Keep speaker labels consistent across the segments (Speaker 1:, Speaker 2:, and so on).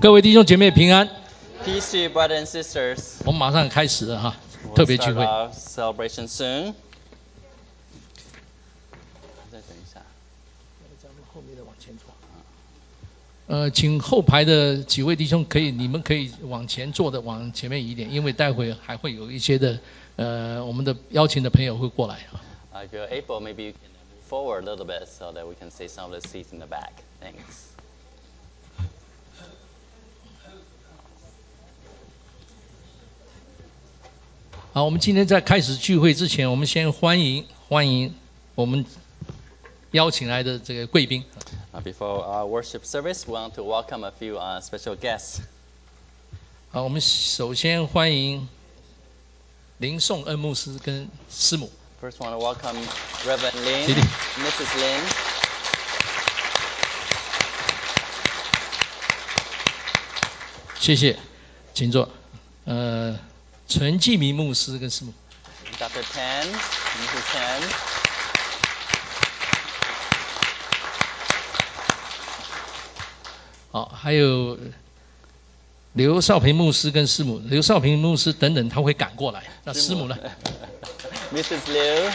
Speaker 1: 各位弟兄姐妹平安。
Speaker 2: Peace to you, brothers and sisters.
Speaker 1: 我们马上开始了哈，
Speaker 2: We'll
Speaker 1: 特别聚
Speaker 2: start
Speaker 1: 会。
Speaker 2: our celebration soon. 再等一下。
Speaker 1: 咱们后面的往前坐。请后排的几位弟兄你们可以往前坐的往前面一点，因为待会还会有一些的我们的邀请的朋友会过来啊。
Speaker 2: If you're able, maybe you can move forward a little bit so that we can see some of the seats in the back. Thanks.
Speaker 1: 好，我们今天在开始聚会之前，我们先欢迎我们邀请来的这个贵宾。
Speaker 2: Before our worship service, we want to welcome a few special guests.
Speaker 1: 好，我们首先欢迎林颂恩牧师跟师母。
Speaker 2: First, I want to welcome Reverend Lin,
Speaker 1: Lily.
Speaker 2: Mrs. Lin.
Speaker 1: 谢谢，请坐。陈继明牧师跟师母。
Speaker 2: Dr. Tan, Mrs. Tan.
Speaker 1: 好，还有刘少平牧师跟师母。刘少平牧师等等他会赶过来。那师母呢？
Speaker 2: Mrs. Liu.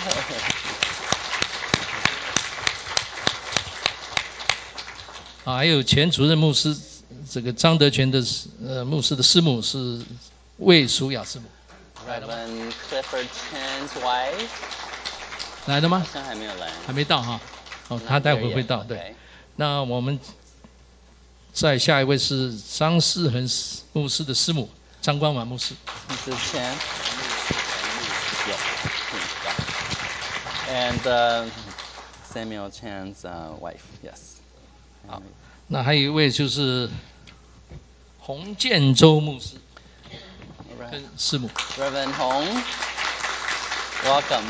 Speaker 1: 啊，还有前主任牧师这个张德全的牧师的师母是魏淑雅师母。
Speaker 2: Reverend Clifford Chan's wife.
Speaker 1: 来了吗？
Speaker 2: 好像还没有来。
Speaker 1: 还没到哈。哦，他待会会到。对。
Speaker 2: Okay.
Speaker 1: 那我们再下一位是张世恒牧师的师母张光婉牧师。
Speaker 2: Mrs. Chan. And Samuel Chan's wife. Yes.
Speaker 1: 好，那还有一位就是洪建州牧师跟师母。
Speaker 2: Reverend Hong. Welcome.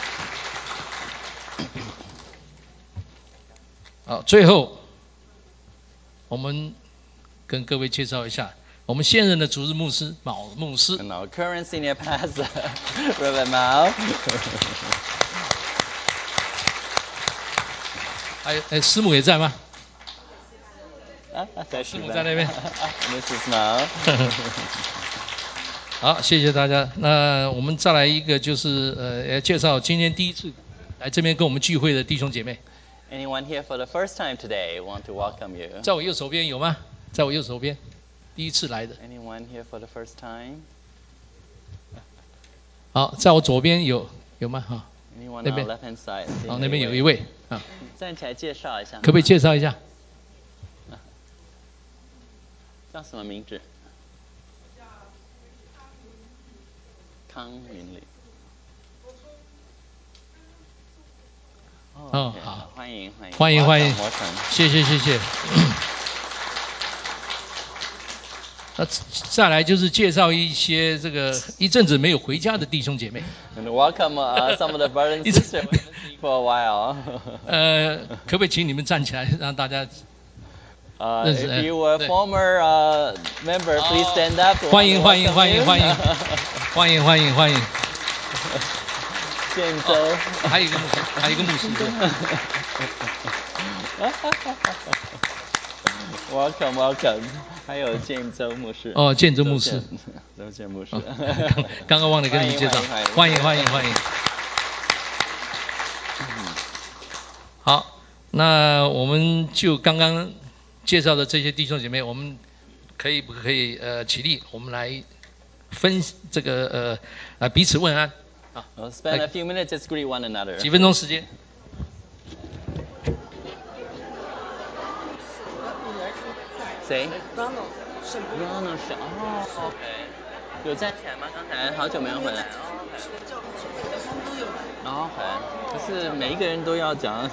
Speaker 1: 好，最后我们跟各位介绍一下我们现任的主日牧师毛牧师。
Speaker 2: And our current senior pastor, Reverend Mao.
Speaker 1: 还师母也在吗？
Speaker 2: 在
Speaker 1: 师母在那边。
Speaker 2: Mrs. Mao.
Speaker 1: 好，谢谢大家。那我们再来一个，就是介绍今天第一次来这边跟我们聚会的弟兄姐妹。
Speaker 2: Anyone here for the first time today? Want to welcome you.
Speaker 1: 在我右手边有吗？在我右手边，第一次来的。
Speaker 2: Anyone here for the first time?
Speaker 1: 好，在我左边有吗？哈。
Speaker 2: Anyone
Speaker 1: 那
Speaker 2: on
Speaker 1: 边。
Speaker 2: the left hand side?
Speaker 1: 好，那边有一位啊。
Speaker 2: 站起来介绍一下。
Speaker 1: 可不可以介绍一下？
Speaker 2: 叫什么名字？康云里。
Speaker 1: 哦，好，
Speaker 2: 欢迎。
Speaker 1: 欢迎，
Speaker 2: Welcome.
Speaker 1: 谢谢。那再来就是介绍一些这个一阵子没有回家的弟兄姐妹。
Speaker 2: And welcome some of the brothers and sisters we haven't seen for a while.
Speaker 1: 可不可以请你们站起来，让大家
Speaker 2: If you were a former member, please stand up.
Speaker 1: 欢迎。
Speaker 2: 建州。
Speaker 1: 还有一个牧师。
Speaker 2: Welcome. 还有建州牧师。
Speaker 1: 哦，建州牧师。
Speaker 2: 周建牧师。
Speaker 1: 刚刚忘了跟你们介绍。欢迎。好，那我们就刚刚介绍的这些弟兄姐妹，我们不可以起立，我们来分这个彼此问安。
Speaker 2: We'll spend a few minutes to greet one another.
Speaker 1: 几分钟时间。
Speaker 2: 谁 ？Ronald 是。哦 ，OK。有站起来吗？刚才好久没有回来。哦 ，OK。可是每一个人都要讲。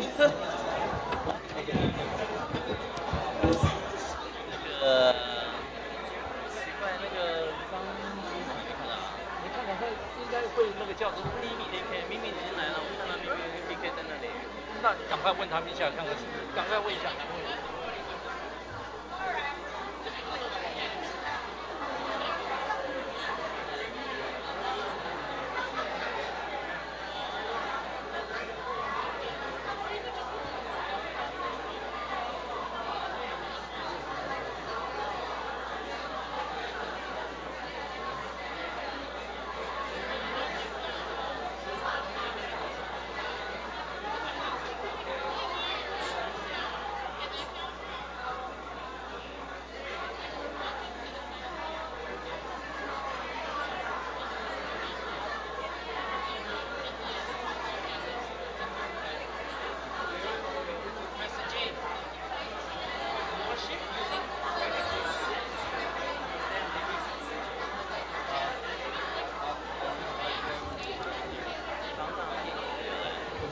Speaker 2: 奇怪，那个刚你看他应该会那个叫做咪咪 AK， 咪咪已经来了，我看到咪咪 AK 在那里。那赶快问他们一下，看看，赶快问一下。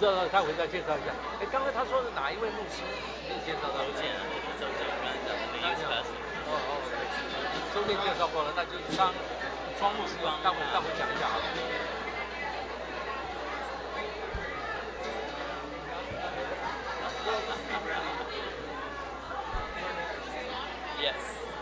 Speaker 2: 待会再介绍一下。哎，刚才他说是哪一位牧师？可以介绍到。周建，哦，周建介绍过了，那就是庄牧师，待会讲一下好了。
Speaker 3: Yes.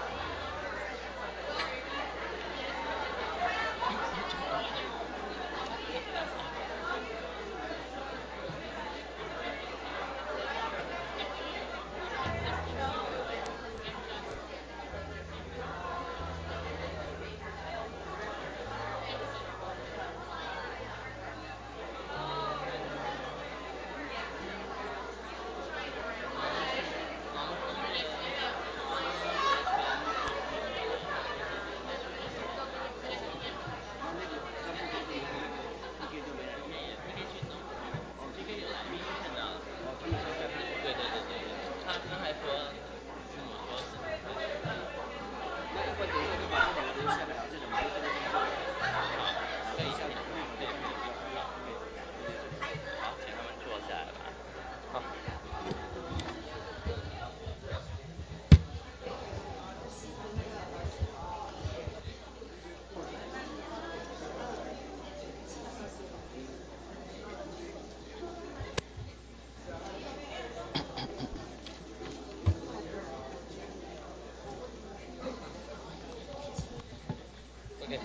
Speaker 2: OK。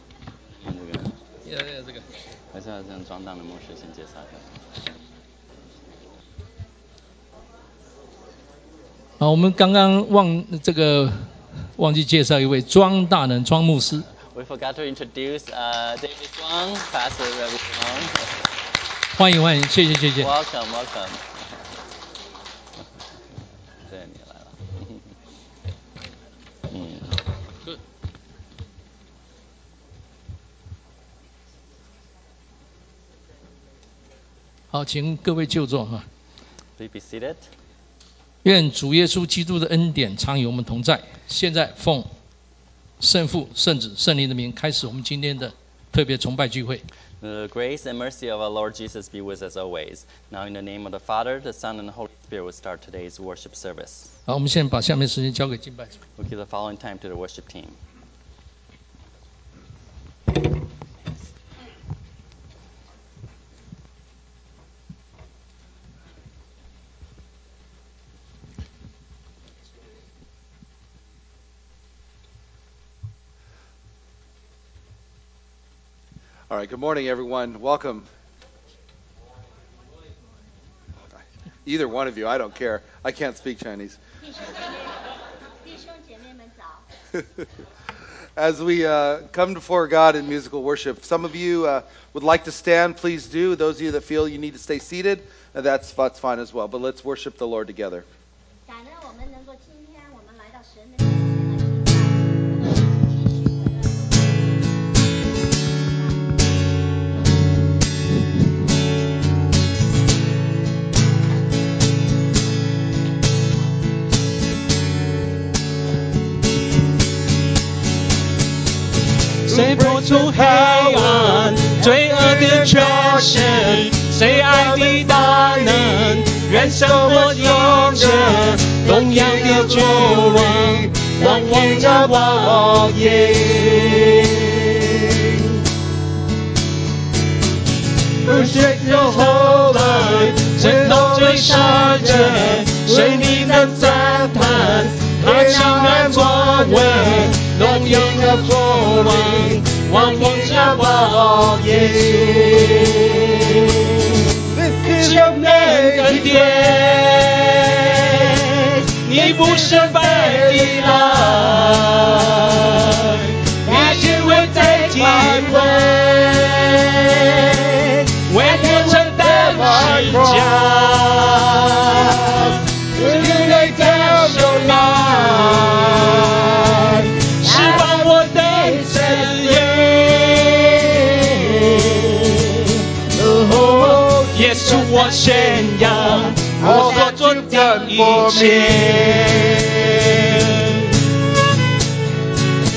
Speaker 2: 这个。
Speaker 3: 还是要让庄档的牧师先介绍一下。
Speaker 1: 好，我们刚刚忘记介绍一位庄大能庄牧师。
Speaker 3: We forgot to introduce David Zhuang, Pastor David Zhuang.
Speaker 1: 欢迎，谢谢。
Speaker 3: Welcome. 对，你来了。
Speaker 2: Good.
Speaker 1: 好，请各位就坐哈。
Speaker 3: Please be seated.
Speaker 1: 愿主耶稣基督的恩典常与我们同在。现在奉圣父、圣子、圣灵的名，开始我们今天的特别崇拜聚会。
Speaker 3: The grace and mercy of our Lord Jesus be with us always. Now in the name of the Father, the Son, and the Holy Spirit, we'll start today's worship service.
Speaker 1: 好，我们现在把下面时间交给敬拜。
Speaker 3: We'll give the following time to the worship team.
Speaker 4: All right, good morning, everyone. Welcome. Either one of you, I don't care. I can't speak Chinese. As we come before God in musical worship, some of you would like to stand, please do. Those of you that feel you need to stay seated, that's fine as well. But let's worship the Lord together.
Speaker 5: Say 破除黑暗，罪恶的权势，谁爱的大能，愿胜过一切，荣耀的主王，王王的王耶。而谁有后来，谁到最杀人，谁你能赞叹？他竟然作为荣耀的作为，王王的王耶稣。是恩典，你不是白的来，你因为在体会，为我承担十架，是你的手来。释放我的自由，哦，耶稣我宣扬我所做的一切。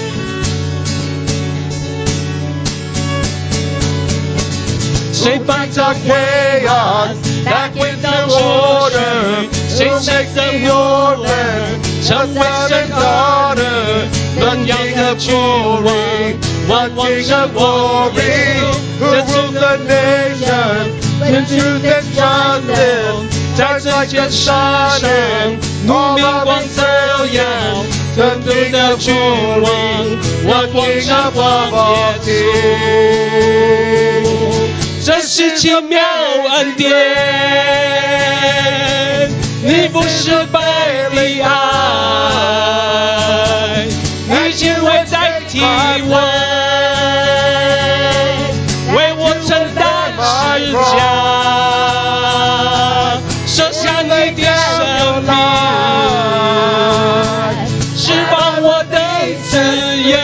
Speaker 5: 谁犯着黑暗 back with the order. Change the order. Just as an honor. The King of glory. One King of glory. Who rules the nation. In truth and justice. 在这件事上，怒明光照耀，真正的君王，我光照万界。这是奇妙恩典，你不是百里爱，你只会代替我，为我承担十架。舍下你的生命，释放我的自由。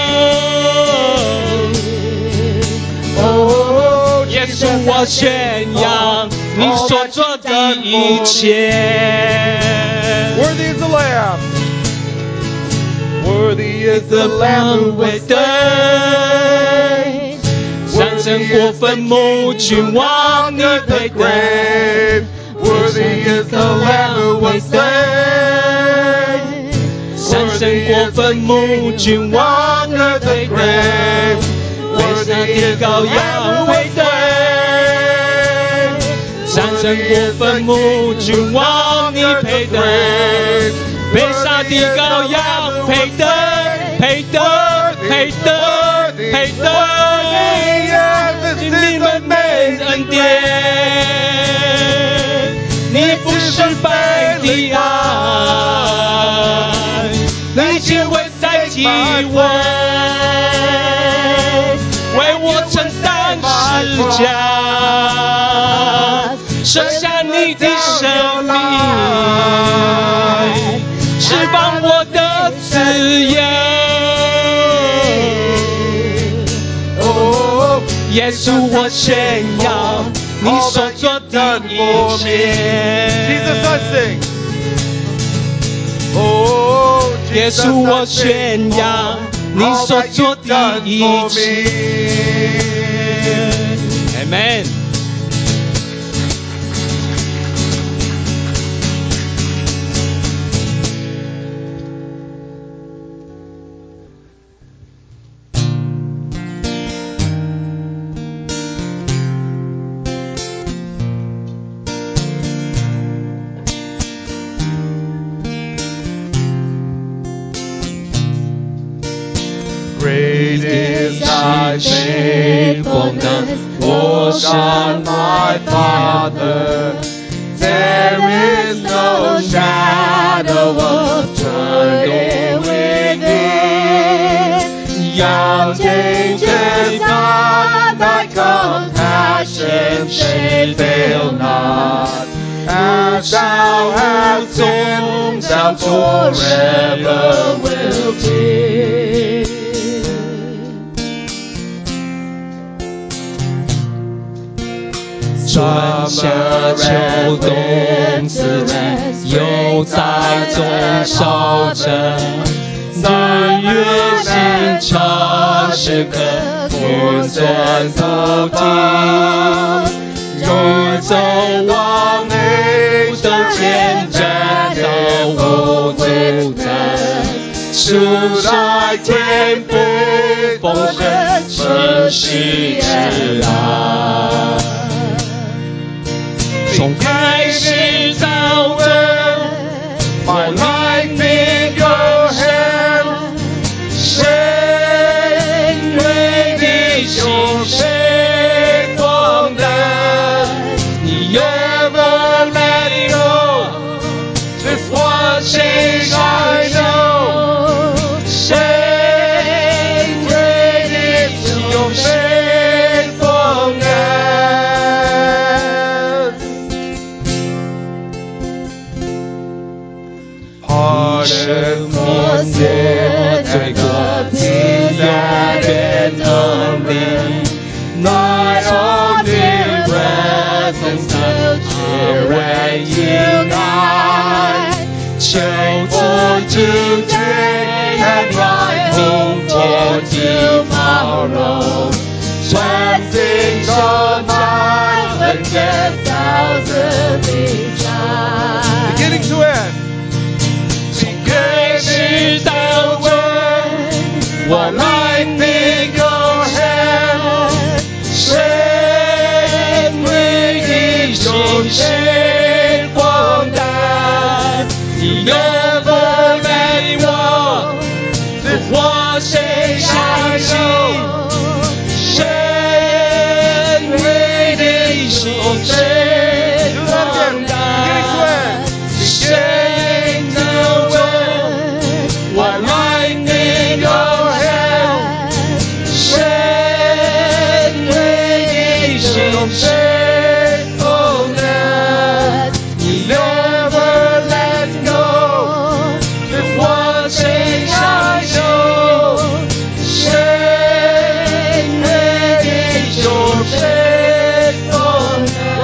Speaker 5: 哦，耶稣，我宣扬你所做的一切。
Speaker 4: Worthy is the Lamb.
Speaker 5: Worthy is the Lamb who was slain. 战胜过坟墓，君王你配得。
Speaker 4: Worthy is the Lamb who was slain.
Speaker 5: 战胜过坟墓，君王你配得。被杀的羔羊配得。战胜过坟墓，君王你配得。被杀的羔羊配得，配得，配得，配得。你们没恩典。你不是百里爱，你只会代替我，为我承担十架，舍下你的生命，释放我的自由。哦，耶稣，我宣扬你所做的一切。
Speaker 4: Jesus, I sing. Oh,
Speaker 5: 耶稣，我宣扬你所做的一切。Amen。
Speaker 4: great is thy
Speaker 5: faithfulness, O God, my Father. There is no shadow of turning within. 要changes not, thy compassion fail not. As thou hast been, thou forever will be. 春夏秋冬四季，又在中守着。三月星辰时刻，不断不停。宇宙万物都见证到我主的，出在天父丰盛信息之爱。从开始到终 ，My life in your hand， 神为你心谁光灯，你 never let it go， just one thing I know， 神为你心谁光灯。我写这个平安的能力 ，Not only presence of cheering unite， 求主 today and writing for tomorrow， blessings on my My life in your hand， 生命的雄是广大，你永不累我，我谁相信？生命的雄是广大，生命的稳，我来你your hand， 生命的雄是广大，你 never let go， 我谁相信？生命的雄是广大。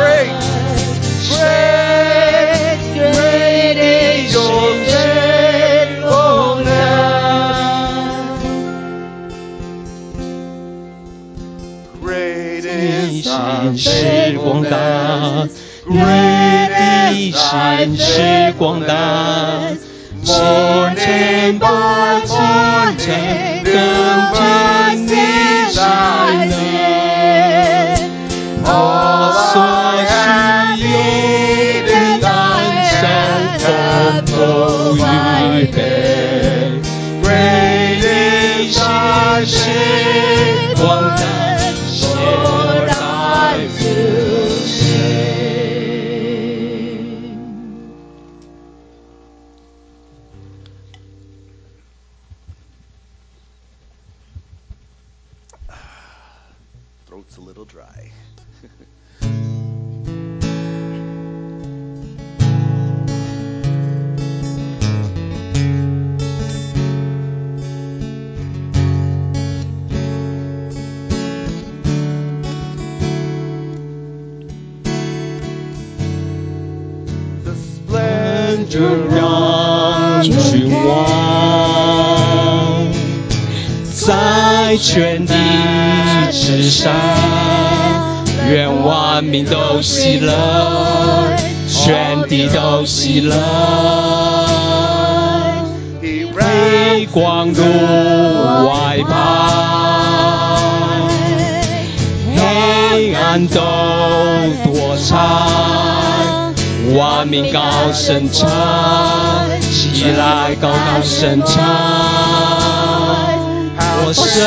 Speaker 5: 神是广大 ，Great 的神是广大，今天把今天更近你再见，我所需的单上丰富预备 ，Great 的神是广大。
Speaker 4: Throat's a little dry. The splendor 让君王在全地之上，愿万民都喜乐，全地都喜乐。微光如外派，黑暗都躲藏，万民高声唱，起来高高声唱。我神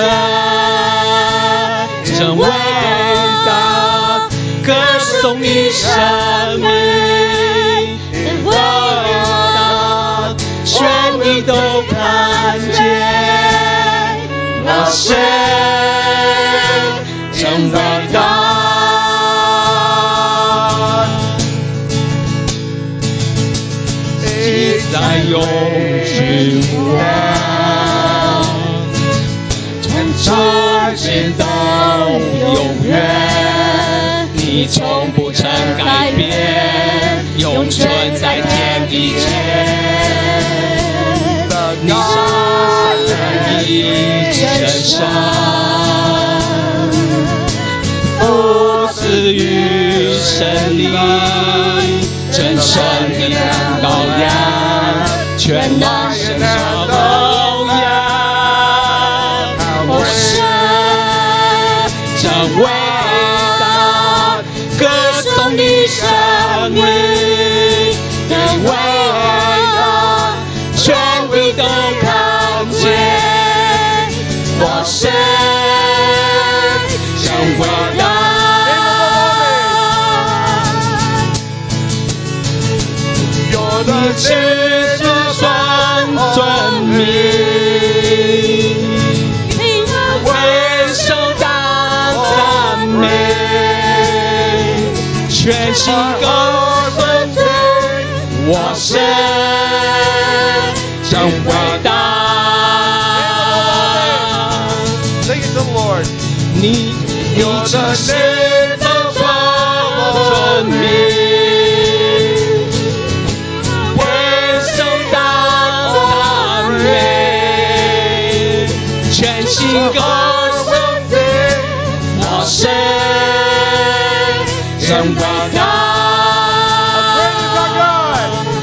Speaker 4: 真伟大，歌颂你生命真伟大，全地都看见。我神真伟大，你在永君王，从今到永远，你从不曾改变，永存在天地间。你上在你身上，父子与神灵，真神的羔羊，全能神的羔羊。我神真伟大，歌颂你生命真伟大，全地都看见。我神真伟大，有的是尊尊名。全心歌颂我神真伟大。你有的是尊名，为受赞美，全心歌颂我神真伟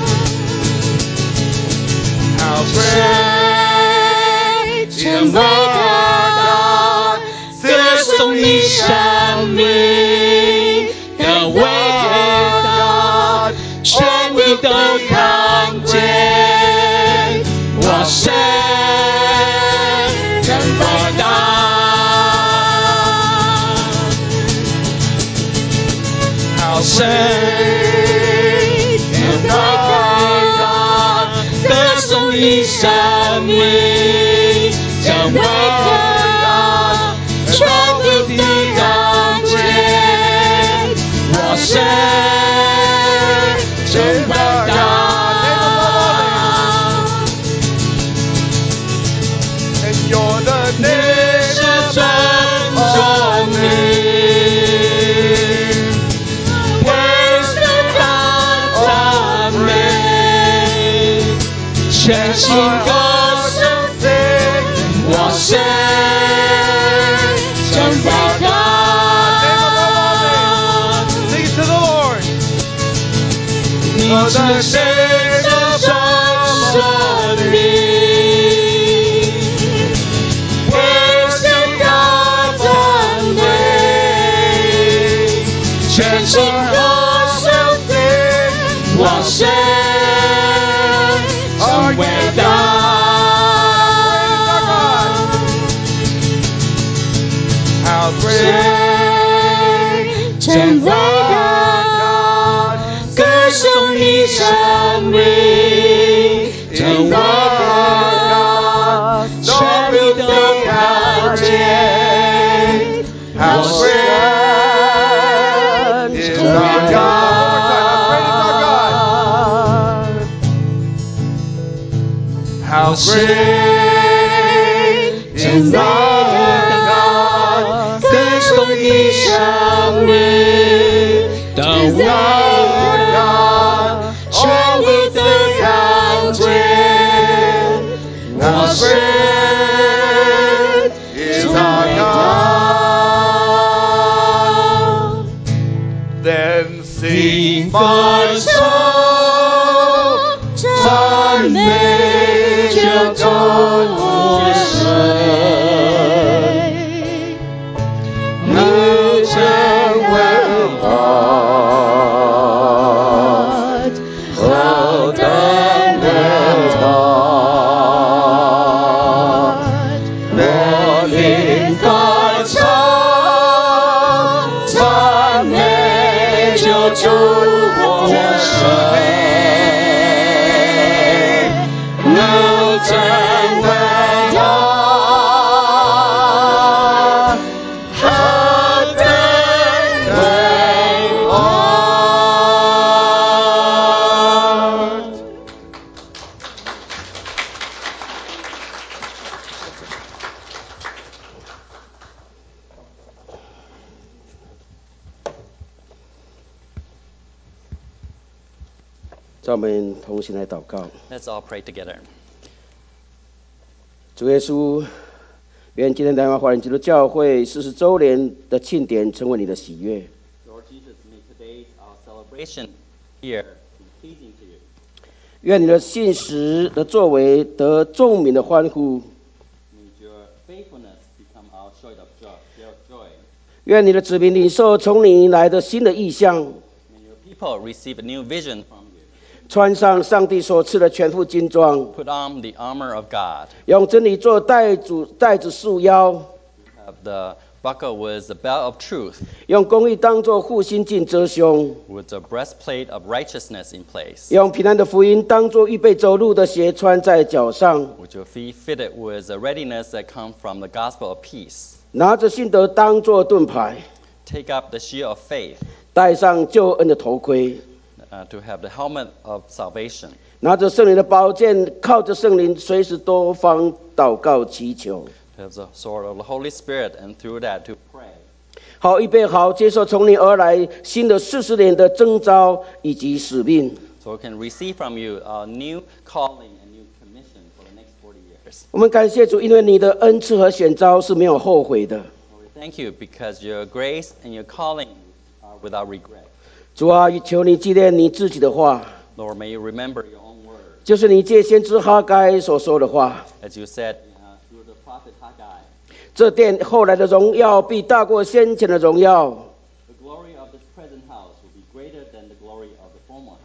Speaker 4: 大。How great is our God! How great is our
Speaker 5: 见，我神真伟大。好神真伟大，歌颂你生命真伟大，全地的感觉，我神真伟大。
Speaker 6: And you're the
Speaker 5: 你
Speaker 6: name
Speaker 5: 是尊重你，配受大赞美，全心歌颂我神真伟大。
Speaker 6: Sing it to the Lord.
Speaker 5: 你是谁的生命？配受大赞美，全心歌颂我神真伟大。
Speaker 6: How great
Speaker 5: 真伟大，歌颂你生命真伟大，全地都看见我神真伟大。
Speaker 6: How great
Speaker 5: 真伟大，歌颂你生命真伟大，全地都看见我神真伟大。
Speaker 6: Then
Speaker 5: 你
Speaker 6: sing
Speaker 5: 歌颂赞美就中我神，你真伟大，何等伟大！我灵歌唱赞美就中我神。 真伟大，何等伟大！
Speaker 7: 让我们同心来祷告。
Speaker 3: Let's all pray together.
Speaker 7: 主耶稣，愿今天台湾华人基督教会40周年的庆典成为你的喜悦。
Speaker 3: Lord Jesus, may today's celebration here be pleasing to you.
Speaker 7: 愿你的信实的作为得众民的欢呼。
Speaker 3: May your faithfulness become our joy of joy.
Speaker 7: 愿你的子民领受从你来的新的意象，
Speaker 3: May your people receive a new vision from you.
Speaker 7: 穿上上帝所赐的全副军装，
Speaker 3: Put on the armor of God.
Speaker 7: 用真理做带子束腰，
Speaker 3: Have the buckle with the belt of truth,
Speaker 7: 用公义当作护心镜遮胸，
Speaker 3: with the breastplate of righteousness in place,
Speaker 7: 用平安的福音当作预备走路的鞋穿在脚上，
Speaker 3: with your feet fitted with the readiness that comes from the gospel of peace.
Speaker 7: 拿着信德当作盾牌，
Speaker 3: Take up the shield of faith,
Speaker 7: 戴上救恩的头盔，
Speaker 3: to have the helmet of salvation,
Speaker 7: 拿着圣灵的宝剑，靠着圣灵随时多方祷告祈求，
Speaker 3: to have the sword of the Holy Spirit, and through that to pray.
Speaker 7: 好预备好接受从你而来新的40年的征召以及使命。
Speaker 3: So we can receive from you a new calling and new commission for the next 40 years.
Speaker 7: 我们感谢主，因为你的恩赐和选召是没有后悔的。
Speaker 3: Lord, we thank you because your grace and your calling are without regret.
Speaker 7: 主啊，求你纪念你自己的话，
Speaker 3: Lord, may you remember your own word.
Speaker 7: 就是你借先知哈该所说的话。
Speaker 3: As you said through the prophet Haggai,
Speaker 7: 这殿后来的荣耀必大过先前的荣耀，
Speaker 3: the glory of this present house will be greater than the glory of the former house.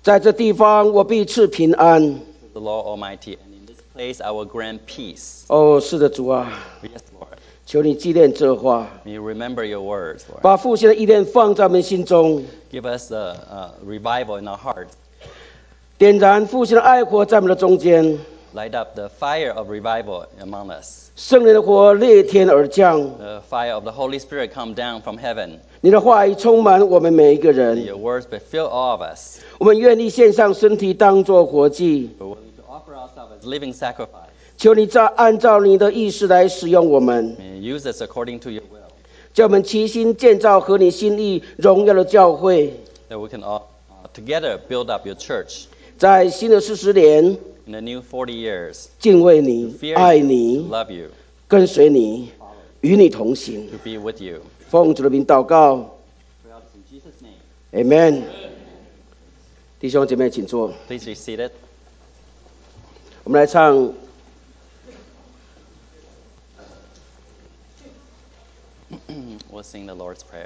Speaker 7: 在这地方我必赐平安。
Speaker 3: The Lord Almighty, and in this place I will grant peace.
Speaker 7: 哦，是的，主啊，
Speaker 3: Yes, Lord.
Speaker 7: 求你纪念这话，
Speaker 3: May you remember your words, Lord.
Speaker 7: 把复兴的意念放在我们心中，
Speaker 3: Give us a revival in our hearts.
Speaker 7: 点燃复兴的爱火在我们的中间，
Speaker 3: Light up the fire of revival among us.
Speaker 7: 圣灵的火裂天而降，
Speaker 3: The fire of the Holy Spirit come down from heaven.
Speaker 7: 你的话语充满我们每一个人。
Speaker 3: Your words fulfill all of us.
Speaker 7: 我们愿意献上身体当作活祭，
Speaker 3: We're willing to offer ourselves as living sacrifice.
Speaker 7: 求你再按照你的意思来使用我们，
Speaker 3: May you use us according to your will,
Speaker 7: 叫我们齐心建造合你心意荣耀的教会。
Speaker 3: that we can all together build up your church
Speaker 7: 在新的40年，
Speaker 3: in the new 40 years.
Speaker 7: 敬畏你
Speaker 3: To，fear
Speaker 7: 爱
Speaker 3: you, to
Speaker 7: 你，
Speaker 3: love you,
Speaker 7: 跟随你，与你同行。
Speaker 3: to be with you.
Speaker 7: 奉主的名祷告
Speaker 3: Pray all this in Jesus' name.
Speaker 7: ，Amen。弟兄姐妹，请坐。
Speaker 3: Please be seated.
Speaker 7: 我们来唱。
Speaker 3: We'll sing the Lord's Prayer.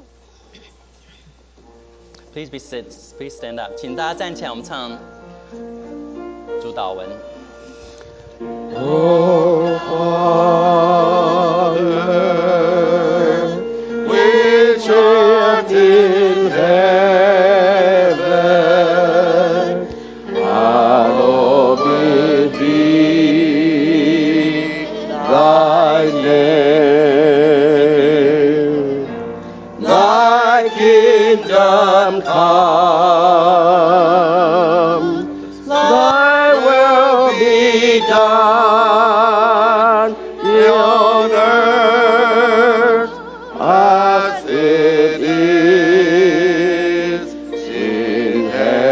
Speaker 3: Please stand up. 请大家站起来，我们唱主祷文。
Speaker 6: Oh, Father, which art in heaven, hallowed be thy name. Thy kingdom come, thy will be done on earth as it is in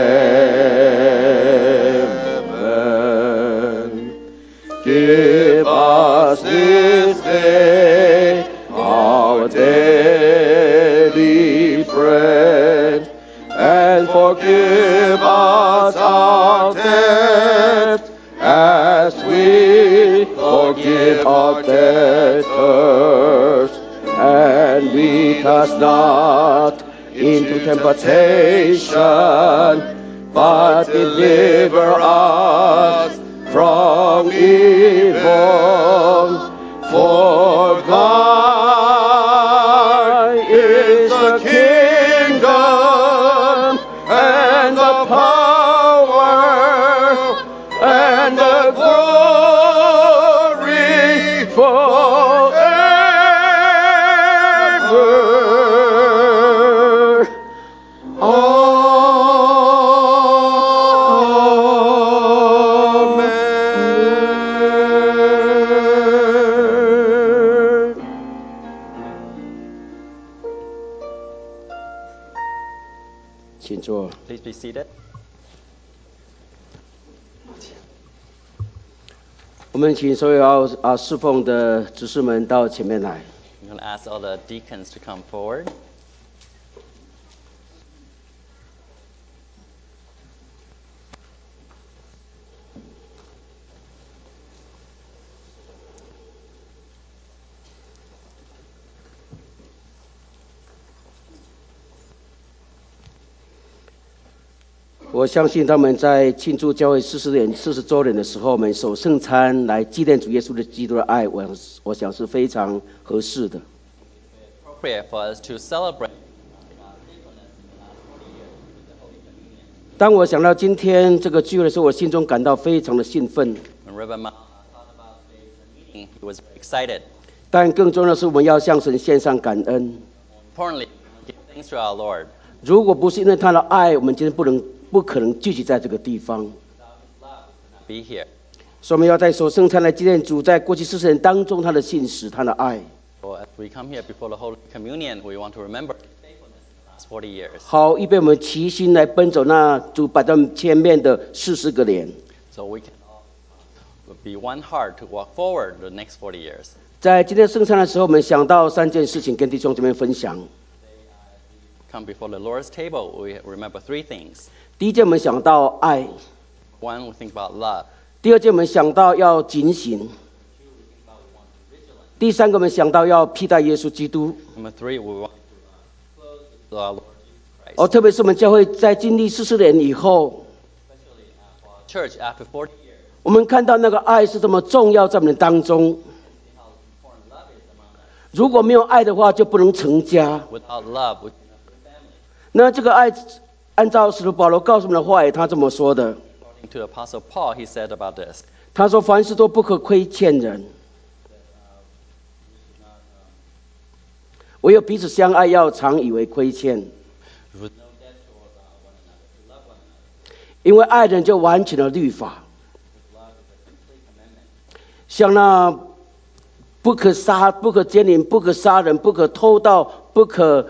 Speaker 6: heaven. Give us this day our daily bread, and forgive us our debts as we forgive our debtors. And lead us not into temptation, but deliver us from evil. For thine is the kingdom and the power and the glory forever. Amen. 请坐。
Speaker 3: Please be seated.
Speaker 7: 我们请所有要侍奉的执事们到前面来。
Speaker 3: I'm going to ask all the deacons to come forward.
Speaker 7: 我相信他们在庆祝教会40周年的时候，我们守圣餐来纪念主耶稣的基督的爱，我想是非常合适的。
Speaker 3: Appropriate for us to celebrate.
Speaker 7: 当我想到今天这个聚会的时候，我心中感到非常的兴奋。
Speaker 3: When Reverend Mao thought about today's meeting, he was excited.
Speaker 7: 但更重要的是，我们要向神献上感恩。
Speaker 3: Importantly, give thanks to our Lord.
Speaker 7: 如果不是因为他的爱，我们今天不可能聚集在这个地方。
Speaker 3: Be here.
Speaker 7: 所以我们要在守圣餐来纪念主在过去40年当中他的信实，他的爱。
Speaker 3: So as we come here before the Holy Communion, we want to remember His faithfulness in the last 40 years.
Speaker 7: 好，预备我们齐心来奔走那主摆在我们前面的40个年。
Speaker 3: So we can all be one heart to walk forward the next 40 years.
Speaker 7: 在今天圣餐的时候，我们想到3件事情跟弟兄姊妹分享。
Speaker 3: Come before the Lord's table, we remember 3 things.
Speaker 7: 第一件，我们想到爱；
Speaker 3: One, we think about love.
Speaker 7: 第二件，我们想到要警醒；第三个，我们想到要披戴耶稣基督。
Speaker 3: Number 3, we want to close to our Lord Jesus
Speaker 7: 哦，特别是我们教会在经历40年以后，
Speaker 3: Church after 40 years,
Speaker 7: 我们看到那个爱是这么重要在我们当中。
Speaker 3: how important love is among us.
Speaker 7: 如果没有爱的话，就不能成家。
Speaker 3: Without love, we cannot be a family.
Speaker 7: 那这个爱，按照使徒保罗告诉我们的话语，他这么说的。
Speaker 3: According to the Apostle Paul, he said about this.
Speaker 7: 他说：“凡事都不可亏欠人，唯有彼此相爱，要常以为亏欠。
Speaker 3: With no debt toward one another, to love one another.
Speaker 7: 因为爱人就完成了律法。
Speaker 3: Love is a complete commandment.
Speaker 7: 像那不可杀、不可奸淫、不可杀人、不可偷盗、不可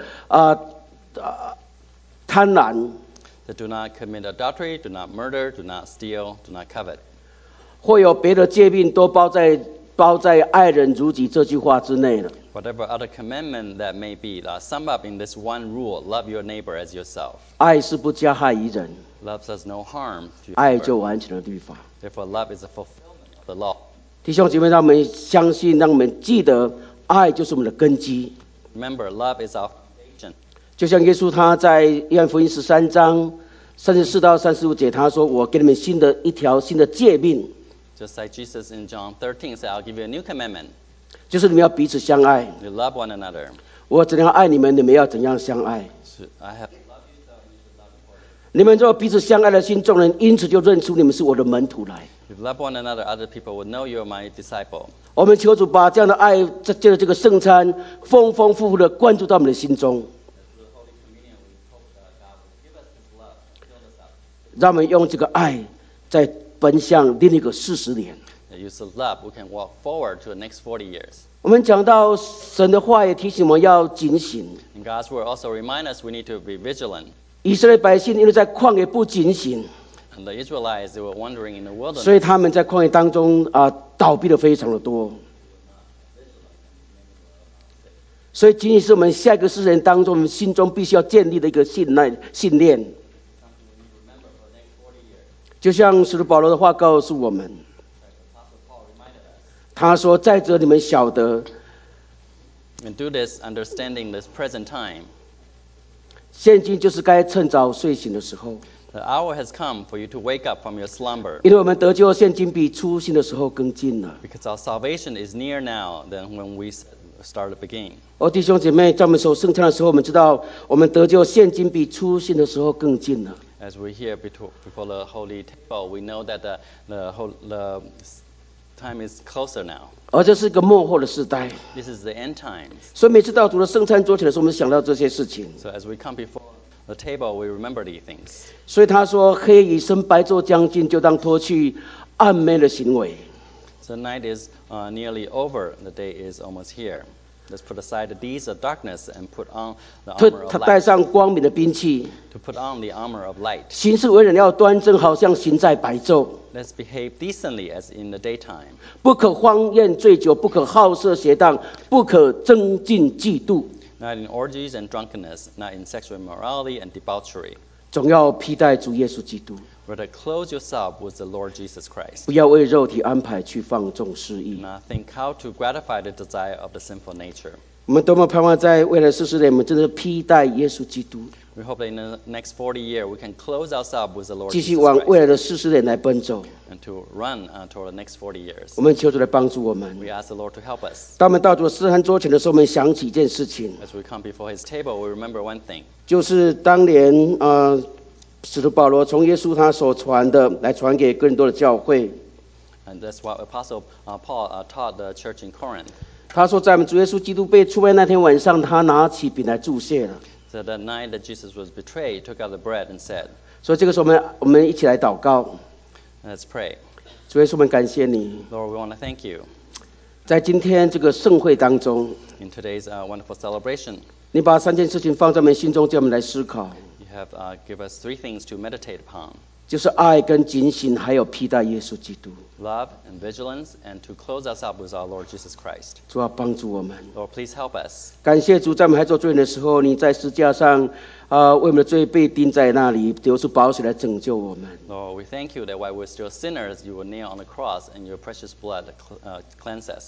Speaker 7: 贪婪，
Speaker 3: That do not commit adultery, do not murder, do not steal, do not covet.
Speaker 7: 或有别的诫命，都包在爱人如己这句话之内了。
Speaker 3: Whatever other commandment that may be, sum up in this one rule: love your neighbor as yourself.
Speaker 7: 爱是不加害于人，
Speaker 3: Love does no harm to your
Speaker 7: 爱
Speaker 3: neighbor.
Speaker 7: 就完成了律法。
Speaker 3: Therefore, love is a fulfillment of the law.
Speaker 7: 弟兄姐妹，让我们相信，让我们记得，爱就是我们的根基。
Speaker 3: Remember, love is our foundation.
Speaker 7: 就像耶稣他在约翰福音13章34到35节，他说：“我给你们一条新的诫命，
Speaker 3: Just like Jesus in John 13 said, I'll give you a new commandment.
Speaker 7: 就是你们要彼此相爱。
Speaker 3: You love one another.
Speaker 7: 我怎样爱你们，你们要怎样相爱。
Speaker 3: So I have
Speaker 7: 你们若彼此相爱的心，众人因此就认出你们是我的门徒来。”
Speaker 3: If you love one another, other people will know you're my disciple.
Speaker 7: 我们求主把这样的爱，借着这个圣餐，丰丰富富的灌注到我们的心中。让我们用这个爱，再奔向另一个40年。
Speaker 3: The use of love, we can walk forward to the next 40 years.
Speaker 7: 我们讲到神的话，也提醒我们要警醒。
Speaker 3: And God's word also reminds us we need to be vigilant.
Speaker 7: 以色列百姓因为在旷野不警醒，
Speaker 3: And the Israelites, they were wandering in the
Speaker 7: 所以
Speaker 3: wilderness.
Speaker 7: 他们在旷野当中倒闭的非常的多。所以仅仅是我们下一个世人当中，我们心中必须要建立的一个信念。就像使徒保罗的话告诉我们，他说：“再者，你们晓得，
Speaker 3: And do this understanding this present time.
Speaker 7: 现今就是该趁早睡醒的时候，
Speaker 3: The hour has come for you to wake up from your slumber.
Speaker 7: 因为我们得救现今比初信的时候更近了。”
Speaker 3: Because our salvation is near now than when we started beginning.
Speaker 7: 弟兄姐妹，在我们守圣餐的时候，我们知道我们得救现今比初信的时候更近了。
Speaker 3: As we're here before the holy table, we know that the time is closer now.
Speaker 7: 而这是一个末后的时代，
Speaker 3: This is the end times.
Speaker 7: 所以每次到主的圣餐桌前的时候，我们想到这些事情。
Speaker 3: So as we come before the table, we remember these things.
Speaker 7: 所以他说：“黑已深，白昼将近，就当脱去暗昧的行为。”
Speaker 3: So the night is nearly over. The day is almost here. Let's put aside the deeds of darkness and put on the
Speaker 7: 他
Speaker 3: armor
Speaker 7: 他
Speaker 3: of
Speaker 7: 带
Speaker 3: light.
Speaker 7: 上光明的兵器，
Speaker 3: To put on the armor of light.
Speaker 7: 行事为人要端正，好像行在白昼。
Speaker 3: Let's behave decently as in the daytime.
Speaker 7: 不可荒宴醉酒，不可好色邪荡，不可争竞嫉妒，
Speaker 3: Not in orgies and drunkenness, not in sexual immorality and debauchery.
Speaker 7: 总要披戴主耶稣基督。
Speaker 3: Rather, clothe yourself with the Lord Jesus Christ.
Speaker 7: 不要为肉体安排去放纵私
Speaker 3: Do
Speaker 7: 意。
Speaker 3: not think how to gratify the desire of the sinful nature.
Speaker 7: 我们多么盼望在未来40年，我们真的披戴耶稣基督，
Speaker 3: We hope that in the next 40 years, we can clothe ourselves with the Lord
Speaker 7: 继续
Speaker 3: Jesus
Speaker 7: 往未
Speaker 3: Christ
Speaker 7: 来的40年来奔走。
Speaker 3: and to run toward the next 40 years.
Speaker 7: 我们求主来帮助我们。
Speaker 3: We ask the Lord to help us.
Speaker 7: 当我们到主的圣餐桌前的时候，我们想起一件事情，
Speaker 3: As we come before His table, we remember one thing.
Speaker 7: 就是当年使徒保罗从耶稣他所传的，来传给更多的教会。
Speaker 3: And that's what Apostle Paul taught the church in Corinth.
Speaker 7: 他说，在我们主耶稣基督被出卖那天晚上，他拿起饼来祝谢了。
Speaker 3: So that night that Jesus was betrayed, he took out the bread and said,
Speaker 7: 所以这个时候，我们一起来祷告。
Speaker 3: Let's pray.
Speaker 7: 主耶稣，我们感谢你，
Speaker 3: Lord, we want to thank you
Speaker 7: 在今天这个盛会当中，
Speaker 3: in today's wonderful celebration.
Speaker 7: 你把3件事情放在我们心中，叫我们来思考，
Speaker 3: You have given us 3 things to meditate upon.
Speaker 7: 就是爱跟警醒，还有披戴耶稣基督。
Speaker 3: Love and vigilance, and to close us up with our Lord Jesus Christ.
Speaker 7: 主要帮助我们。
Speaker 3: Lord, please help us.
Speaker 7: 感谢主，在我们还做罪人的时候，你在十字架上为我们的罪被钉在那里，流出宝血来拯救我们。
Speaker 3: Lord, we thank you that while we're still sinners, you were nailed on the cross, and your precious blood cleanse us.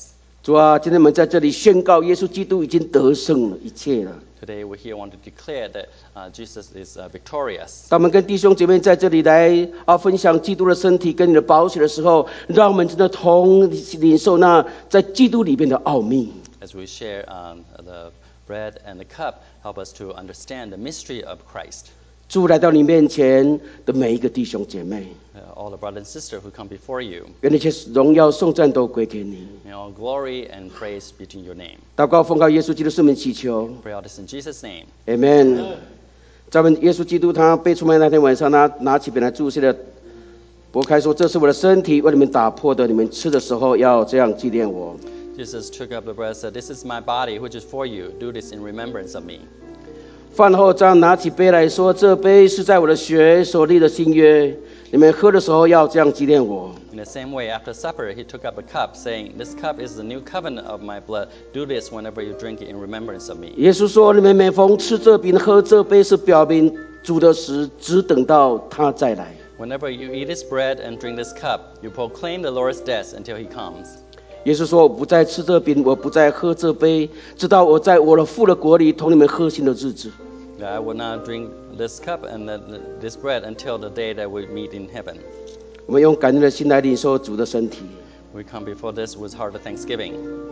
Speaker 7: 主啊，今天我们在这里宣告，耶稣基督已经得胜了一切了。
Speaker 3: Today we're here want to declare that Jesus is victorious.
Speaker 7: 当我们跟弟兄姐妹在这里来分享基督的身体跟你的宝血的时候，让我们真的同领受那在基督里面的奥秘。
Speaker 3: As we share the bread and the cup, help us to understand the mystery of Christ.
Speaker 7: 主来到你面前的每一个弟兄姐妹，
Speaker 3: All the brothers and sisters who come before you,
Speaker 7: 愿那些荣耀颂赞都归给你。
Speaker 3: may all glory and praise be to your name.
Speaker 7: 祷告奉靠耶稣基督圣名祈求
Speaker 3: Pray all this in Jesus' name.
Speaker 7: ，Amen。在我们耶稣基督他被出卖那天晚上，他拿起本来注谢的擘开说：“这是我的身体，为你们打破的，你们吃的时候要这样纪念我。”
Speaker 3: Jesus took up the bread and said, This is my body, which is for you. Do this in remembrance of me.
Speaker 7: 饭后这样拿起杯来说：“这杯是在我的血所立的新约，你们喝的时候要这样纪念我。”
Speaker 3: In the same way, after supper, he took up a cup, saying, This cup is the new covenant of my blood. Do this whenever you drink it in remembrance of me.
Speaker 7: 耶稣说：“你们每逢吃这饼、喝这杯，是表明主的死，只等到他再来。”
Speaker 3: Whenever you eat this bread and drink this cup, you proclaim the Lord's death until he comes.
Speaker 7: 耶稣说：“我不再吃这饼，我不再喝这杯，直到我在我的父的国里同你们喝新的日子。”
Speaker 3: I will not drink this cup and this bread until the day that we meet in heaven.
Speaker 7: 我们用感恩的心来领受主的身体。
Speaker 3: We come before this with heart of thanksgiving.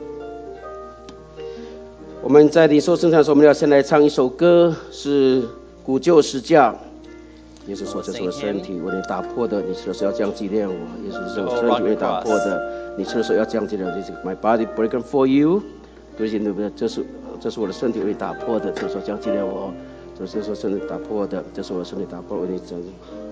Speaker 7: 我们在领受圣餐的时候，我们要先来唱一首歌，是古旧十架。耶稣说：“这是我的身体，为你打破的，你吃的时候要这样纪念我。”耶稣说：“我身体为你打破的，你吃的时候要这样纪念我。” This is my body broken for you。对不对？这是我的身体为你打破的，这时候这样纪念我。这是说身体打破的，这是我的身体打破为你整。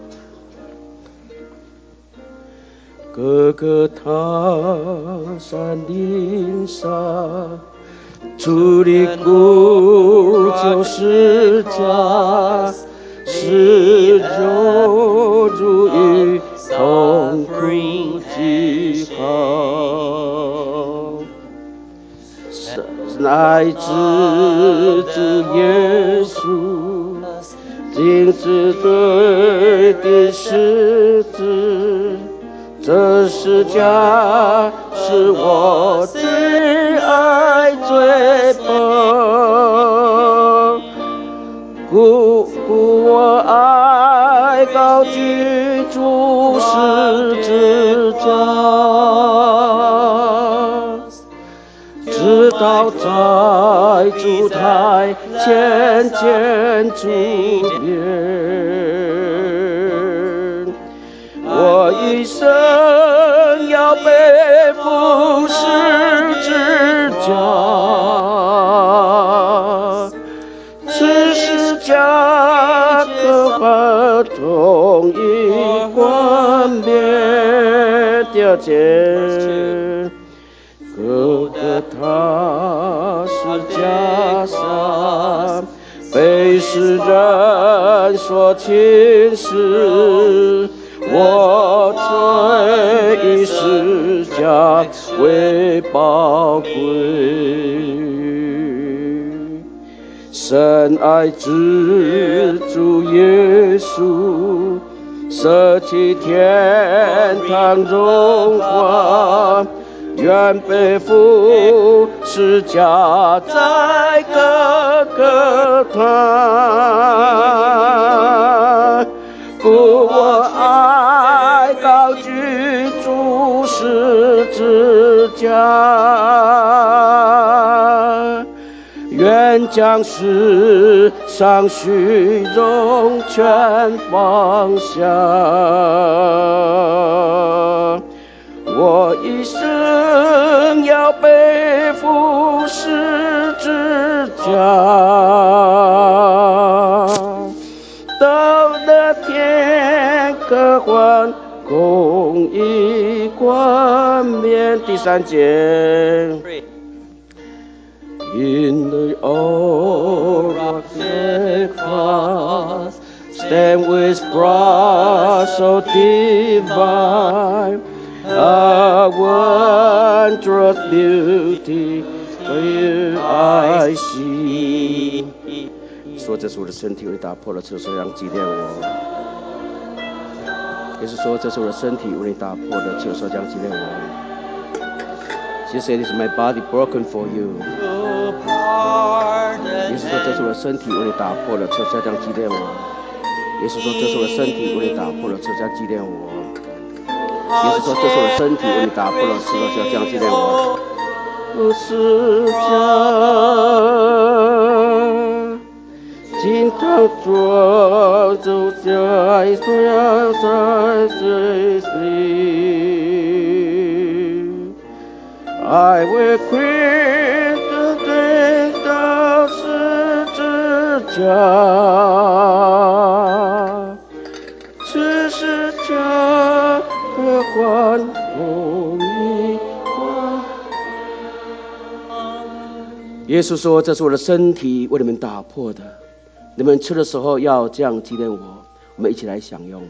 Speaker 7: 哥哥他山顶上，主的骨救世家，是救主与痛苦记号。乃至主耶稣钉子对的十字，这十架是我最爱最痛，故我爱高举主十字架。直到在主台前见主面，我一生要背负十字架，此十架可和同一冠冕的剑。哥哥他十架上被世人所轻视，我却以十架为宝贵。深爱之主耶稣，舍弃天堂荣华，愿背负十架在各个他，故我爱高举主十字架，愿将世上虚荣全放下。我一生要背负十字架，到那天可换公义冠冕。第三节。In the old rugged cross, stand with brow so divine, a wondrous beauty for you I see. 说这是我的身体为打破了，这是让纪念我。也是说这是我的身体为你打破的，这是让纪念我。 Jesus said, "This is my body broken for you." 耶稣说：“这是我的身体，为你打破了，赐下这样纪念我。”耶稣说：“这是我的身体，为你打破了，赐下纪念我。”耶稣说：“这是我的身体，为你打破了，赐下这样纪念我。”十架，金汤装走在所要在水里。I will quit the day 到十字架，此十架的欢呼一光。耶稣说：“这是我的身体，为你们打破的。你们吃的时候要这样纪念我。”我们一起来享用。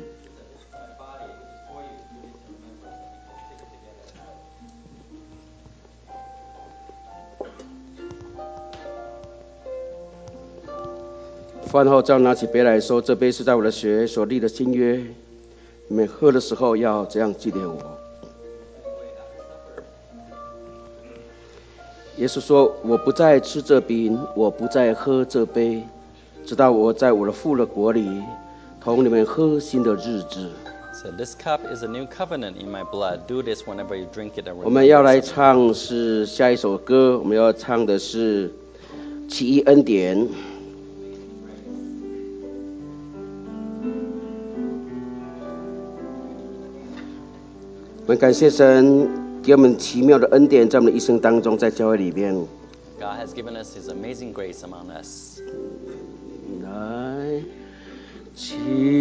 Speaker 7: 饭后，照拿起杯来说：“这杯是在我的血所立的新约。你们喝的时候要这样纪念我。”耶稣说：“我不再吃这饼，我不再喝这杯，直到我在我的父的国里同你们喝新的日子。”
Speaker 3: So this cup is a new covenant in my blood. Do this whenever you drink it.
Speaker 7: 我们要来唱是下一首歌，我们要唱的是《奇异恩典》。我们感谢神给我们奇妙的恩典，在我们的一生当中，在教会里面。
Speaker 3: God has given us His amazing grace among us.
Speaker 7: 来，奇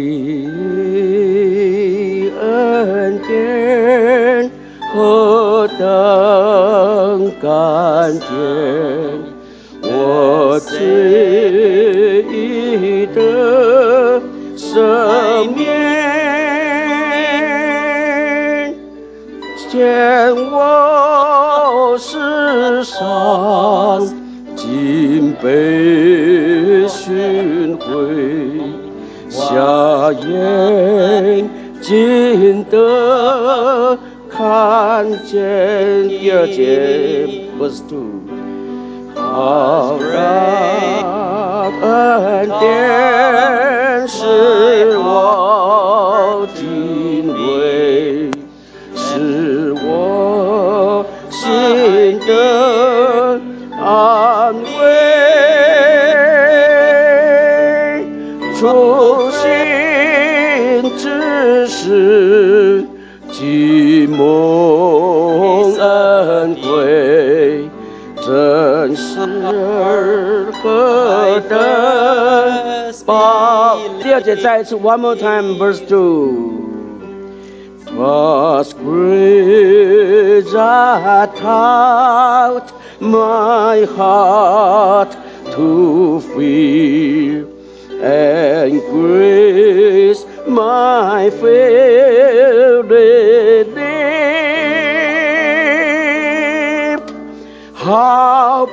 Speaker 7: 恩典何等甘甜，我罪已得赦免，见我世上尽被寻回，瞎眼睛的看见。第二节 verse 2， 好让恩典使我敬畏，使我心的安慰，初心之时既蒙恩惠，真是何等宝。第二节再一次 one more time verse 2。'Twas grace that taught my heart to fear, and grace my favorite name. How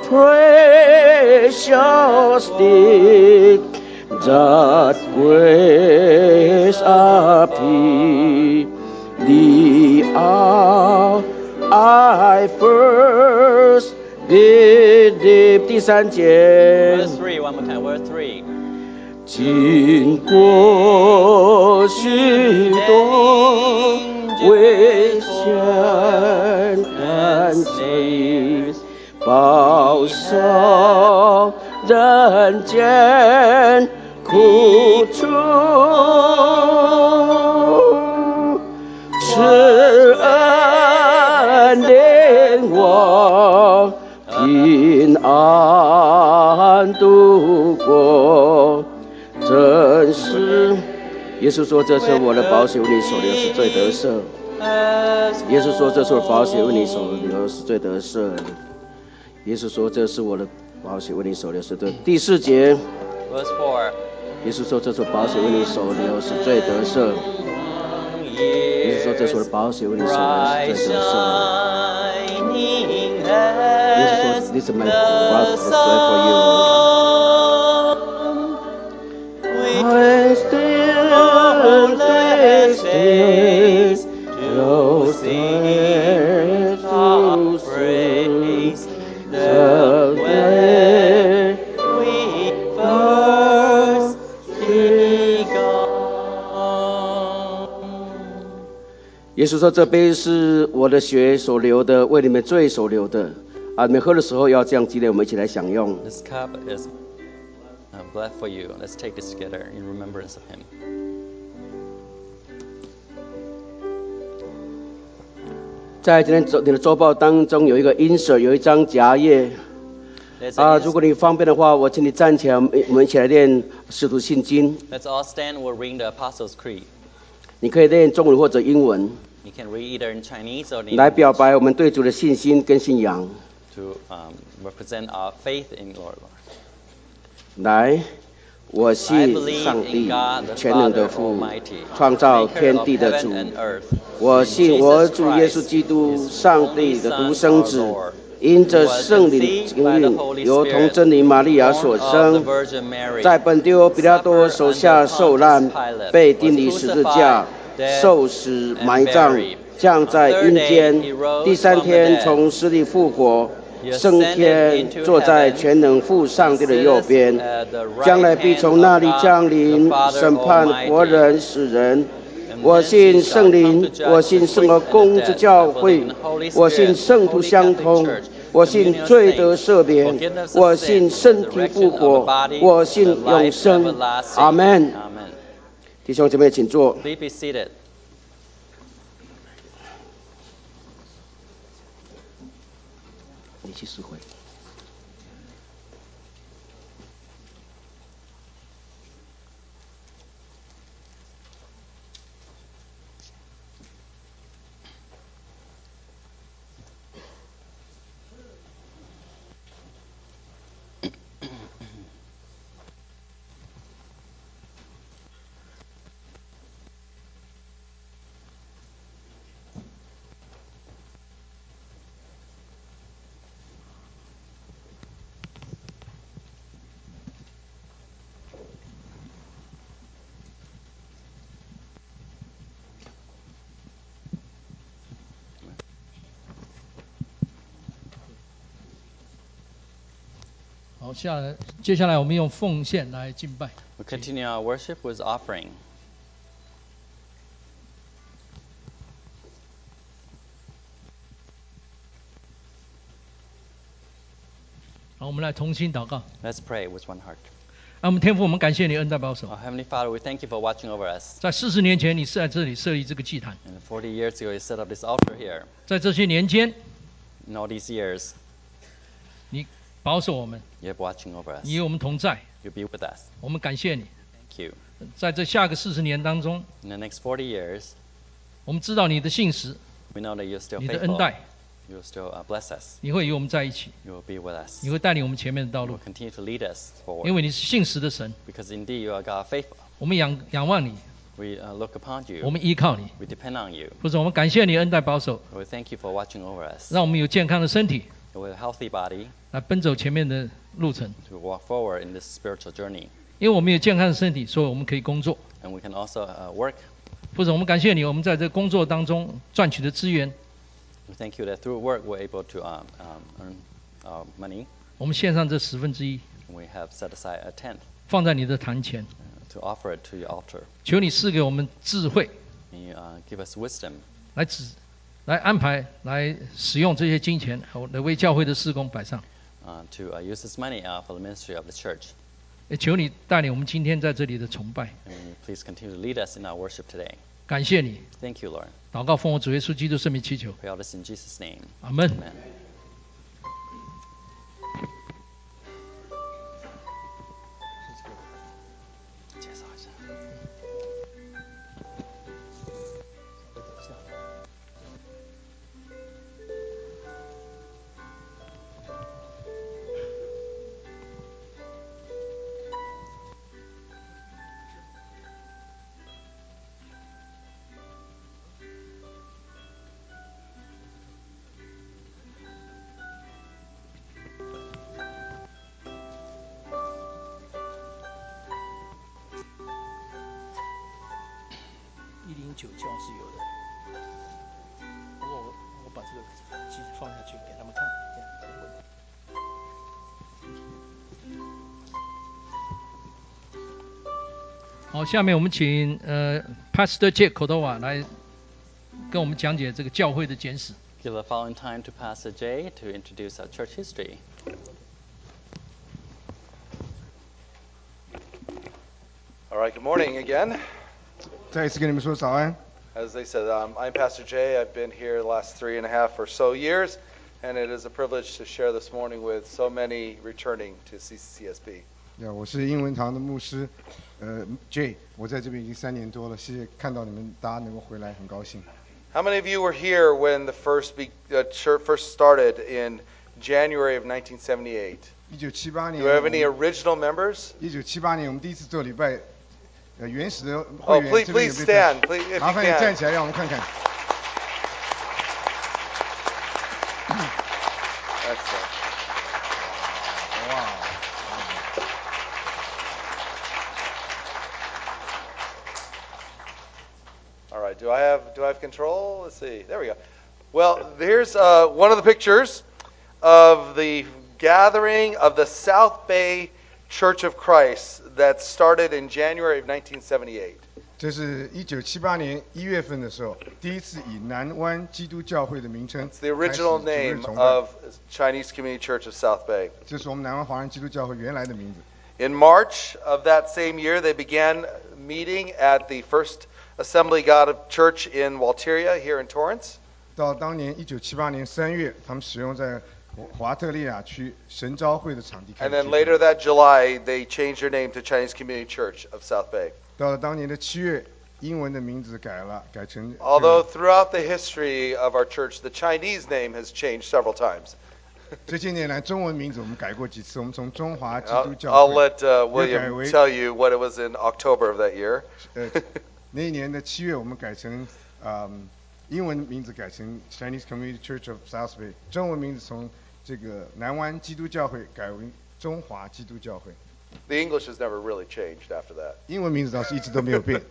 Speaker 7: precious did that grace appear, the hour I first believed. 第三节
Speaker 3: Verse 3, one more time, verse 3.
Speaker 7: 经过许多危险难行，饱受人间苦楚，慈恩令我平安度过。真是，耶稣说：“这是我的宝血为你所流，是最得赦。”耶稣说：“这是我的宝血为你所流，是最得赦。”耶稣说：“这是我的宝血为你所流，是最。”第四节
Speaker 3: Verse 4.
Speaker 7: 耶稣说：“这是我的宝血为你所流，是最得赦。”耶稣说：“这是我的宝血为你所流，是最得赦。”耶稣说 ：“This is my blood that was shed for you. When still days, those days to say, 稣说：“这杯是我的血所流的，为你们罪所流的。”你们喝的时候要这样纪念，我们一起来享用。
Speaker 3: This cup is blood for you. Let's take this together in remembrance of him.
Speaker 7: 在今天你的周报当中有一个 insert， 有一张夹页。如果你方便的话，我请你站起来，我们一起来念使徒信经。
Speaker 3: Let's all stand. We'll read the Apostles' Creed.
Speaker 7: 你可以念中文或者英文。
Speaker 3: You can read either in Chinese or in
Speaker 7: 来表白我们对主的信心跟信仰。
Speaker 3: To represent our faith in Lord.
Speaker 7: 来，我信上帝全能的父，创造天地的主。我信我主耶稣基督，上帝的独生子，因着圣灵经运，由童真理玛利亚所生，在本丢彼拉多手下受难，被钉于十字架，受死埋葬，降在阴间，第3天从死里复活。升天，坐在全能父上帝的右边，将来必从那里降临，审判活人死人。我信圣灵，我信圣而公之教会，我信圣徒相通，我信罪得赦免，我信身体复活，我信永生。阿门。弟兄姐妹，请坐。你去思会。
Speaker 1: 好，接下来我们用奉献来敬拜。
Speaker 3: We continue our worship with offering.
Speaker 1: 好，我们来同心祷告。
Speaker 3: Let's pray with one heart.
Speaker 1: 我们天父，我们感谢你恩待保守。
Speaker 3: Heavenly Father, we thank you for watching over us.
Speaker 1: 在40年前，你是在这里设立这个祭坛。
Speaker 3: And 40 years ago, you set up this altar here.
Speaker 1: 在这些年间
Speaker 3: In all these years,
Speaker 1: 你保守我们，
Speaker 3: you're watching over us.
Speaker 1: 你与我们同在，
Speaker 3: You'll be with us.
Speaker 1: 我们感谢你。
Speaker 3: Thank you.
Speaker 1: 在这下个40年当中，
Speaker 3: In the next 40 years,
Speaker 1: 我们知道你的信实，
Speaker 3: we know that you're still
Speaker 1: 你的
Speaker 3: faithful.
Speaker 1: 恩待，
Speaker 3: You will still bless us.
Speaker 1: 你会与我们在一起，
Speaker 3: You will be with us.
Speaker 1: 你会带领我们前面的道
Speaker 3: You
Speaker 1: 路
Speaker 3: will，continue to lead us
Speaker 1: 因
Speaker 3: forward.
Speaker 1: 为你是信实的神。
Speaker 3: Because indeed you are God faithful.
Speaker 1: 我们仰望你，
Speaker 3: We look upon
Speaker 1: 我
Speaker 3: you.
Speaker 1: 们依靠你。
Speaker 3: We depend on you.
Speaker 1: 或者我们感谢你恩待保守，
Speaker 3: We thank you for watching over us.
Speaker 1: 让我们有健康的身体
Speaker 3: With a healthy body
Speaker 1: 来奔走前面的路程。
Speaker 3: to walk forward in this spiritual journey.
Speaker 1: 因为我们有健康的身体，所以我们可以工作。
Speaker 3: And we can also work.
Speaker 1: 或者我们感谢你，我们在这工作当中赚取的资源，
Speaker 3: We thank you that through work we're able to earn our money.
Speaker 1: 我们献上这1/10，
Speaker 3: We have set aside a tenth
Speaker 1: 放在你的坛前，
Speaker 3: to offer it to your altar.
Speaker 1: 求你赐给我们智慧，
Speaker 3: And you give us wisdom
Speaker 1: 来安排，来使用这些金钱，来为教会的事工摆上。
Speaker 3: to use this money for the ministry of the church.
Speaker 1: 也求你带领我们今天在这里的崇拜，
Speaker 3: And please continue to lead us in our worship today.
Speaker 1: 感谢你。
Speaker 3: Thank you, Lord.
Speaker 1: 祷告奉我主耶稣基督圣名祈求，
Speaker 3: Pray all this in Jesus' name.
Speaker 1: 阿门。
Speaker 3: Amen. 介绍一下。
Speaker 1: 109教是有的，不过我把这个机子放下去给他们看，这样没问题。好，下面我们请Pastor Jack Cordova 来跟我们讲解这个教会的简史。
Speaker 3: Give the following time to Pastor Jay to introduce our church history.
Speaker 8: All right, good morning again.
Speaker 5: 再一次跟你们说早安。
Speaker 8: As they said, I'm Pastor Jay. I've been here the last 3.5 or so years, and it is a privilege to share this morning with so many returning to CCSB.
Speaker 5: 我是英文堂的牧师，Jay。我在这边已经3年多了，谢谢看到你们大家能够回来，很高兴。
Speaker 8: How many of you were here when the church first started in January of 1978?
Speaker 5: 1978年。
Speaker 8: Do we have any original members?
Speaker 5: 1978年我们第一次做礼拜，原始的
Speaker 8: 会
Speaker 5: 员。
Speaker 8: Please stand, please, if you can.
Speaker 5: 麻烦你站起来，让我们看看。
Speaker 8: All right, do I have control? Let's see. There we go. Well, here's one of the pictures of the gathering of the South Bay Church of Christ that started in January of 1978.
Speaker 5: 这是1978年1月份的时候，第一次以南湾基督教会的名称。
Speaker 8: It's the original name of Chinese Community Church of South Bay.
Speaker 5: 这是我们南湾华人基督教会原来的名字。
Speaker 8: In March of that same year, they began meeting at the First Assembly God of Church in Walteria here in Torrance.
Speaker 5: 到当年1978年3月，他们使用在华特利亚区神召会的场地。
Speaker 8: And then later that July, they changed their name to Chinese Community Church of South Bay.
Speaker 5: 到了当年的7月，英文的名字改成。
Speaker 8: Although throughout the history of our church, the Chinese name has changed several times.
Speaker 5: 这些年来，中文名字我们改过几次。我们从中华基督教会。
Speaker 8: I'll let William tell you what it was in October of that year.
Speaker 5: 那一年的7月，我们改成英文名字改成 Chinese Community Church of South Bay， 中文名字从这个南湾基督教会改为中华基督教会。
Speaker 8: The English has never really changed after that.
Speaker 5: 英文名字倒是一直都没有变。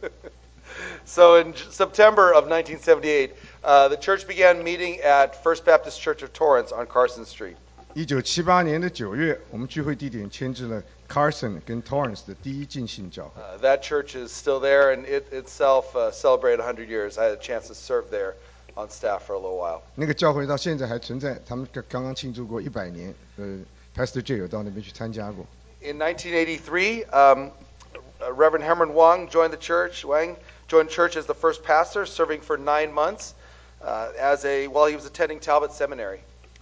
Speaker 8: So in September of 1978, the church began meeting at First Baptist Church of Torrance on Carson Street.
Speaker 5: 1978年的9月，我们聚会地点迁至了 Carson 跟 Torrance 的第一浸信教会。
Speaker 8: That church is still there, and it itself celebrated 100 years. I had a chance to serve there on staff for a little while.
Speaker 5: 那个教会到现在还存在，他们刚刚庆祝过100年。Pastor Jay 有到那边去参加过。
Speaker 8: In 1983, Reverend Herman Wang joined the church. Wang joined church as the first pastor, serving for 9 months while he was attending Talbot Seminary.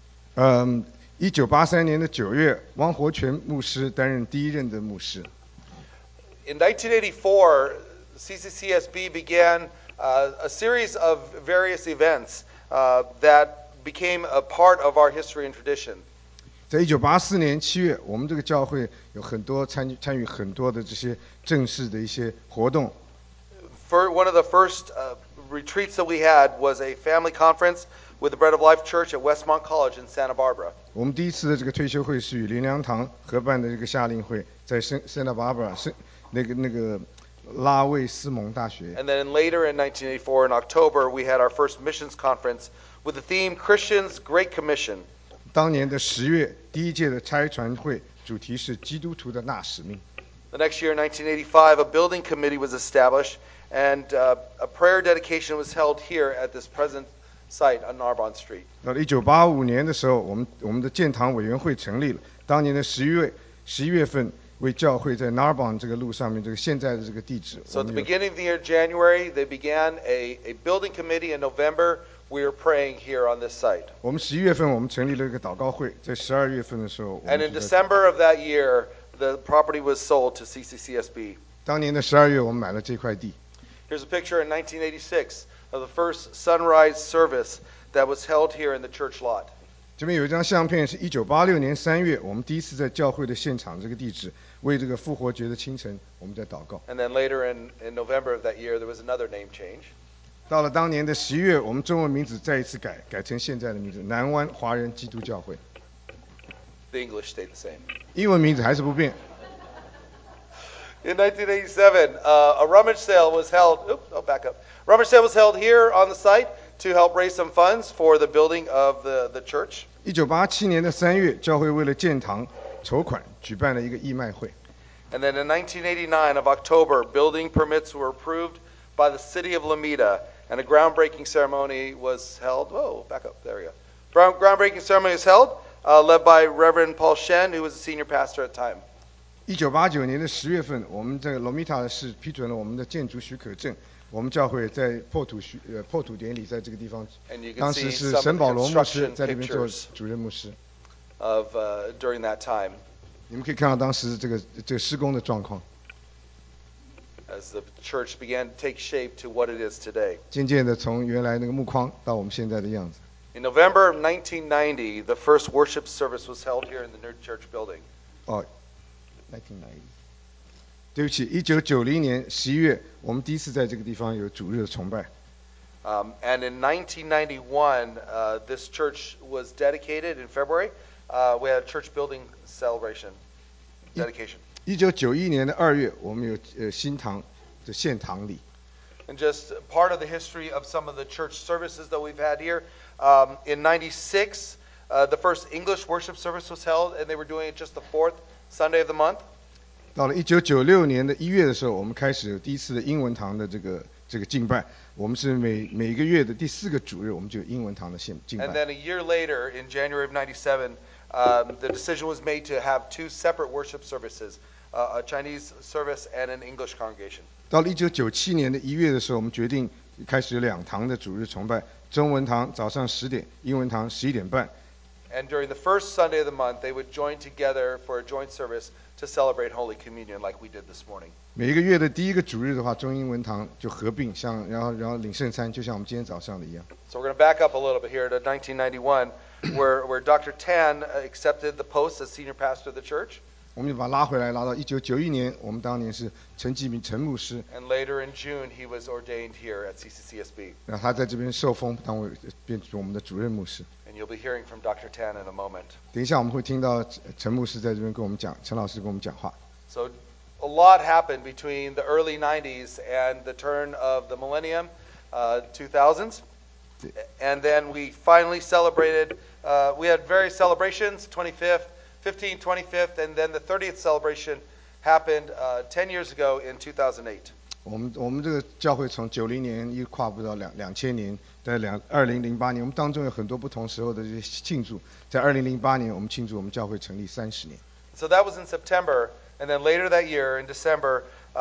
Speaker 5: 1983年的9月，汪活全牧师担任第一任的牧师。
Speaker 8: In 1984, CCCSB began a series of various events that became a part of our history and tradition.
Speaker 5: 在1984年7月，我们这个教会有很多参与很多的这些正式的一些活动。
Speaker 8: One of the first retreats that we had was a family conference with the Bread of Life Church at Westmont College in Santa Barbara.
Speaker 5: 我们第一次的这个退休会是与灵粮堂合办的这个夏令会，在Santa Barbara 那个拉卫斯蒙大学。
Speaker 8: And then later in 1984, in October, we had our first missions conference with the theme Christians Great Commission.
Speaker 5: 当年的10月，第一届的差传会主题是基督徒的大使命。
Speaker 8: The next year, in 1985, a building committee was established, and a prayer dedication was held here at this present site on Narbonne Street.
Speaker 5: 到了1985年的时候，我们的建堂委员会成立了。当年的11月份，为教会在 Narbonne 这个路上面这个现在的这个地址。
Speaker 8: So at the beginning of the year, January, they began a building committee. In November, we are praying here on this site.
Speaker 5: 我们11月份我们成立了一个祷告会，在12月份的时候。
Speaker 8: And in December of that year, the property was sold to CCCSB.
Speaker 5: 当年的12月，我们买了这块地。
Speaker 8: Here's a picture in 1986 of the first sunrise service that was held here in the church lot.
Speaker 5: 这边有一张相片，是1986年3月，我们第一次在教会的现场这个地址，为这个复活节的清晨，我们在祷告。
Speaker 8: And then later in November of that year, there was another name change.
Speaker 5: 到了当年的11月，我们中文名字再一次改成现在的名字——南湾华人基督教会。
Speaker 8: The English stayed the same.
Speaker 5: 英文名字还是不变。
Speaker 8: In 1987, a rummage sale was held. Back up. Rummage sale was held here on the site to help raise some funds for the building of the church.
Speaker 5: 1987年的3月，教会为了建堂筹款，举办了一个义卖会。
Speaker 8: And then in 1989 of October, building permits were approved by the city of Lomita, and a groundbreaking ceremony was held. Whoa, back up. There we go. Groundbreaking ceremony was held, led by Reverend Paul Shen, who was a senior pastor at the time.
Speaker 5: 1989年的10月份，我们这个罗米塔市批准了我们的建筑许可证，我们教会在破土典礼在这个地方，当时是沈保罗牧师在这边做主任牧师。
Speaker 8: Of during that time.
Speaker 5: 你们可以看到当时这个施工的状况。
Speaker 8: As the church began to take shape to what it is today.
Speaker 5: 渐渐的从原来那个木框到我们现在的样子。
Speaker 8: In November of 1990, the first worship service was held here in the New Church building.
Speaker 5: 1990。对不起，1990年11月，我们第一次在这个地方有主日的崇拜。
Speaker 8: And in 1991, this church was dedicated in February. We had a church building celebration, dedication.
Speaker 5: 1991年的2月，我们有新堂的献堂礼。
Speaker 8: And just part of the history of some of the church services that we've had here. In 96, the first English worship service was held, and they were doing it just the fourth Sunday of the month.
Speaker 5: 到了1996年的1月的时候，我们开始有第一次的英文堂的这个敬拜。我们是每个月的第4个主日，我们就有英文堂的敬拜。
Speaker 8: And then a year later, in January of 97, the decision was made to have 2 separate worship services, a Chinese service and an English congregation.
Speaker 5: 到了1997年的1月的时候，我们决定开始有2堂的主日崇拜，中文堂早上10点，英文堂11点半。
Speaker 8: And during the first Sunday of the month, they would join together for a joint service to celebrate Holy Communion, like we did this morning.
Speaker 5: 每一个月的第1个主日的话，中英文堂就合并，然后领圣餐，就像我们今天早上的一样。
Speaker 8: So we're going to back up a little bit here to 1991, where Dr. Tan accepted the post as senior pastor of the church.
Speaker 5: 我们就把它拉回来，拉到1991年，我们当年是陈继明陈牧师。
Speaker 8: And later in June, he was ordained here at CCCSB.
Speaker 5: 然后他在这边受封，变成我们的主任牧师。
Speaker 8: And you'll be hearing from Dr. Tan in a moment.
Speaker 5: 等一下我们会听到陈牧师在这边跟我们讲，陈老师跟我们讲话。
Speaker 8: So a lot happened between the early 90s and the turn of the millennium, 2000s. And then we finally celebrated, we had various celebrations, 25th, 15th, 25th, and then the 30th celebration happened 10 years ago in 2008.
Speaker 5: 我们这个教会从90年一跨步到2000年，在2008年，我们当中有很多不同时候的这些庆祝。在2008年，我们庆祝我们教会成立30年。
Speaker 8: So that was in September, and then later that year in December,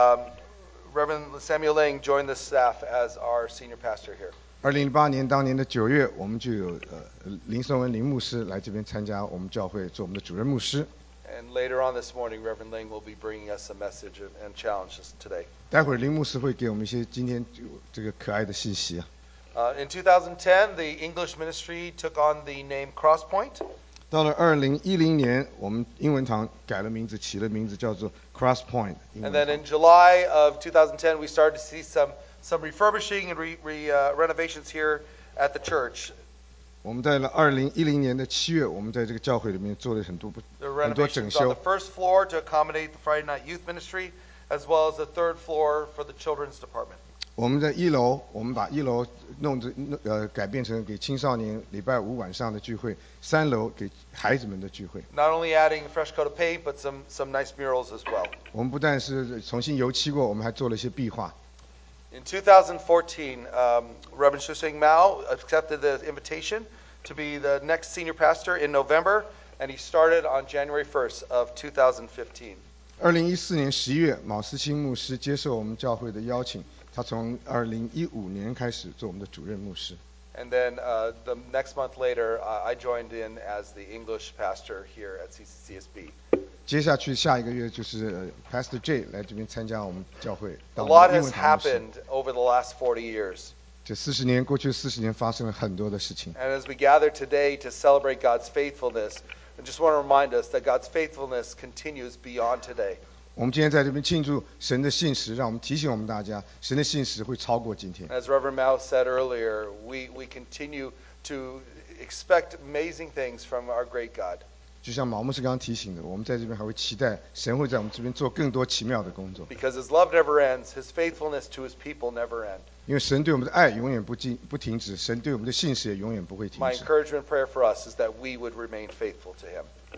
Speaker 8: Reverend Samuel Ling joined the staff as our senior pastor here.
Speaker 5: 2008年当年的9月，我们就有林颂文林牧师来这边参加我们教会做我们的主任牧师。
Speaker 8: And later on this morning, Reverend Ling will be bringing us a message and challenges today.
Speaker 5: 待会儿林牧师会给我们一些今天这个可爱的信息啊。
Speaker 8: In 2010, the English ministry took on the name Crosspoint.
Speaker 5: 到了2010年，我们英文堂改了名字，起了名字叫做 Crosspoint。
Speaker 8: And then in July of 2010, we started to see some refurbishing and renovations here at the church.
Speaker 5: 我们在2010年的7月，我们在这个教会里面做了很多整
Speaker 8: renovations on
Speaker 5: 修
Speaker 8: the。first floor to accommodate the Friday night youth ministry, as well as the third floor for the children's department.
Speaker 5: 我们在1楼，我们把1楼改变成给青少年礼拜5晚上的聚会，3楼给孩子们的聚会。
Speaker 8: Not only adding a fresh coat of paint, but some nice murals as well.
Speaker 5: 我们不但是重新油漆过，我们还做了一些壁画。
Speaker 8: In 2014, Reverend Shuseng Mao accepted the invitation to be the next senior pastor in November, and he started on January 1st of 2015.
Speaker 5: 2014年11月，毛思清牧师接受我们教会的邀请，他从2015年开始做我们的主任牧师。
Speaker 8: And then the next month later, I joined in as the English pastor here at CCCSB.
Speaker 5: 接下去下一个月就是 Pastor J 来这边参加我们教会。
Speaker 8: A lot has happened over the last 40 years.
Speaker 5: 这过去40年发生了很多的事情。
Speaker 8: And as we gather today to celebrate God's faithfulness, I just want to remind us that God's faithfulness continues beyond today.
Speaker 5: 我们今天在这边庆祝神的信实，让我们提醒我们大家，神的信实会超过今天。
Speaker 8: As Reverend Mao said earlier, we continue to expect amazing things from our great God.
Speaker 5: 就像毛牧师刚刚提醒的，我们在这边还会期待神会在我们这边做更多奇妙的工作。
Speaker 8: Because His love never ends, His faithfulness to His people never end.
Speaker 5: 因为神对我们的爱永远不停止，神对我们的信实也永远不会停
Speaker 8: My
Speaker 5: 止。
Speaker 8: encouragement prayer for us is that we would remain faithful to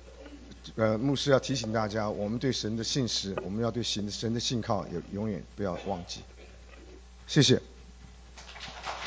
Speaker 8: Him.
Speaker 5: 牧师要提醒大家，我们对神的信实，我们要对神的信靠，也永远不要忘记。谢谢。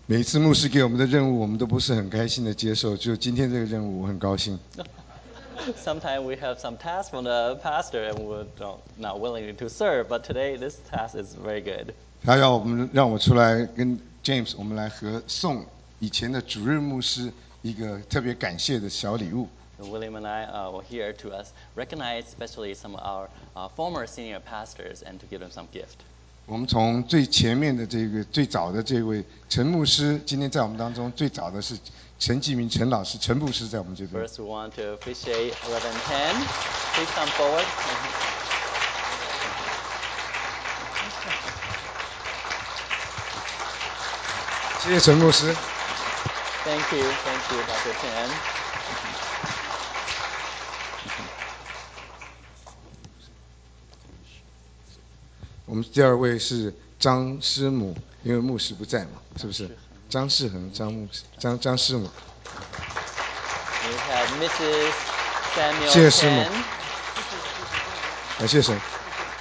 Speaker 9: 每一次牧师给我们的任务，我们都不是很开心的接受。就今天这个任务，我很高兴。
Speaker 3: Sometimes we have some tasks from the pastor and we're not willing to serve, but today this task is very good.
Speaker 9: 他让我出来跟 James 我们来合送以前的主任牧师一个特别感谢的小礼物。
Speaker 3: William and I were here to recognize especially some of our former senior pastors and to give them some gift.
Speaker 9: 我们从最前面的最早的这位陈牧师，今天在我们当中最早的是陈继明陈老师，陈牧师在我们这边。
Speaker 3: First, we want to appreciate Reverend Ken. Please come forward.
Speaker 9: 谢谢陈牧师。
Speaker 3: Thank you, Dr. Ken.
Speaker 9: 我们第二位是张师母，因为牧师不在嘛，是不是？张世恒，张师母。
Speaker 3: We have Mrs. Samuel
Speaker 9: 谢谢师母。
Speaker 3: Ken.
Speaker 9: 感谢神。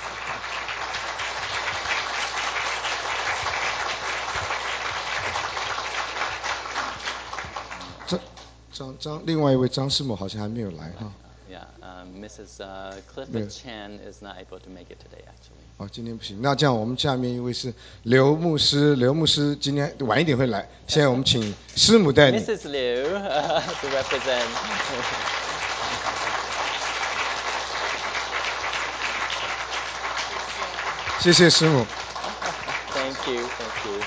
Speaker 9: 另外一位张师母好像还没有来哈。
Speaker 3: Yeah, Mrs. Clifford Chan is not able to make it today, actually.
Speaker 9: 哦，今天不行。那这样，我们下面一位是刘牧师。刘牧师今天晚一点会来。现在我们请师母带领。
Speaker 3: Mrs. Liu to represent.
Speaker 9: 谢谢师母。
Speaker 3: Thank you, thank you.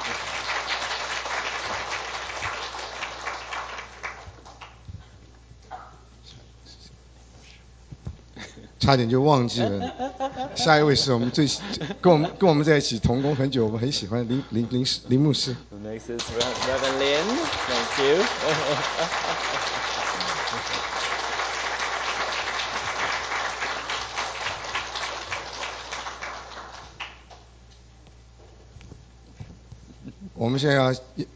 Speaker 9: 差点就忘记了。下一位是我们跟我们在一起同工很久，我们很喜欢林牧师。
Speaker 3: Next is Reverend Lin. Thank you.
Speaker 9: 我们现在要。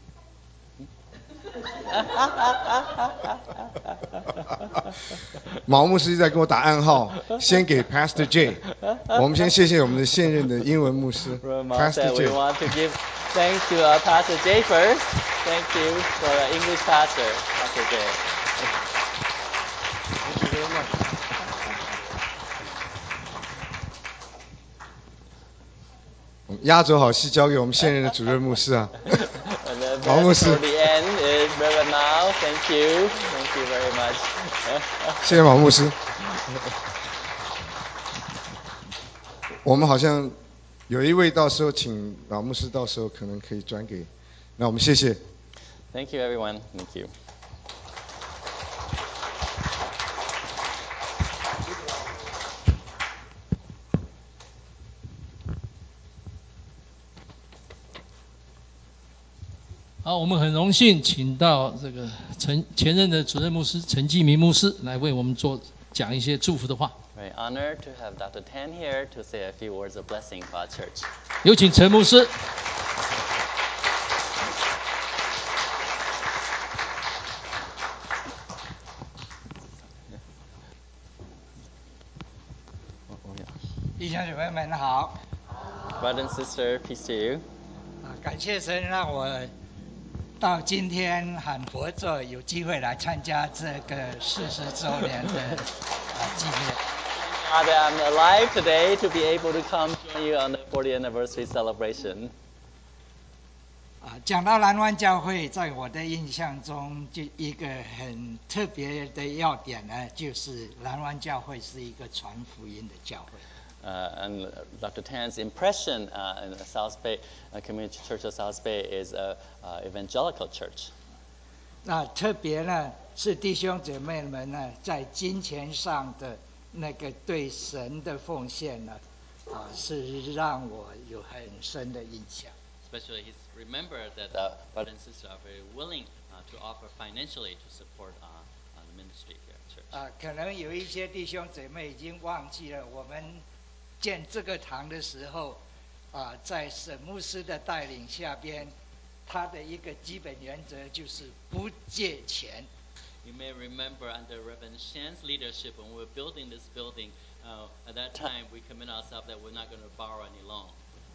Speaker 9: 毛牧师在跟我打暗号，先给 Pastor J。我们先谢谢我们的现任的英文牧师 Pastor J。
Speaker 3: We want to give thanks to Pastor J first. Thank you for the English pastor, Pastor J.
Speaker 9: 压轴好戏交给我们现任的主任牧师啊，毛牧师。
Speaker 3: For the end is Reverend Mao. Thank you very much.
Speaker 9: 谢谢毛牧师。我们好像有一位到时候请老牧师，到时候可能可以转给。那我们谢谢。
Speaker 3: Thank you, everyone. Thank you.
Speaker 1: 好，我们很荣幸请到这个前任的主任牧师陈继明牧师来为我们讲一些祝福的话。
Speaker 3: Very honored to have Dr. Tan here to say a few words of blessing for our church.
Speaker 1: 有请陈牧师。
Speaker 10: 弟兄姊妹们好。
Speaker 3: Brother and sister, peace to you.
Speaker 10: 感谢神让我到今天很活着，有机会来参加这个40周年的纪念。
Speaker 3: God, I'm alive today to be able to come join you on the 40th anniversary celebration.
Speaker 10: 讲到南湾教会，在我的印象中，就一个很特别的要点呢，就是南湾教会是一个传福音的教会。
Speaker 3: And Dr. Tan's impression in the South Bay Community Church of South Bay is an evangelical church.
Speaker 10: 那特别呢，是弟兄姐妹们呢，在金钱上的那个对神的奉献呢，是让我有很深的印象。
Speaker 3: Especially, he's remembered that brothers and sisters are very willing to offer financially to support the ministry here at church.
Speaker 10: 可能有一些弟兄姐妹已经忘记了，我们建这个堂的时候，在沈牧师的带领下边，他的一个基本原则就是不借钱。
Speaker 3: You may remember under Reverend Shan's leadership when we were building this building, at that time we commit ourselves that we're not going to borrow any loan.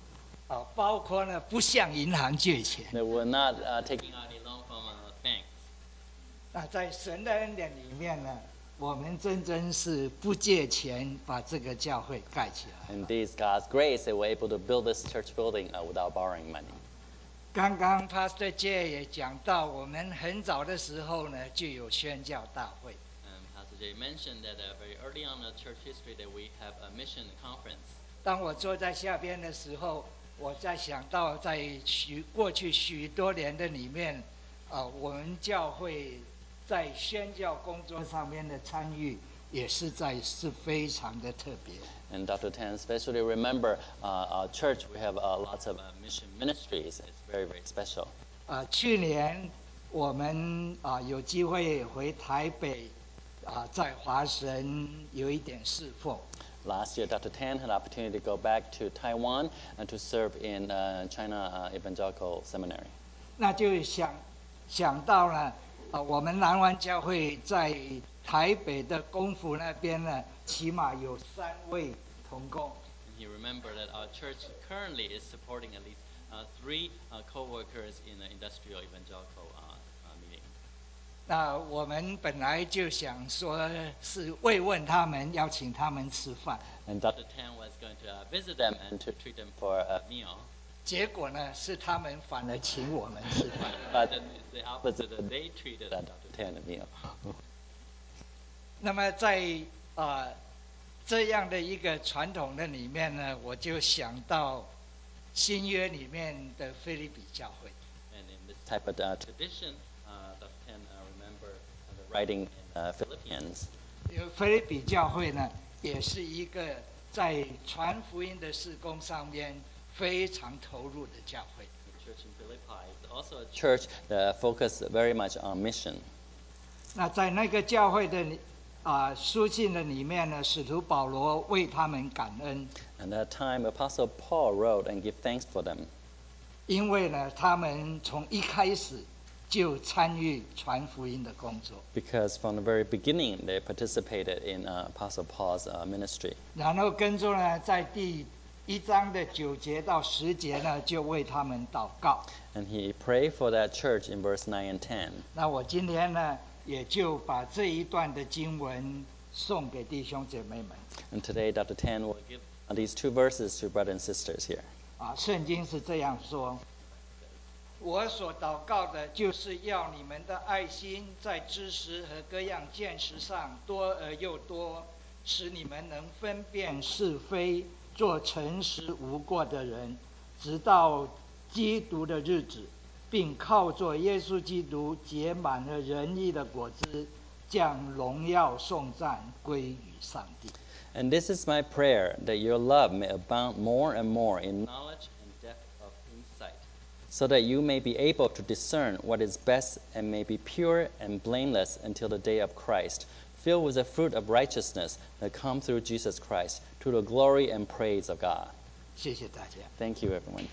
Speaker 10: 包括呢不向银行借钱。
Speaker 3: They were not taking out any loan from banks.
Speaker 10: 那在神的恩典里面呢，我们真是不借钱把这个教会盖起来。
Speaker 3: In this God's grace, they were able to build this church building without borrowing money.
Speaker 10: 刚刚 Pastor Jay 也讲到，我们很早的时候呢就有宣教大会。
Speaker 3: Pastor Jay mentioned that very early on in the church history that we have a mission conference.
Speaker 10: 当我坐在下边的时候，我在想到在过去许多年的里面，我们教会在宣教工作上面的参与也是非常的特别。
Speaker 3: And Dr. Tan especially remember our church, we have lots of mission ministries. It's very, very special.
Speaker 10: 去年我们有机会回台北，在华神有一点侍奉。
Speaker 3: Last year, Dr. Tan had opportunity to go back to Taiwan and to serve in China Evangelical Seminary.
Speaker 10: 那就想到了，我们南湾教会在台北的功夫那边呢，起码有3位同工。
Speaker 3: And he remembered that our church currently is supporting at least 3 co-workers in the industrial evangelical meeting.
Speaker 10: 那我们本来就想说是慰问他们，邀请他们吃饭。
Speaker 3: And Dr. Tan was going to visit them and to treat them for a meal.
Speaker 10: 结果呢，是他们反而请我们吃饭。
Speaker 3: But the opposite, they treated Dr. Tan a meal.
Speaker 10: 那么在这样的一个传统的里面呢，我就想到新约里面的腓立比教会。
Speaker 3: And in this type of tradition, Dr. Tan remember the writing in Philippians.
Speaker 10: 因为腓立比教会呢，也是一个在传福音的事工上面非常投入的教会。
Speaker 3: The church in Philippi is also a church that focuses very much on mission.
Speaker 10: 那在那个教会的书信的里面呢，使徒保罗为他们感恩。
Speaker 3: And at that time, Apostle Paul wrote and gave thanks for them.
Speaker 10: 因为呢，他们从一开始就参与传福音的工作。
Speaker 3: Because from the very beginning, they participated in Apostle Paul's ministry.
Speaker 10: 然后跟着呢，在第1章的9节到10节呢，就为他们祷告。
Speaker 3: And he prayed for that church in verse 9 and 10.
Speaker 10: 那我今天呢，也就把这一段的经文送给弟兄姐妹们。
Speaker 3: And today, Dr. Tan will give these 2 verses to brothers and sisters here.
Speaker 10: 圣经是这样说：我所祷告的，就是要你们的爱心在知识和各样见识上多而又多，使你们能分辨是非，做诚实无过的人，直到基督的日子，并靠着耶稣基督结满了仁义的果子，将荣耀颂赞归于上帝。
Speaker 3: And this is my prayer, that your love may abound more and more in knowledge and depth of insight, so that you may be able to discern what is best and may be pure and blameless until the day of Christ, filled with the fruit of righteousness that come through Jesus Christ, to the glory and praise of God.
Speaker 10: 谢谢大家。
Speaker 3: Thank you, everyone.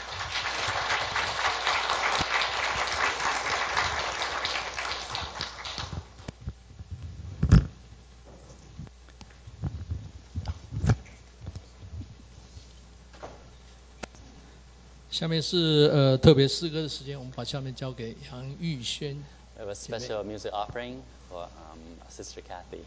Speaker 1: 下面是特别诗歌的时间，我们把下面交给杨玉轩。
Speaker 3: We have a special music offering for Sister Kathy.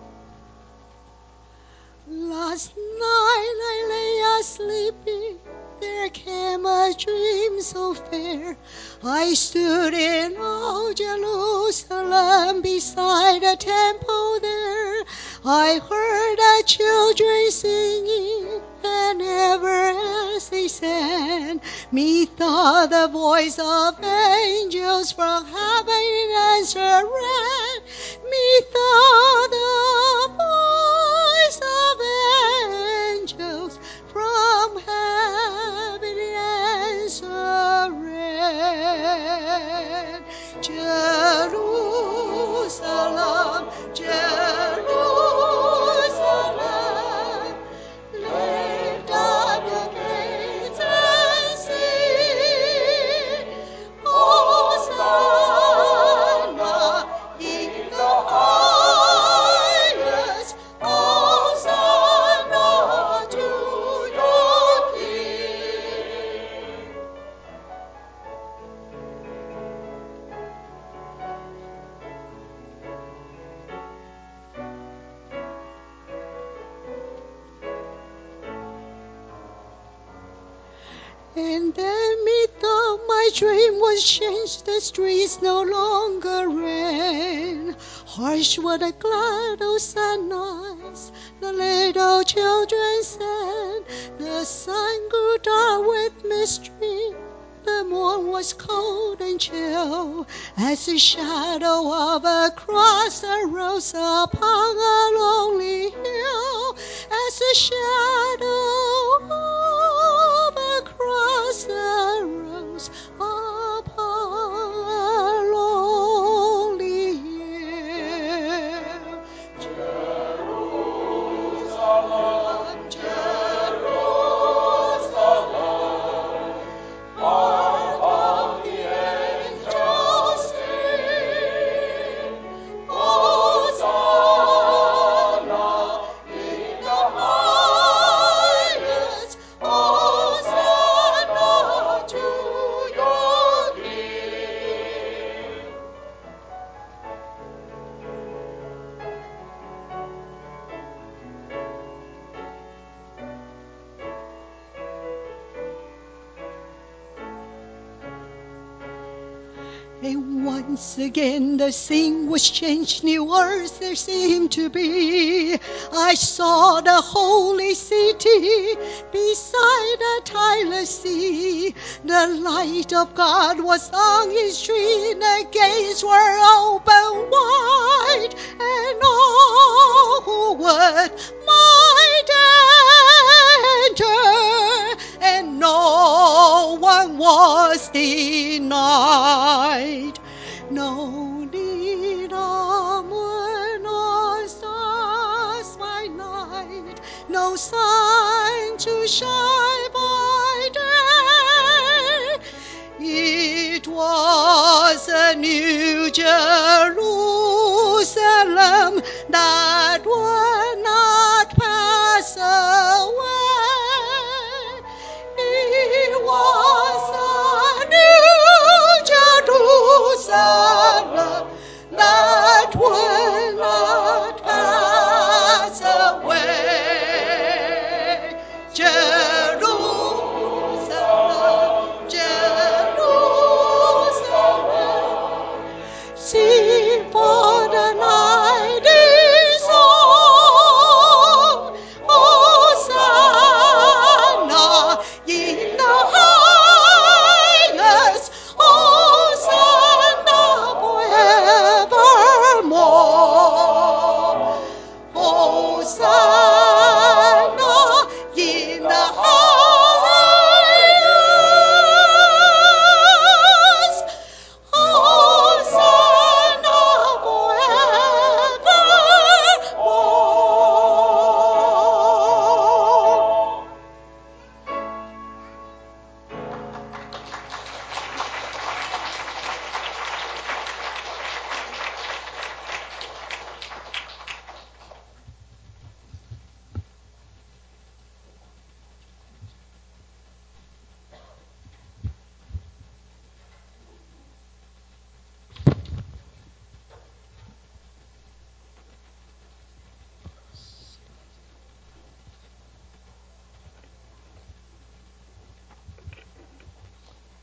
Speaker 11: Last night I lay asleep there came a dream so fair. I stood in old Jerusalem beside a temple there. I heard the children singing, and ever as they sang, methought the voice of angels from heaven answered rang. Methought the voice of angels from heaven answered rang. Jerusalem, Jerusalem, lift up your gates and sing, Hosanna in the highest, Hosanna to your King. And then methought my dream was changed. The streets no longer rang. Harsh were the glad hosannas the little children sang. The sun grew dark with mystery. The morn was cold and chill, as the shadow of a cross arose upon a lonely hill. As the shadow of a cross arose upon a lonely hill. Jerusalem, Jerusalem, hark how the angels sing, Hosanna in the highest, Hosanna to your King. And once again the scene was changed, new earth there seemed to be. I saw the holy city beside a tideless sea. The light of God was on his tree, the gates were open wide, and all who would might enter, and no one was denied. No need of moon nor stars by night, no sun to shine by day. It was a new Jerusalem that would not pass away. It was a new Jerusalem that would not pass away. Jerusalem, Jerusalem, sing for the night is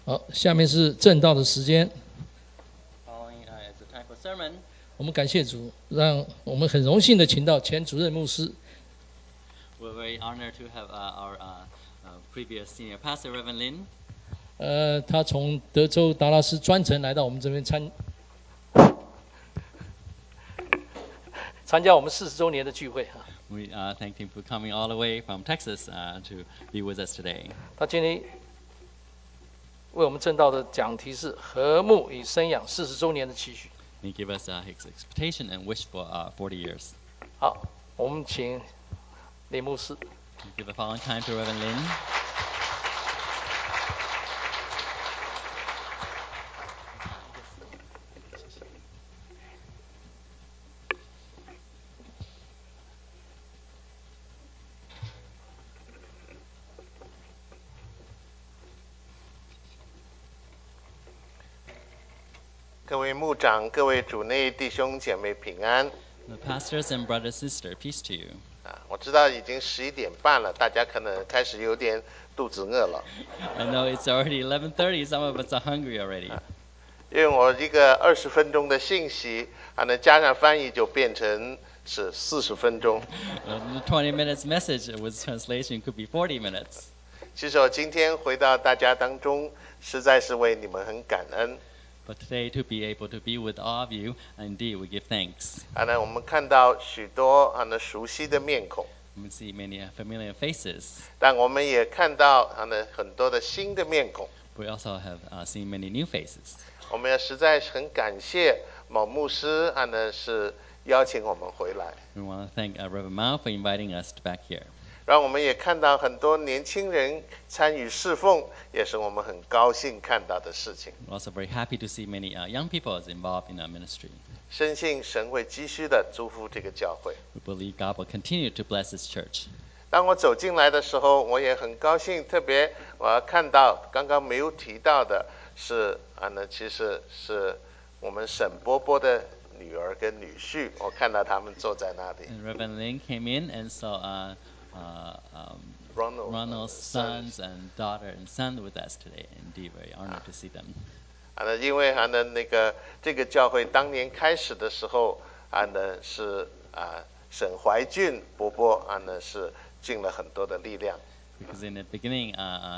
Speaker 1: 好，下面是正道的时间。
Speaker 3: Following is the time for sermon.
Speaker 1: 我们感谢主，让我们很荣幸的请到前主任牧师。
Speaker 3: We're very honored to have our previous senior pastor, Reverend Lin.
Speaker 1: 他从德州达拉斯专程来到我们这边参加我们40周年的聚会啊。
Speaker 3: We thank him for coming all the way from Texas to be with us today.
Speaker 1: 他今天为我们正道的讲题是和睦与生养40周年的期许。
Speaker 3: He gave us his expectation and wish for 40 years.
Speaker 1: 好，我们请林牧师。
Speaker 3: Give the following time to Reverend Lin.
Speaker 12: 各位牧长、各位主内弟兄姐妹平安。
Speaker 3: The pastors and brothers and sisters, peace to you.
Speaker 12: 我知道已经11点半了，大家可能开始有点肚子饿了。
Speaker 3: I know it's already 11:30. Some of us are hungry already.
Speaker 12: 因为我一个20分钟的信息，那加上翻译就变成是40分钟。
Speaker 3: The 20 minutes message with translation could be 40 minutes.
Speaker 12: 其实我今天回到大家当中，实在是为你们很感恩。
Speaker 3: But today, to be able to be with all of you, indeed, we give thanks.
Speaker 12: 我们看到许多熟悉的面孔。
Speaker 3: We see many familiar faces.
Speaker 12: 但我们也看到很多的新的面孔。
Speaker 3: We also have seen many new faces.
Speaker 12: 我们也实在是很感谢某牧师是邀请我们回来。
Speaker 3: We want to thank Reverend Mao for inviting us back here.
Speaker 12: 让我们也看到很多年轻人参与侍奉，也是我们很高兴看到的事情。
Speaker 3: We're also very happy to see many young people involved in our ministry.
Speaker 12: 深信神会继续的祝福这个教会。
Speaker 3: We believe God will continue to bless His church.
Speaker 12: 当我走进来的时候，我也很高兴，特别我要看到刚刚没有提到的是其实是我们沈波波的女儿跟女婿，我看到他们坐在那里。
Speaker 3: And Reverend Lin came in and saw Ronald's sons and daughter and son with us today. Indeed, very honored to see them.
Speaker 12: 因为这个教会当年开始的时候是沈怀俊伯伯是尽了很多的力量。
Speaker 3: Because in the beginning,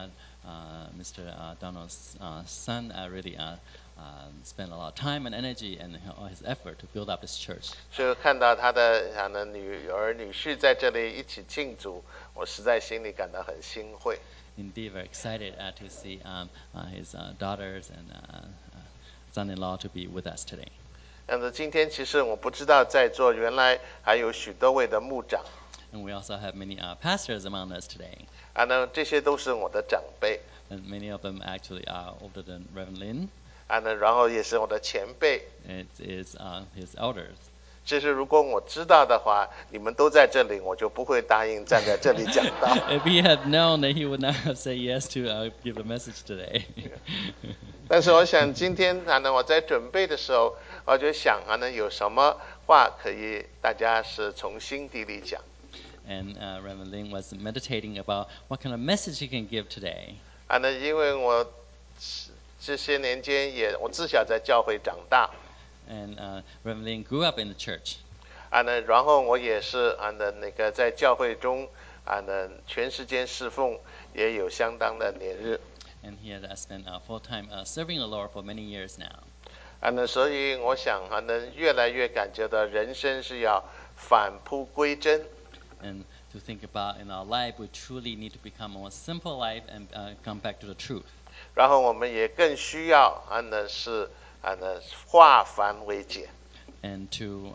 Speaker 3: Mr. Donald's son really spent a lot of time and energy and all his effort to build up his church.
Speaker 12: 所以看到他的女儿女婿在这里一起庆祝，我实在心里感到很欣慰。
Speaker 3: Indeed, very excited to see his daughters and son-in-law to be with us today.
Speaker 12: 今天其实我不知道在座原来还有许多位的牧长。
Speaker 3: And we also have many pastors among us today.
Speaker 12: 这些都是我的长辈。
Speaker 3: And many of them actually are older than Reverend Lin.
Speaker 12: 然后也是我的前辈。
Speaker 3: It is his elders.
Speaker 12: 其实如果我知道的话，你们都在这里，我就不会答应站在这里讲道。
Speaker 3: If he had known that he would not have said yes to give the message today.
Speaker 12: 但是我想今天我在准备的时候，我就想有什么话可以大家是从心底里讲。
Speaker 3: And Reverend Lin was meditating about what kind of message he can give today.
Speaker 12: 因为我这些年间我自小在教会长大。
Speaker 3: And Reverend Lin grew up in the church.
Speaker 12: 然后我也是在教会中全时间侍奉，也有相当的年日。
Speaker 3: And he had spent full time serving the Lord for many years now.
Speaker 12: 所以我想越来越感觉到人生是要返璞归真。
Speaker 3: And to think about in our life, we truly need to become a more simple life and come back to the truth.
Speaker 12: 然后我们也更需要是化繁为简。
Speaker 3: And to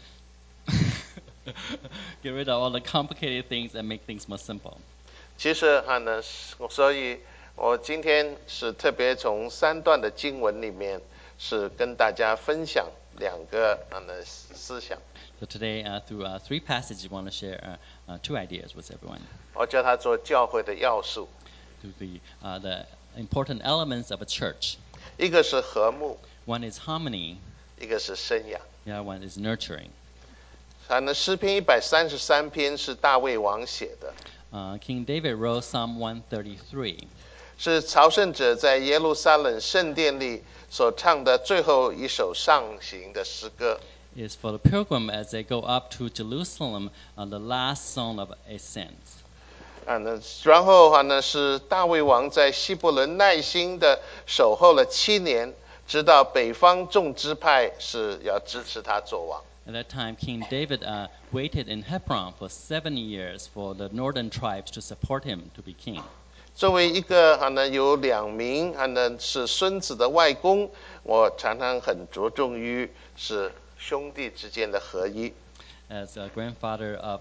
Speaker 3: get rid of all the complicated things and make things more simple.
Speaker 12: 其实所以我今天是特别从3段的经文里面是跟大家分享2个思想。
Speaker 3: So today, through 3 passages, I want to share 2 ideas with everyone.
Speaker 12: 我叫它做教会的要素。
Speaker 3: To the important elements of a church.
Speaker 12: 一个是和睦。
Speaker 3: One is harmony.
Speaker 12: 一个是生养。
Speaker 3: The other one is nurturing.
Speaker 12: 诗篇133篇是大卫王写的。
Speaker 3: King David wrote Psalm 133.
Speaker 12: 是朝圣者在耶路撒冷圣殿里所唱的最后一首上行的诗歌。
Speaker 3: Is for the pilgrim as they go up to Jerusalem on the last song of ascent.
Speaker 12: 然后呢是大卫王在希伯伦耐心的守候了7年，直到北方众支派是要支持他做王。
Speaker 3: At that time, King David waited in Hebron for 7 years for the northern tribes to support him to be king.
Speaker 12: 作为一个有2名是孙子的外公，我常常很着重于是兄弟之间的合一。
Speaker 3: As a grandfather of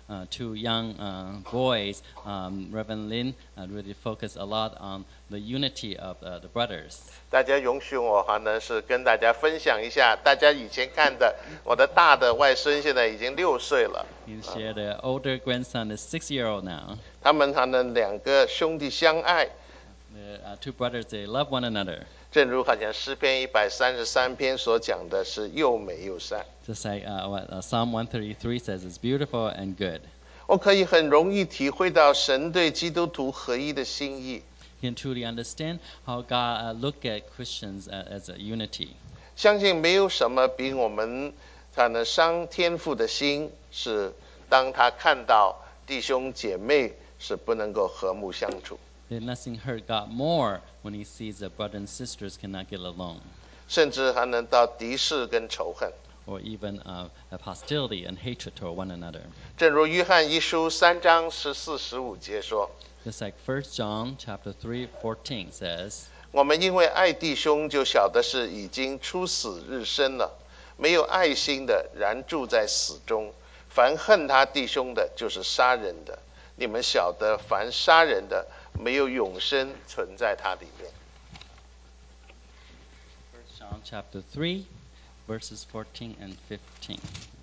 Speaker 3: 2 young boys, Reverend Lin really focused a lot on the unity of the brothers.
Speaker 12: 大家容许我是跟大家分享一下，大家以前看的我的大的外孙现在已经6岁了。
Speaker 3: You share the older grandson is 6-year-old now.
Speaker 12: 他们2个兄弟相爱。
Speaker 3: The 2 brothers, they love one another.
Speaker 12: 正如好像诗篇133篇所讲的是又美又善。
Speaker 3: Just like what Psalm 133 says, it's beautiful and good.
Speaker 12: 我可以很容易体会到神对基督徒合一的心意。
Speaker 3: You can truly understand how God look at Christians as a unity.
Speaker 12: 相信没有什么比我们伤天父的心，是当他看到弟兄姐妹是不能够和睦相处。
Speaker 3: There's nothing hurt God more when he sees that brothers and sisters cannot get along.
Speaker 12: 甚至还能到敌视跟仇恨。
Speaker 3: Or even have hostility and hatred toward one another.
Speaker 12: 正如约翰一书3章14、15节说。
Speaker 3: Just like 1 John chapter 3:14 says.
Speaker 12: 我们因为爱弟兄，就晓得是已经出死日生了。没有爱心的，然住在死中。凡恨他弟兄的，就是杀人的。你们晓得，凡杀人的，没有永生存在他里面。
Speaker 3: 1 John chapter 3, verses 14 and 15.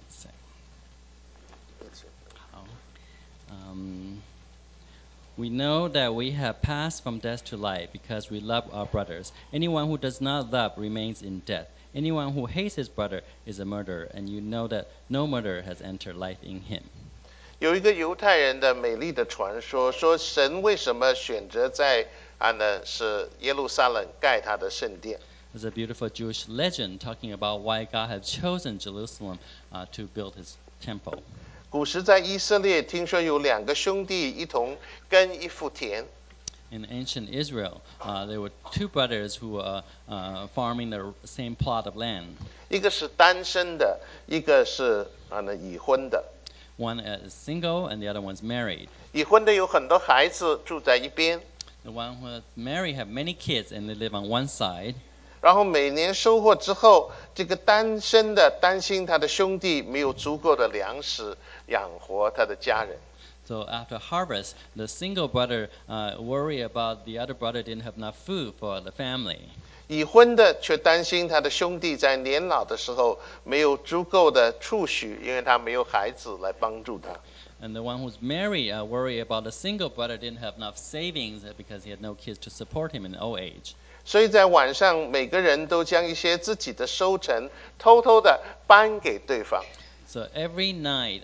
Speaker 3: We know that we have passed from death to life because we love our brothers. Anyone who does not love remains in death. Anyone who hates his brother is a murderer, and you know that no murderer has entered life in him.
Speaker 12: 有一个犹太人的美丽的传说，说神为什么选择在是耶路撒冷盖他的圣殿。
Speaker 3: There's a beautiful Jewish legend talking about why God had chosen Jerusalem to build his temple.
Speaker 12: 古时在以色列，听说有2个兄弟一同耕一幅田。
Speaker 3: In ancient Israel, there were 2 brothers who were farming the same plot of land.
Speaker 12: 一个是单身的，一个是已婚的。
Speaker 3: One is single and the other one's married.
Speaker 12: 已婚的有很多孩子住在一边。
Speaker 3: The one who is married have many kids and they live on one side.
Speaker 12: 然后每年收获之后，这个单身的担心他的兄弟没有足够的粮食养活他的家人。
Speaker 3: So after harvest, the single brother worry about the other brother didn't have enough food for the family.
Speaker 12: 已婚的却担心他的兄弟在年老的时候没有足够的储蓄，因为他没有孩子来帮助他。
Speaker 3: And the one who's married worry about the single brother didn't have enough savings because he had no kids to support him in old age.
Speaker 12: 所以在晚上，每个人都将一些自己的收成偷偷的搬给对方。
Speaker 3: So every night,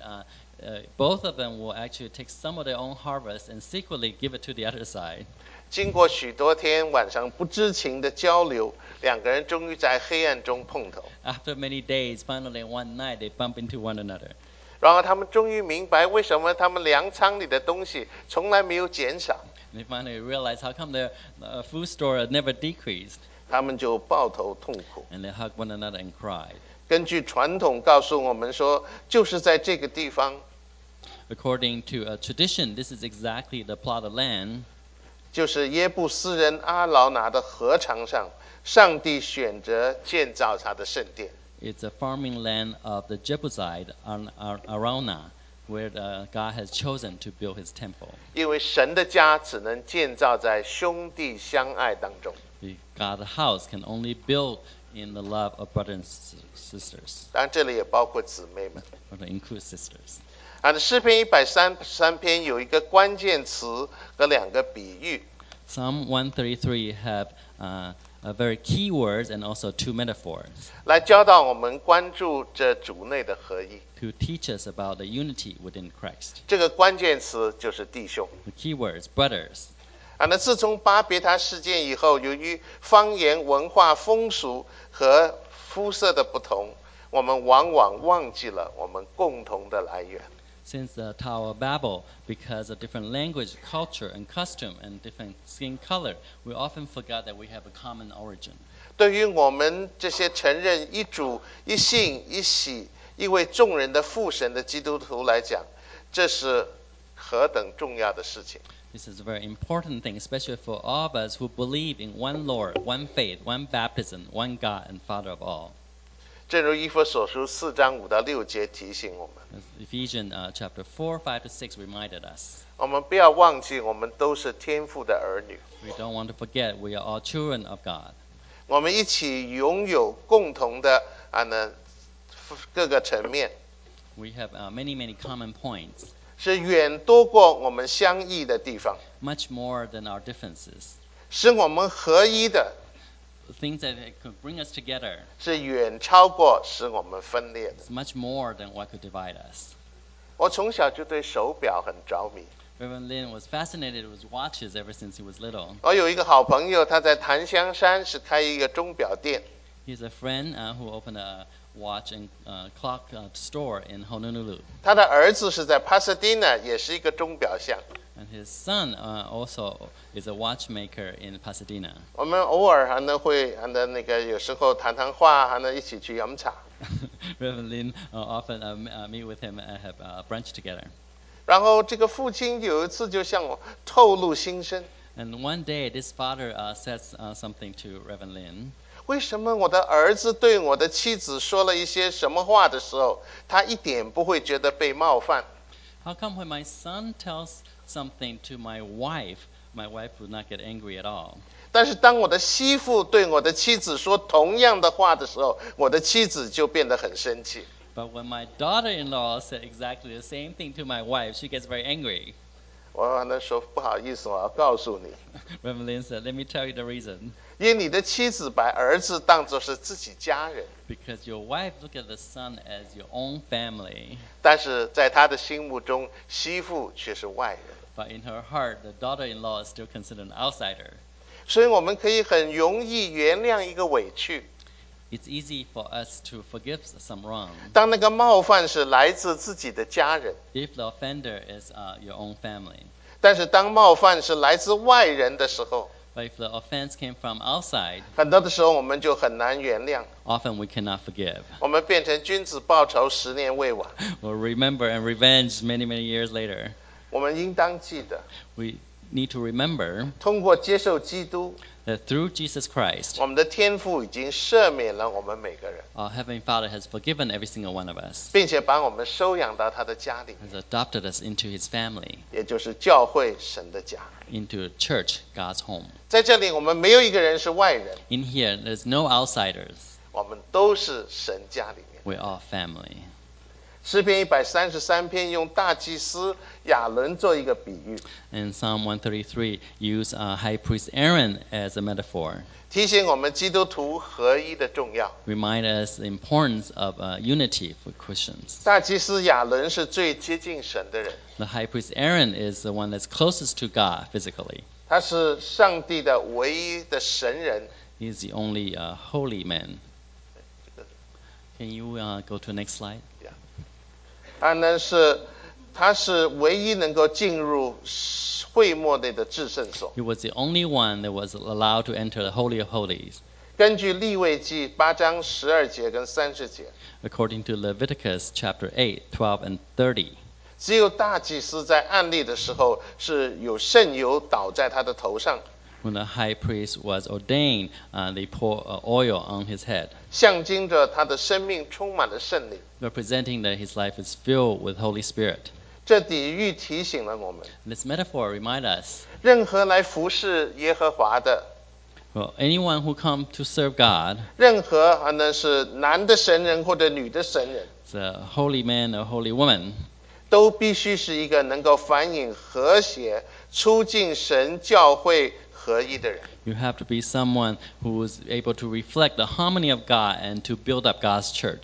Speaker 3: both of them will actually take some of their own harvest and secretly give it to the other side.
Speaker 12: 经过许多天晚上不知情的交流，2个人终于在黑暗中碰头。
Speaker 3: After many days, finally one night they bump into one another.
Speaker 12: 然后他们终于明白，为什么他们粮仓里的东西从来没有减少。
Speaker 3: They finally realized how come their food store never decreased.
Speaker 12: 他们就抱头痛哭。
Speaker 3: And they hug one another and cried.
Speaker 12: 根据传统告诉我们说，就是在这个地方。
Speaker 3: According to a tradition, this is exactly the plot of land.
Speaker 12: 就是耶布斯人阿劳拿的禾场上，上帝选择建造他的圣殿。
Speaker 3: It's a farming land of the Jebusite Araunah, where God has chosen to build his temple.
Speaker 12: 因为神的家只能建造在兄弟相爱当中。
Speaker 3: God's house can only build in the love of brothers and sisters.
Speaker 12: 当然，这里也包括姊妹们。
Speaker 3: Or to include sisters.
Speaker 12: 诗篇133篇有一个关键词和2个比喻。
Speaker 3: Psalm 133 have very key words and also 2 metaphors.
Speaker 12: 来教导我们关注这主内的合一。
Speaker 3: To teach us about the unity within Christ.
Speaker 12: 这个关键词就是弟兄。
Speaker 3: The key words, brothers.
Speaker 12: 那自从巴别塔事件以后，由于方言、文化、风俗和肤色的不同，我们往往忘记了我们共同的来源。
Speaker 3: Since the Tower of Babel, because of different language, culture, and custom, and different skin color, we often forgot that we have a common origin.
Speaker 12: 对于我们这些承认一主、一信、一洗、一位众人的父神的基督徒来讲，这是何等重要的事情。
Speaker 3: This is a very important thing, especially for all of us who believe in one Lord, one faith, one baptism, one God and Father of all.
Speaker 12: 正如以弗所书4章5到6节提醒我们，
Speaker 3: Ephesians chapter 4, 5 to 6 reminded us.
Speaker 12: 我们不要忘记我们都是天父的儿女，
Speaker 3: We don't want to forget we are all children of God.
Speaker 12: 我们一起拥有共同的各个层面，
Speaker 3: We have many, many common points,
Speaker 12: 是远多过我们相异的地方，
Speaker 3: much more than our differences.
Speaker 12: 使我们合一的
Speaker 3: Things that could bring us together
Speaker 12: 是远超过使我们分裂的。
Speaker 3: is much more than what could divide us.
Speaker 12: 我从小就对手表很着迷。
Speaker 3: Reverend Lin was fascinated with watches ever since he was little.
Speaker 12: 我有一个好朋友，他在檀香山是开一个钟表店。
Speaker 3: He's a friend who opened a watch and clock store in Honolulu.
Speaker 12: 他的儿子是在 Pasadena， 也是一个钟表匠。
Speaker 3: And his son also is a watchmaker in Pasadena.
Speaker 12: 我们偶尔会有时候谈谈话，一起去饮茶。
Speaker 3: Reverend Lin often meet with him and have brunch together.
Speaker 12: 然后这个父亲有一次就向我透露心声。
Speaker 3: And one day, this father says something to Reverend Lin.
Speaker 12: 为什么我的儿子对我的妻子说了一些什么话的时候，他一点不会觉得被冒犯？
Speaker 3: How come when my son tells something to my wife would not get angry at all?
Speaker 12: 但是当我的媳妇对我的妻子说同样的话的时候，我的妻子就变得很生气。
Speaker 3: But when my daughter-in-law said exactly the same thing to my wife, she gets very angry.
Speaker 12: 我说不好意思，我要告诉你，
Speaker 3: Reverend Lin said, "Let me tell you the reason.
Speaker 12: 因为你的妻子把儿子当作是自己家人，
Speaker 3: Because your wife look at the son as your own family,
Speaker 12: 但是在他的心目中，媳妇却是外人。
Speaker 3: but in her heart, the daughter-in-law is still considered an outsider."
Speaker 12: 所以我们可以很容易原谅一个委屈。
Speaker 3: It's easy for us to forgive some wrong
Speaker 12: 当那个冒犯是来自自己的家人，
Speaker 3: if the offender is your own family.
Speaker 12: 但是当冒犯是来自外人的时候，
Speaker 3: But if the offense came from outside,
Speaker 12: 很多的时候我们就很难原谅，
Speaker 3: often we cannot forgive.
Speaker 12: 我们变成君子报仇10年未晚。
Speaker 3: We'll remember and revenge many, many years later.
Speaker 12: 我们应当记得，
Speaker 3: We need to remember
Speaker 12: 通过接受基督，
Speaker 3: that through Jesus Christ,
Speaker 12: 我们的天父已经赦免了我们每个人，
Speaker 3: our Heavenly Father has forgiven every single one of us,
Speaker 12: 并且把我们收养到他的家里，
Speaker 3: has adopted us into His family,
Speaker 12: 也就是教会神的家。
Speaker 3: into church, God's home.
Speaker 12: 在这里，我们没有一个人是外人，
Speaker 3: In here, there's no outsiders.
Speaker 12: 我们都是神家里面。
Speaker 3: We're all family.
Speaker 12: 诗篇133篇用大祭司亚伦做一个比喻，
Speaker 3: And Psalm 133 use High Priest Aaron as a metaphor,
Speaker 12: 提醒我们基督徒合一的重要。
Speaker 3: remind us the importance of unity for Christians.
Speaker 12: 大祭司亚伦是最接近神的人，
Speaker 3: The High Priest Aaron is the one that's closest to God physically.
Speaker 12: 他是上帝的唯一的神人。
Speaker 3: He's the only holy man. Can you go to the next slide?
Speaker 12: 他是唯一能够进入会幕内的至圣所。
Speaker 3: He was the only one that was allowed to enter the Holy of Holies.
Speaker 12: 根据利未记8章12节跟30节，
Speaker 3: According to Leviticus chapter 8, 12, and 30,
Speaker 12: 只有大祭司在按立的时候是有圣油倒在他的头上，
Speaker 3: when the high priest was ordained, they pour oil on his head,
Speaker 12: 象征着他的生命充满了圣灵。
Speaker 3: representing that his life is filled with Holy Spirit.
Speaker 12: 这比喻提醒了我们，
Speaker 3: This metaphor reminds us,
Speaker 12: 任何来服侍耶和华的，
Speaker 3: well, anyone who come to serve God,
Speaker 12: 任何是男的神人或者女的神人，
Speaker 3: the holy man or holy woman,
Speaker 12: 都必须是一个能够反映和谐、促进神教会合一的人。
Speaker 3: you have to be someone who is able to reflect the harmony of God and to build up God's church.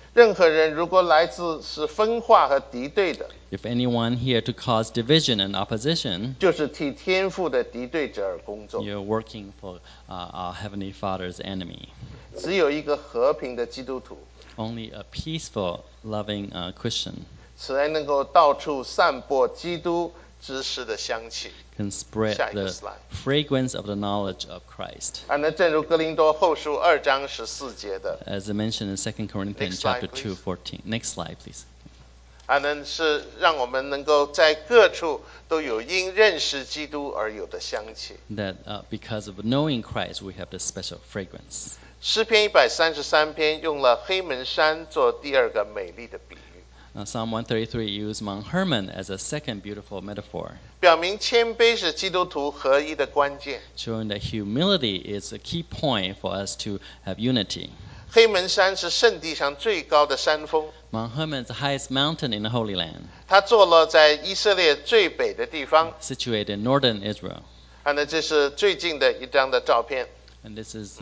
Speaker 12: 任何人如果来自是分化和敌对的，
Speaker 3: If anyone here to cause division and opposition,
Speaker 12: 就是替天父的敌对者而工作。
Speaker 3: you're working for our Heavenly Father's enemy.
Speaker 12: 只有一个和平的基督徒，
Speaker 3: Only a peaceful, loving Christian
Speaker 12: 才能够到处散播基督知识的香气。
Speaker 3: can spread
Speaker 12: 下一个
Speaker 3: the
Speaker 12: slide。
Speaker 3: fragrance of the knowledge of Christ.
Speaker 12: 那正如哥林多后书2章14节的，
Speaker 3: As I mentioned in 2
Speaker 12: Next
Speaker 3: Corinthians
Speaker 12: slide,
Speaker 3: chapter
Speaker 12: please.
Speaker 3: 2:14. Next slide, please.
Speaker 12: 是让我们能够在各处都有因认识基督而有的香气。
Speaker 3: That because of knowing Christ, we have this special fragrance.
Speaker 12: 诗篇133篇用了黑门山做第二个美丽的比喻，
Speaker 3: Psalm 133 used Mount Hermon as a second beautiful metaphor,
Speaker 12: 表明谦卑是基督徒合一的关键。
Speaker 3: showing that humility is a key point for us to have unity.
Speaker 12: 黑门山是圣地上最高的山峰，
Speaker 3: Mount Hermon is the highest mountain in the Holy Land,
Speaker 12: 它坐落在以色列最北的地方。
Speaker 3: situated in northern Israel.
Speaker 12: 这是最近的一张的照片。
Speaker 3: And this is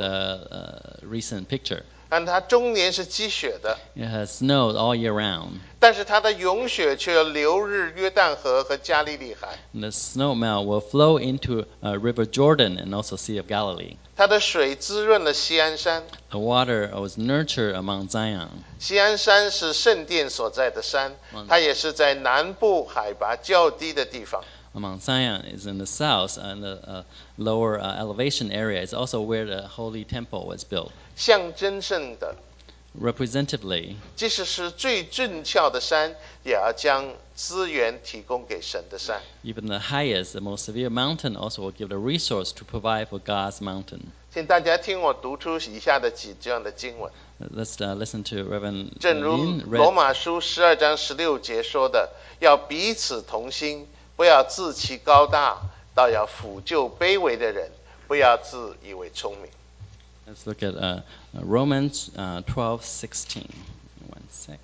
Speaker 3: a recent picture.
Speaker 12: 它终年是积雪的，
Speaker 3: It has snowed all year round.
Speaker 12: 但是它的涌雪却流入约旦河和加利利海。
Speaker 3: And the snow melt will flow into River Jordan and also Sea of Galilee.
Speaker 12: 它的水滋润了锡安山。
Speaker 3: The water was nurtured among Zion.
Speaker 12: 锡安山是圣殿所在的山，它也是在南部海拔较低的地方。
Speaker 3: Mount Zion is in the south, and the lower elevation area is also where the Holy Temple was built.
Speaker 12: 象征性的，
Speaker 3: Representatively,
Speaker 12: 即使是最俊俏的山，也要将资源提供给神的山。
Speaker 3: even the highest, the most severe mountain also will give the resource to provide for God's mountain.
Speaker 12: 请大家听我读出以下的几章的经文。
Speaker 3: Let's listen to Reverend
Speaker 12: 正如
Speaker 3: Lin
Speaker 12: 罗
Speaker 3: read.
Speaker 12: 马书12章16节说的，要彼此同心，不要自欺高大，倒要抚救卑微的人，不要自以为聪明。
Speaker 3: Let's look at Romans 12:16. One sec.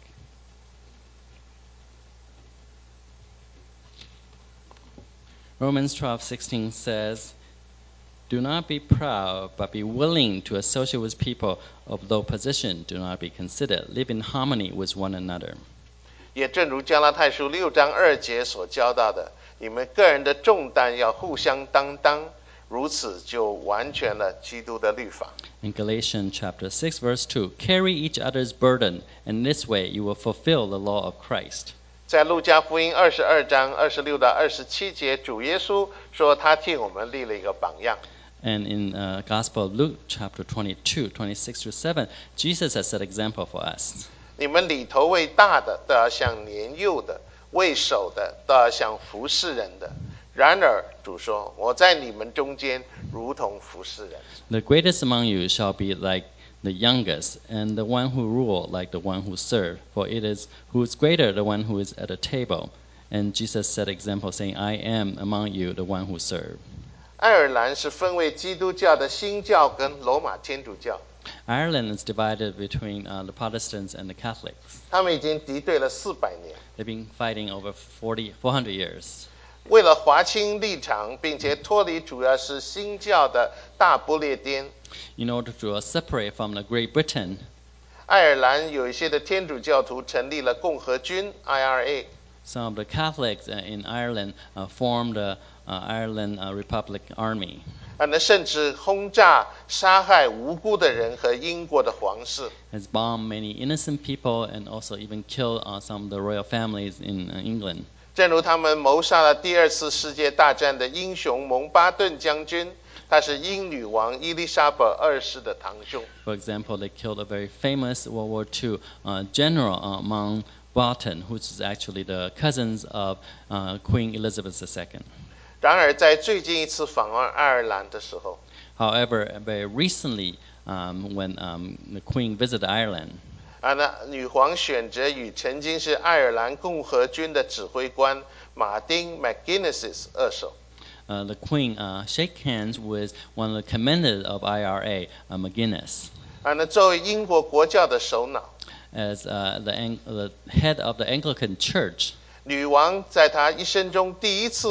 Speaker 3: Romans 12:16 says, "Do not be proud, but be willing to associate with people of low position. Do not be conceited. Live in harmony with one another."
Speaker 12: 也正如加拉太书6章2节所教导的，你们个人的重担要互相担当，如此就完全了基督的律法。
Speaker 3: In Galatians chapter 6 verse 2, "Carry each other's burden, and this way you will fulfill the law of Christ."
Speaker 12: 在路加福音22章26到27节，主耶稣说他替我们立了一个榜样。
Speaker 3: And in Gospel of Luke chapter 22, 26 to 7, Jesus has set example for us.
Speaker 12: 你们里头为大的都要像年幼的，为首的都要像服侍人的。然而主说，我在你们中间如同服侍人。
Speaker 3: The greatest among you shall be like the youngest, and the one who rule like the one who serve. For it is who is greater, the one who is at the table. And Jesus set example, saying, "I am among you the one who serve."
Speaker 12: 爱尔兰是分为基督教的新教跟罗马天主教，
Speaker 3: Ireland is divided between the Protestants and the Catholics.
Speaker 12: 他们已经敌对了400年。
Speaker 3: They've been fighting over 400 years.
Speaker 12: 为了划清立场，并且脱离主要是新教的大不列颠，
Speaker 3: In order to separate from the Great Britain,
Speaker 12: 爱尔兰有一些的天主教徒成立了共和军 IRA。
Speaker 3: some of the Catholics in Ireland formed the Ireland Republic Army.
Speaker 12: 甚至轰炸、杀害无辜的人和英国的皇室。
Speaker 3: Has bombed many innocent people and also even killed some of the royal families in England.
Speaker 12: 正如他们谋杀了第2次世界大战的英雄蒙巴顿将军，他是英女王伊丽莎白2世的堂兄。
Speaker 3: For example, they killed a very famous World War II general Mountbatten, which is actually the cousins of Queen Elizabeth II.
Speaker 12: 然而，在最近一次访问爱尔兰的时候，
Speaker 3: However, very recently, when the Queen visited Ireland,
Speaker 12: 女皇选择与曾经是爱尔兰共和军的指挥官马丁 McGuinness 二手。
Speaker 3: the Queen shake hands with one of the commanders of IRA, McGuinness.
Speaker 12: 作为英国国教的首脑，
Speaker 3: As the head of the Anglican Church,
Speaker 12: 女王在她一生中第一次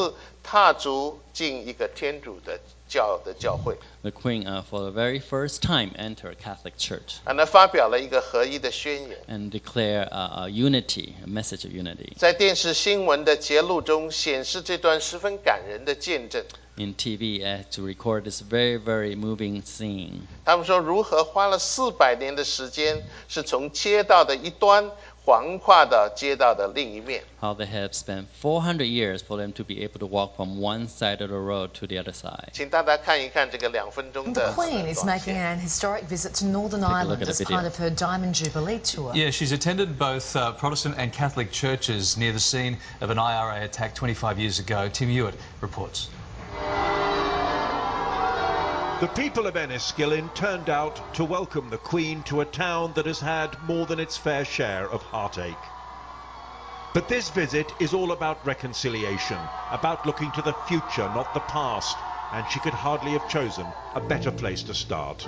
Speaker 12: 踏足进一个天主的教会。
Speaker 3: The Queen, for the very first time, entered a Catholic church
Speaker 12: 那发表了一个合一的宣言，
Speaker 3: and declared unity, a message of unity.
Speaker 12: 在电视新闻的节录中显示这段十分感人的见证。
Speaker 3: In TV, to record this very, very moving scene.
Speaker 12: 他们说如何花了400年的时间，是从街道的一端横跨到街道的另一面。
Speaker 3: How they have spent 400 years for them to be able to walk from one side of the road to the other side.
Speaker 12: 请大家看一看这个2分钟
Speaker 13: The
Speaker 12: 的
Speaker 13: Queen is making an historic visit to Northern Ireland
Speaker 3: at the
Speaker 13: as
Speaker 3: video.
Speaker 13: part of her Diamond Jubilee tour.
Speaker 14: Yeah, she's attended both Protestant and Catholic churches near the scene of an IRA attack 25 years ago. Tim Hewitt reports.
Speaker 15: The people of Enniskillen turned out to welcome the Queen to a town that has had more than its fair share of heartache. But this visit is all about reconciliation, about looking to the future, not the past, and she could hardly have chosen a better place to start.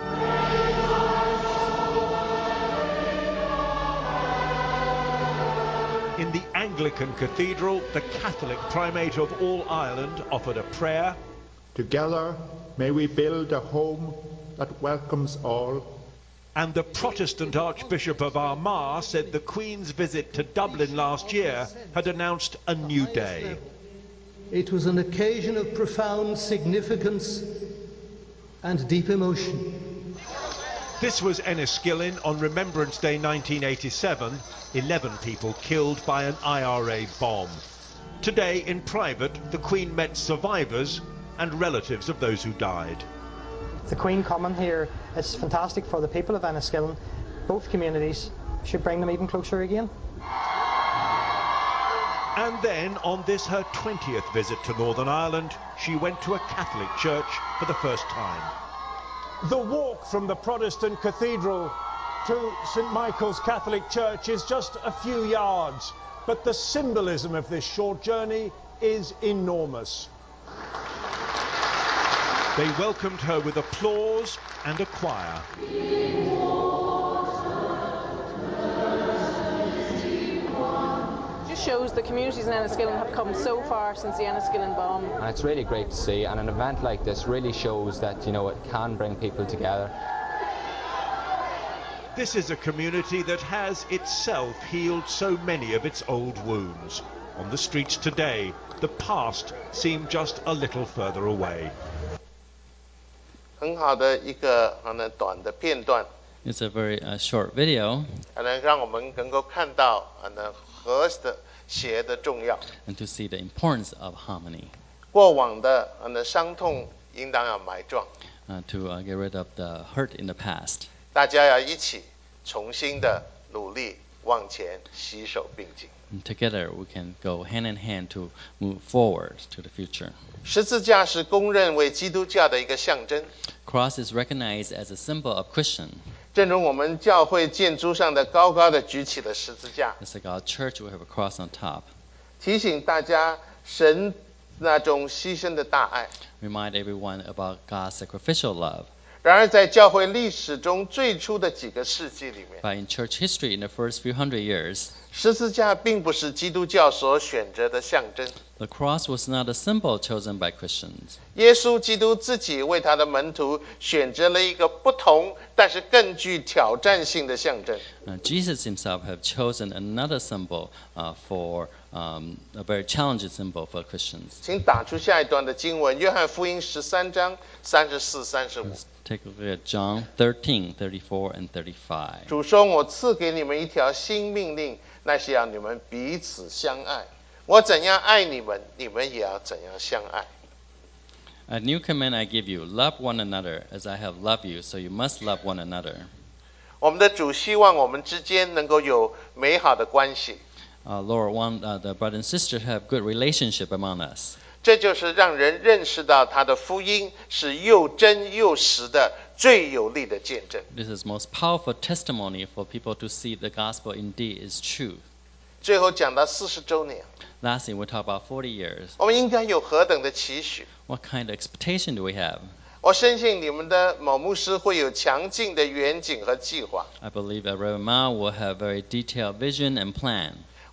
Speaker 15: In the Anglican Cathedral, the Catholic Primate of all Ireland offered a prayer.
Speaker 16: Together, may we build a home that welcomes all.
Speaker 15: And the Protestant Archbishop of Armagh said the Queen's visit to Dublin last year had announced a new day.
Speaker 17: It was an occasion of profound significance and deep emotion.
Speaker 15: This was Enniskillen on Remembrance Day 1987, 11 people killed by an IRA bomb. Today, in private, the Queen met survivors and relatives of those who died.
Speaker 18: The Queen coming here, it's fantastic for the people of Enniskillen. Both communities should bring them even closer again.
Speaker 15: And then, on this her 20th visit to Northern Ireland, she went to a Catholic church for the first time.
Speaker 19: The walk from the Protestant Cathedral to St. Michael's Catholic Church is just a few yards, but the symbolism of this short journey is enormous.
Speaker 15: They welcomed her with applause and a choir.
Speaker 20: Just shows the communities in Enniskillen have come so far since the Enniskillen bomb.
Speaker 21: And it's really great to see, and an event like this really shows that, you know, it can bring people together.
Speaker 15: This is a community that has itself healed so many of its old wounds. On the streets today, the past seemed just a little further away.
Speaker 12: 很好的一个短的片段，
Speaker 3: It's a very short video.
Speaker 12: 让我们能够看到和谐的重要。
Speaker 3: And to see the importance of harmony.
Speaker 12: 过往的伤痛应当要埋葬。
Speaker 3: To get rid of the hurt in the past.
Speaker 12: 大家要一起重新的努力往前，携手并进。
Speaker 3: And together we can go hand in hand to move forward to the future.
Speaker 12: 十字架是公认为基督教的一个象征。
Speaker 3: Cross is recognized as a symbol of Christian.
Speaker 12: 正如我们教会建筑上的高高的举起的十字架，
Speaker 3: It's like our church will have a cross on top.
Speaker 12: 提醒大家神那种牺牲的大爱。
Speaker 3: Remind everyone about God's sacrificial love.
Speaker 12: 然而，在教会历史中最初的几个世纪里面，
Speaker 3: But in church history, in the first few hundred years,
Speaker 12: 十字架并不是基督教所选择的象征。
Speaker 3: the cross was not a symbol chosen by Christians.
Speaker 12: 耶稣基督自己为他的门徒选择了一个不同，但是更具挑战性的象征。
Speaker 3: Jesus himself have chosen another symbol for a very challenging symbol for Christians.
Speaker 12: 请打出下一段的经文，约翰福音13章34、35。
Speaker 3: Take a look at John 13, 34, and 35.
Speaker 12: 主说：“我赐给你们一条新命令，那是要你们彼此相爱。我怎样爱你们，你们也要怎样相爱。”
Speaker 3: A new command I give you, love one another as I have loved you, so you must love one another.
Speaker 12: 我们的主希望我们之间能够有美好的关系。
Speaker 3: Lord want the brother and sister to have good relationship among us.
Speaker 12: 这就是让人认识到他的福音是又真又实的最有力的见证。
Speaker 3: This is most powerful testimony for people to see the gospel indeed is true.
Speaker 12: 最后讲到40周年，
Speaker 3: Lastly, we talk about 40 years.
Speaker 12: 我们应该有何等的期许？
Speaker 3: What kind of expectation do we have?
Speaker 12: 我深信你们的某牧师会有强劲的远景和计划。
Speaker 3: I believe that Reverend Mao will have very detailed vision and plan.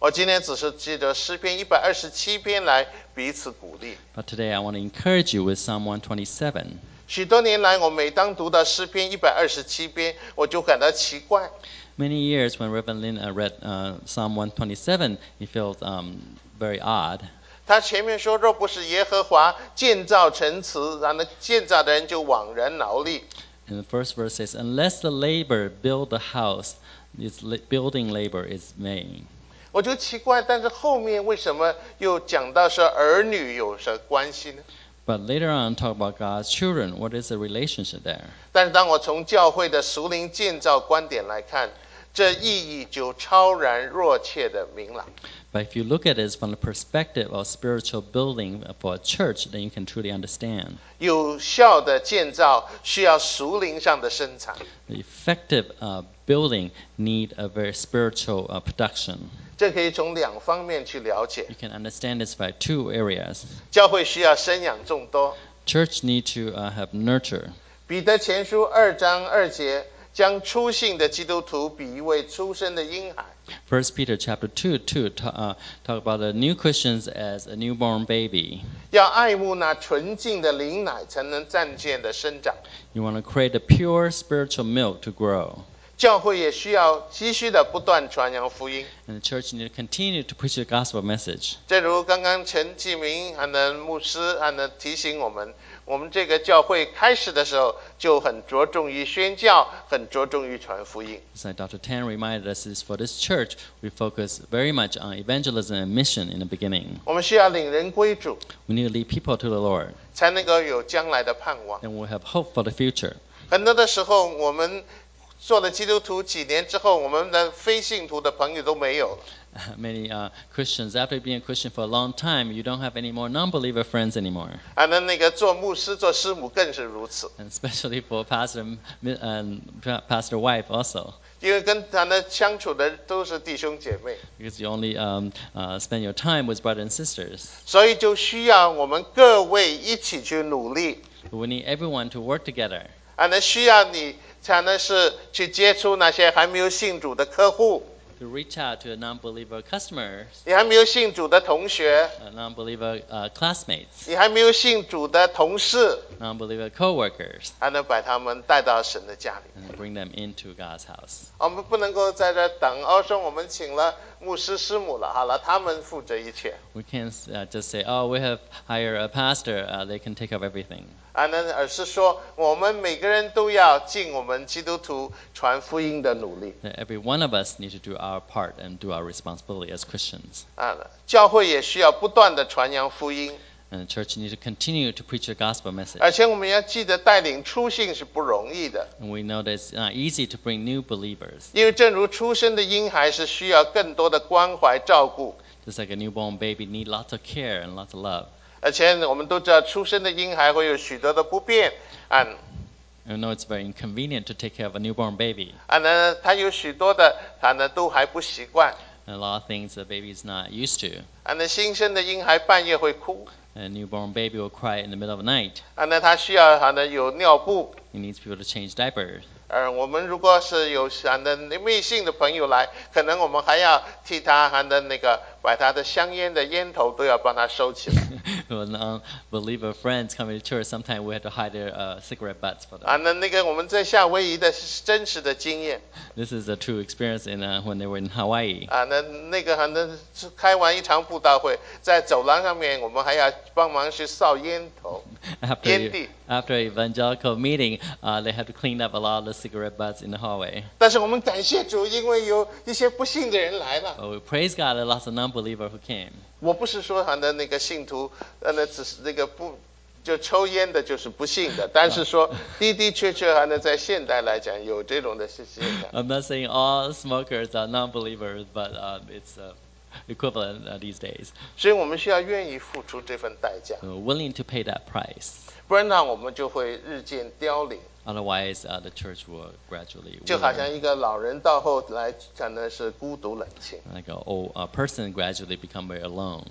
Speaker 12: 我今天只是记着诗篇127篇来彼此鼓励。
Speaker 3: But today I want to encourage you with Psalm 127.
Speaker 12: 许多年来，我每当读到诗篇127篇，我就感到奇怪。
Speaker 3: Many years when Reverend Lin read Psalm 127, he felt very odd.
Speaker 12: 他前面说，若不是耶和华建造城池，然后建造的人就枉然劳力。
Speaker 3: And the first verse says, unless the labor build the house, its building labor is vain.
Speaker 12: 我就奇怪，但是后面为什么又讲到说儿女有什么关系呢？
Speaker 3: But later on, talk about God's children. What is the relationship there?
Speaker 12: 但是当我从教会的属灵建造观点来看，这意义就超然若切的明朗。
Speaker 3: But if you look at it from the perspective of spiritual building for a church, then you can truly understand.
Speaker 12: 有效的建造需要属灵上的生产。
Speaker 3: The effective building need a very spiritual production.
Speaker 12: 这可以从2方面去了解。
Speaker 3: You can understand this by 2 areas.
Speaker 12: 教会需要生养众多。
Speaker 3: Church need to have nurture.
Speaker 12: 彼得前书2章2节将初信的基督徒比喻为出生的婴孩。
Speaker 3: 1 Peter chapter 2 talk about the new Christians as a newborn baby.
Speaker 12: 要爱慕那纯净的灵奶，才能渐渐的生长。
Speaker 3: You want to create the pure spiritual milk to grow.
Speaker 12: 教会也急需的不断传扬福音。
Speaker 3: And the church need to continue to preach the gospel message.
Speaker 12: 正如刚刚陈继明牧师提醒我们，我们这个教会开始的时候就很着重于宣教，很着重于传福音。
Speaker 3: It's like Dr. Tan reminded us, is for this church, we focus very much on evangelism and mission in the beginning.
Speaker 12: 我们需要领人归主，
Speaker 3: We need to lead people to the Lord.
Speaker 12: 才能够有将来的盼望。
Speaker 3: And we'll have hope for the future.
Speaker 12: 很多的时候，我们做了基督徒几年之后，我们的非信徒的朋友都没有了。
Speaker 3: Many Christians, after being a Christian for a long time, you don't have any more non-believer friends anymore.
Speaker 12: 那个做牧师、做师母更是如此。
Speaker 3: And especially for pastor and pastor wife also.
Speaker 12: 因为跟他们相处的都是弟兄姐妹，
Speaker 3: Because you only spend your time with brothers and sisters.
Speaker 12: 所以就需要我们各位一起去努力。
Speaker 3: We need everyone to work together.
Speaker 12: 需要你才能是去接触那些还没有信主的客户。
Speaker 3: To reach out to non-believer customers,
Speaker 12: 你还没有信主的同学，
Speaker 3: non-believer classmates,
Speaker 12: 你还没有信主的同事，
Speaker 3: non-believer co-workers,
Speaker 12: 还能把他们带到神的家里。
Speaker 3: and bring them into God's house.
Speaker 12: 我们不能够在这等，说我们请了牧师师母了，好了，他们负责一切。
Speaker 3: We can't just say, oh, we have hired a pastor, they can take up everything.
Speaker 12: 而是说我们每个人都要尽我们基督徒传福音的努力。
Speaker 3: Every one of us need to do our part and do our responsibility as Christians.
Speaker 12: 教会也需要不断的传扬福音。
Speaker 3: And the church needs to continue to preach the gospel message.
Speaker 12: 而且我们要记得带领初信是不容易的。
Speaker 3: And we know that it's not easy to bring new believers.
Speaker 12: 因为正如出生的婴孩是需要更多的关怀照顾。
Speaker 3: Just like a newborn baby need lots of care and lots of love.
Speaker 12: 而且我们都知道，出生的婴孩会有许多的不便。
Speaker 3: I know it's very inconvenient to take care of a newborn baby.
Speaker 12: 他有许多的，他都还不习惯。
Speaker 3: And a lot of things the baby is not used to.
Speaker 12: 新生的婴孩半夜会哭。
Speaker 3: A newborn baby will cry in the middle of the night.
Speaker 12: 他需要有尿布。
Speaker 3: He needs people to change diapers.
Speaker 12: 我们如果是有密信的朋友来，可能我们还要替他把他的香烟的烟头都要帮他收起来。
Speaker 3: When non-believer friends come to church, sometimes we have to hide their cigarette butts for them.
Speaker 12: 我们在夏威夷的真实的经验。
Speaker 3: This is a true experience when they were in Hawaii.
Speaker 12: 开完一场布道会，在走廊上面，我们还要帮忙去扫烟头、烟蒂。
Speaker 3: After evangelical meeting, they have to clean up a lot of the cigarette butts in the hallway.
Speaker 12: 但是我们感谢主，因为有一些不信的人来了。
Speaker 3: We praise God that lots of non-believer who came.
Speaker 12: 我不是说信徒，只是不就抽烟的，就是不信的。但是说的的确确在现代来讲有这种的现象。
Speaker 3: I'm not saying all smokers are non-believers, but it's equivalent these days.
Speaker 12: 所以我们需要愿意付出这份代价。
Speaker 3: Willing to pay that price.
Speaker 12: 不然呢，我们就会日渐凋零。
Speaker 3: Otherwise, the church will gradually.
Speaker 12: 就好像一个老人到后来可能是孤独冷清。
Speaker 3: Like an old person gradually become very alone.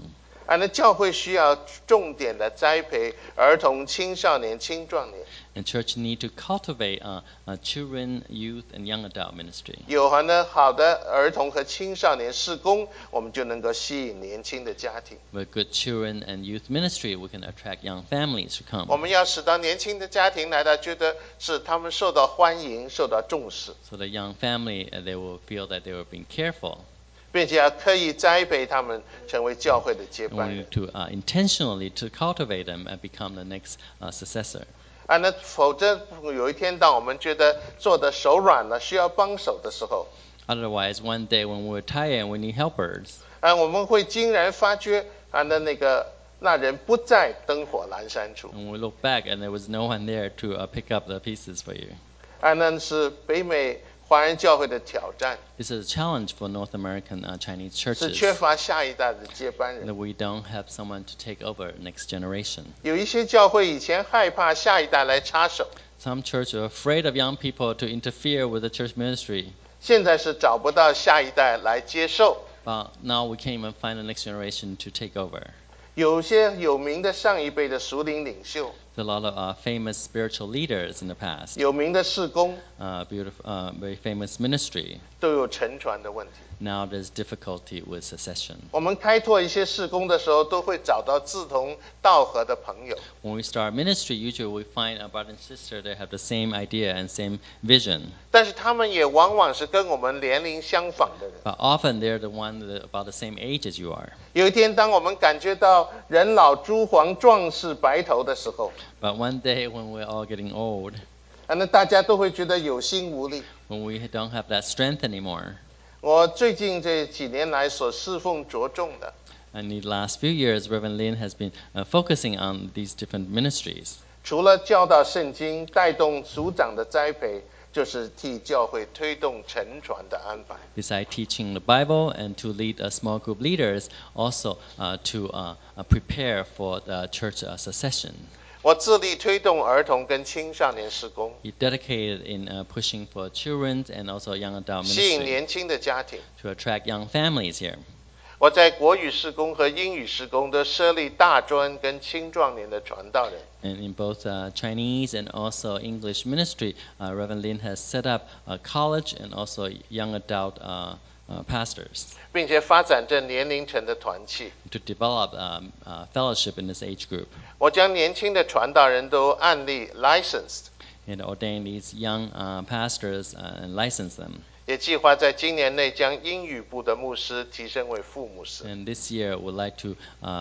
Speaker 12: 那教会需要重点的栽培儿童、青少年、青壮年。
Speaker 3: And church need to cultivate children, youth, and young adult ministry.
Speaker 12: 有好的儿童和青少年事工，我们就能够吸引年轻的家庭。
Speaker 3: With good children and youth ministry, we can attract young families to come.
Speaker 12: 我们要使到年轻的家庭来到，觉得是他们受到欢迎、受到重视。
Speaker 3: So the young family, they will feel that they were being careful.
Speaker 12: 并且要刻意栽培他们成为教会的接
Speaker 3: And
Speaker 12: 班
Speaker 3: we
Speaker 12: 人
Speaker 3: need。to intentionally to cultivate them and become the next successor.
Speaker 12: 那否则有一天，当我们觉得做的手软了，需要帮手的时候，
Speaker 3: Otherwise, one day when we're tired and we need helpers,
Speaker 12: 我们会惊然发觉，那人不在灯火阑珊处。
Speaker 3: and we look back and there was no one there to pick up the pieces for you.
Speaker 12: 那是北美华人教会的挑战，
Speaker 3: This is a challenge for North American Chinese
Speaker 12: 是
Speaker 3: churches
Speaker 12: 缺乏下一代的接班人。
Speaker 3: that we don't have someone to take over next generation.
Speaker 12: 有一些教会以前害怕下一代来插手，
Speaker 3: Some churches are afraid of young people to interfere with the church ministry.
Speaker 12: 现在是找不到下一代来接受。
Speaker 3: But now we can't even find the next generation to take over.
Speaker 12: 有些有名的上一辈的属灵领袖，
Speaker 3: There's a lot of famous spiritual leaders in the past,
Speaker 12: 有名的事工，
Speaker 3: very famous ministry.
Speaker 12: 都有沉船的问题。
Speaker 3: Now there's difficulty with succession.
Speaker 12: 我们开拓一些事工的时候，都会找到志同道合的朋友。
Speaker 3: When we start ministry, usually we find a brother and sister that have the same idea and same vision.
Speaker 12: 但是他们也往往是跟我们年龄相仿的人。
Speaker 3: But often they're the one about the same age as you are.
Speaker 12: 有一天，当我们感觉到人老珠黄、壮士白头的时候，
Speaker 3: But one day when we're all getting old,
Speaker 12: 那大家都会觉得有心无力。
Speaker 3: when we don't have that strength anymore,
Speaker 12: 我最近这几年来所侍奉着重的，
Speaker 3: and in the last few years, Reverend Lin has been focusing on these different ministries.
Speaker 12: 除了教导圣经、带动组长的栽培，就是替教会推动沉船的安排。
Speaker 3: Besides teaching the Bible and to lead small group leaders, also to prepare for the church succession.
Speaker 12: 我致力推动儿童跟青少年事工，
Speaker 3: He dedicated in pushing for children and also young adult
Speaker 12: 吸引
Speaker 3: ministry
Speaker 12: 年轻的家庭。
Speaker 3: to attract young families here.
Speaker 12: 我在国语事工和英语事工都设立大专跟青壮年的传道人。
Speaker 3: And in both Chinese and also English ministry, Reverend Lin has set up a college and also young adult pastors
Speaker 12: 并且发展这年龄层的团契。
Speaker 3: to develop fellowship in this age group
Speaker 12: 我将年轻的传道人都按立 licensed，
Speaker 3: and ordain these young pastors and license them.
Speaker 12: 也计划在今年内将英语部的牧师提升为副牧师。
Speaker 3: And this year, we'd like to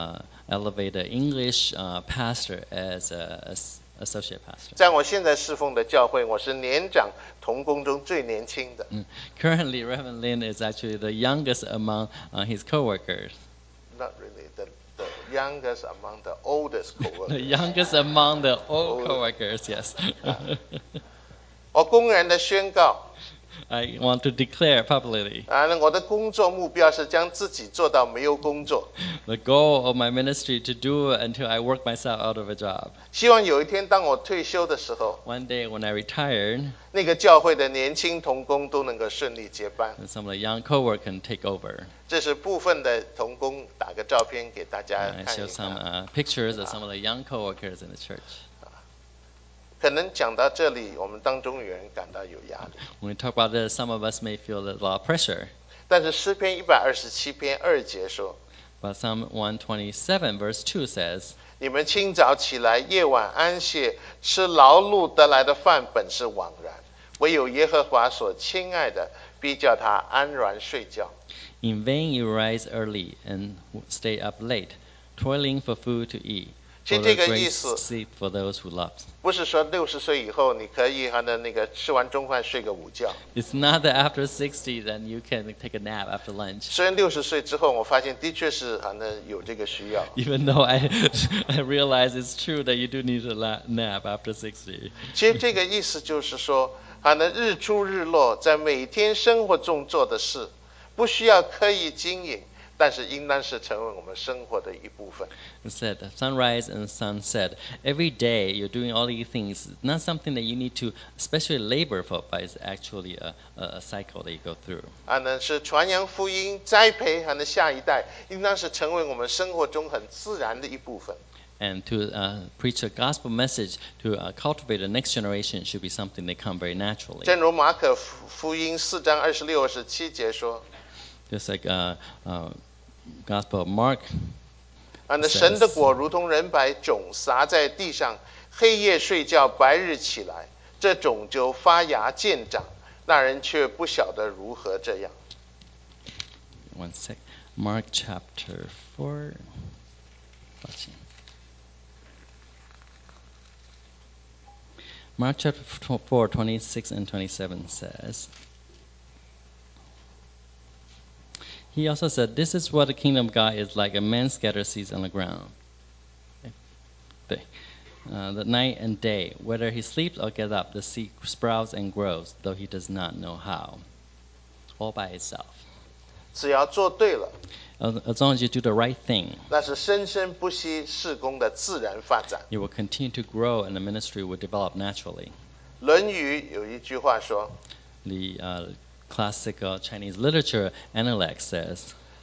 Speaker 3: elevate the English pastor as an associate pastor.
Speaker 12: 在我现在侍奉的教会，我是年长同工中最年轻的。
Speaker 3: Currently, Reverend Lin is actually the youngest among his co-workers.
Speaker 12: Not really the youngest among the oldest co-workers.
Speaker 3: The youngest among the old co-workers, yes.
Speaker 12: 我公然的宣告，
Speaker 3: I want to declare publicly
Speaker 12: 我的工作目标是将自己做到没有工作。
Speaker 3: the goal of my ministry to do it until I work myself out of a job.
Speaker 12: 希望有一天当我退休的时候，
Speaker 3: One day when I retired,
Speaker 12: 那个教会的年轻同工都能够顺利接班。
Speaker 3: and some of the young co-workers can take over.
Speaker 12: 这是部分的同工打个照片给大家
Speaker 3: And I
Speaker 12: 看
Speaker 3: show
Speaker 12: 一
Speaker 3: some
Speaker 12: 看。
Speaker 3: pictures of some of the young co-workers in the church.
Speaker 12: 可能讲到这里，我们当中有人感到有压力。
Speaker 3: When we talk about this, some of us may feel a lot of pressure.
Speaker 12: 但是诗篇127篇2节说，
Speaker 3: But Psalm 127 verse 2 says,
Speaker 12: 你们清早起来，夜晚安歇，吃劳碌得来的饭本是枉然，唯有耶和华所亲爱的，必叫他安然睡觉。
Speaker 3: In vain you rise early and stay up late, toiling for food to eat.
Speaker 12: 其
Speaker 3: For
Speaker 12: 实这
Speaker 3: the
Speaker 12: 个意
Speaker 3: great
Speaker 12: 思
Speaker 3: sleep for those who love.
Speaker 12: 不是说60岁以后你可以吃完中饭睡个午觉。
Speaker 3: It's not that after 60 then you can take a nap after lunch.
Speaker 12: 虽然60岁之后，我发现的确是有这个需要。
Speaker 3: Even though I realize it's true that you do need a nap after 60.
Speaker 12: 其实这个意思就是说，日出日落，在每天生活中做的事，不需要刻意经营， 但是应当是成为我们生活的一部分。
Speaker 3: It said, sunrise and sunset. Every day you're doing all these things. Not something that you need to especially labor for, but it's actually a cycle that you go through.
Speaker 12: 是传扬福音、栽培下一代，应当是成为我们生活中很自然的一部分。
Speaker 3: And to preach a gospel message, to cultivate the next generation, should be something that come very naturally.
Speaker 12: 正如马可福音4章26、27节说。
Speaker 3: Just like Gospel of Mark.
Speaker 12: 神的果如同人把种撒在地上，黑夜睡觉，白日起来，这种就发芽见长，那人却不晓得如何这样。
Speaker 3: One sec. Mark chapter 4. Mark chapter 4, 26 and 27 says. He also said, "This is what the kingdom of God is like. A man scatters seeds on the ground, the night and day. Whether he sleeps or gets up, the seed sprouts and grows, though he does not know how." All by itself.
Speaker 12: 只要做对了，
Speaker 3: as long as you do the right thing,
Speaker 12: 那是生生不息事工的自然发展。
Speaker 3: you will continue to grow, and the ministry will develop naturally.
Speaker 12: 论语有一句话说
Speaker 3: The classical Chinese literature analect says,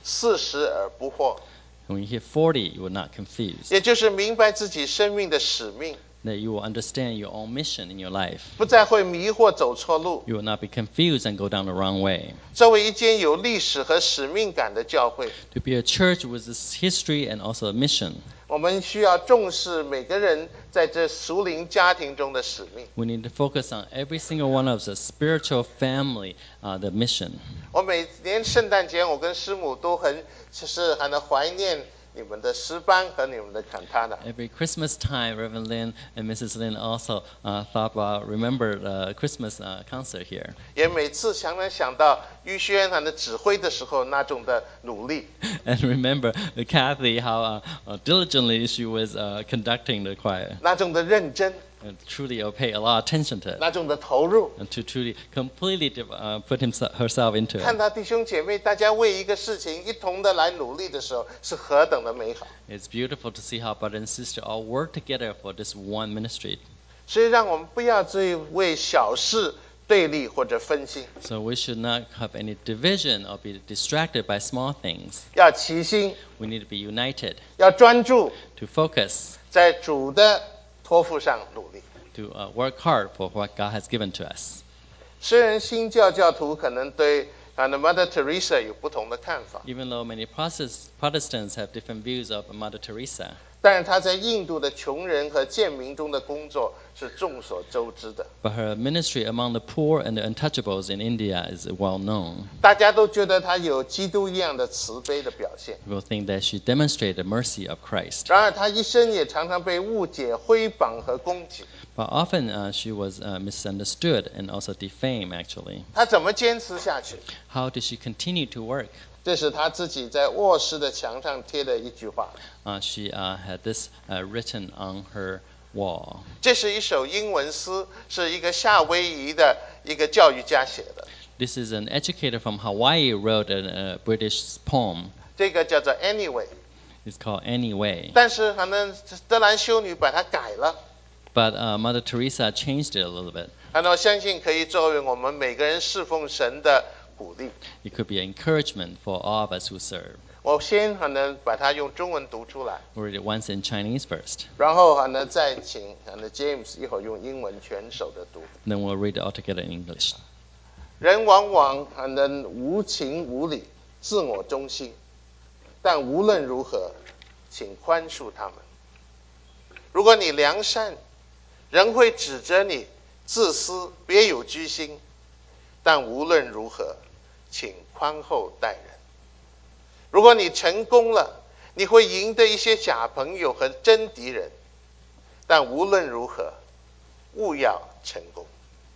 Speaker 12: 40而不惑，
Speaker 3: when you hit 40, you will not confuse.
Speaker 12: 也就是明白自己生命的使命，
Speaker 3: That you will understand your own mission in your life.
Speaker 12: 不再会迷惑走错路。
Speaker 3: You will not be confused and go down the wrong way.
Speaker 12: 作为一间有历史和使命感的教会，
Speaker 3: To be a church with this history and also a mission,
Speaker 12: 我们需要重视每个人在这属灵家庭中的使命。
Speaker 3: we need to focus on every single one of us, a spiritual family, the mission.
Speaker 12: 我每年圣诞节，我跟师母都很怀念你们的诗班和你们的坎塔纳。
Speaker 3: Every Christmas time, Reverend Lin and Mrs. Lin also thought about, remember the Christmas concert here.
Speaker 12: 也每次常常想到玉轩指挥的时候那种的努力。
Speaker 3: And remember Kathy, how diligently she was conducting the choir.
Speaker 12: 那种的认真。
Speaker 3: And truly pay a lot of attention to it.
Speaker 12: 那种的投入。
Speaker 3: And to truly, completely put herself into it.
Speaker 12: 看到弟兄姐妹大家为一个事情一同的来努力的时候，是何等的美好。
Speaker 3: It's beautiful to see how brother and sister all work together for this one ministry.
Speaker 12: 所以让我们不要只为小事对立或者分心。
Speaker 3: So we should not have any division or be distracted by small things.
Speaker 12: 要齐心。
Speaker 3: We need to be united.
Speaker 12: 要专注。
Speaker 3: To focus.
Speaker 12: 在主的托付上努力。
Speaker 3: To work hard for what God has given to us.
Speaker 12: 虽然新教徒可能对Mother Teresa 有不同的看法。
Speaker 3: Even though many Protestants have different views of Mother Teresa.
Speaker 12: 但是她在印度的穷人和贱民中的工作是众所周知的。
Speaker 3: But her ministry among the poor and the untouchables in India is well known.
Speaker 12: 大家都觉得她有基督一样的慈悲的表现。
Speaker 3: People think that she demonstrated the mercy of Christ.
Speaker 12: 然而她一生也常常被误解、挥绑和攻击。
Speaker 3: But often she was misunderstood and also defamed, actually.
Speaker 12: 她怎么坚持下去？
Speaker 3: How did she continue to work?
Speaker 12: 这是她自己在卧室的墙上贴的一句话。
Speaker 3: She had this written on her wall.
Speaker 12: 这是一首英文诗，是一个夏威夷的一个教育家写的。
Speaker 3: This is an educator from Hawaii wrote a British poem.
Speaker 12: 这个叫做 Anyway.
Speaker 3: It's called Anyway.
Speaker 12: 但是德兰修女把它改了。
Speaker 3: But Mother Teresa changed it a little bit.
Speaker 12: 我相信可以作为我们每个人侍奉神的鼓励。
Speaker 3: It could be an encouragement for all of us who serve.
Speaker 12: 我先把它用中文读出来。
Speaker 3: We'll read it once in Chinese first.
Speaker 12: 然后再请James 一会儿用英文全手的读。
Speaker 3: Then we'll read it all together in English.
Speaker 12: 人往往无情无理、自我中心，但无论如何，请宽恕他们。如果你良善，人会指责你自私、别有居心，但无论如何，请宽厚待人。如果你成功了，你会赢得一些假朋友和真敌人，但无论如何，勿要成功。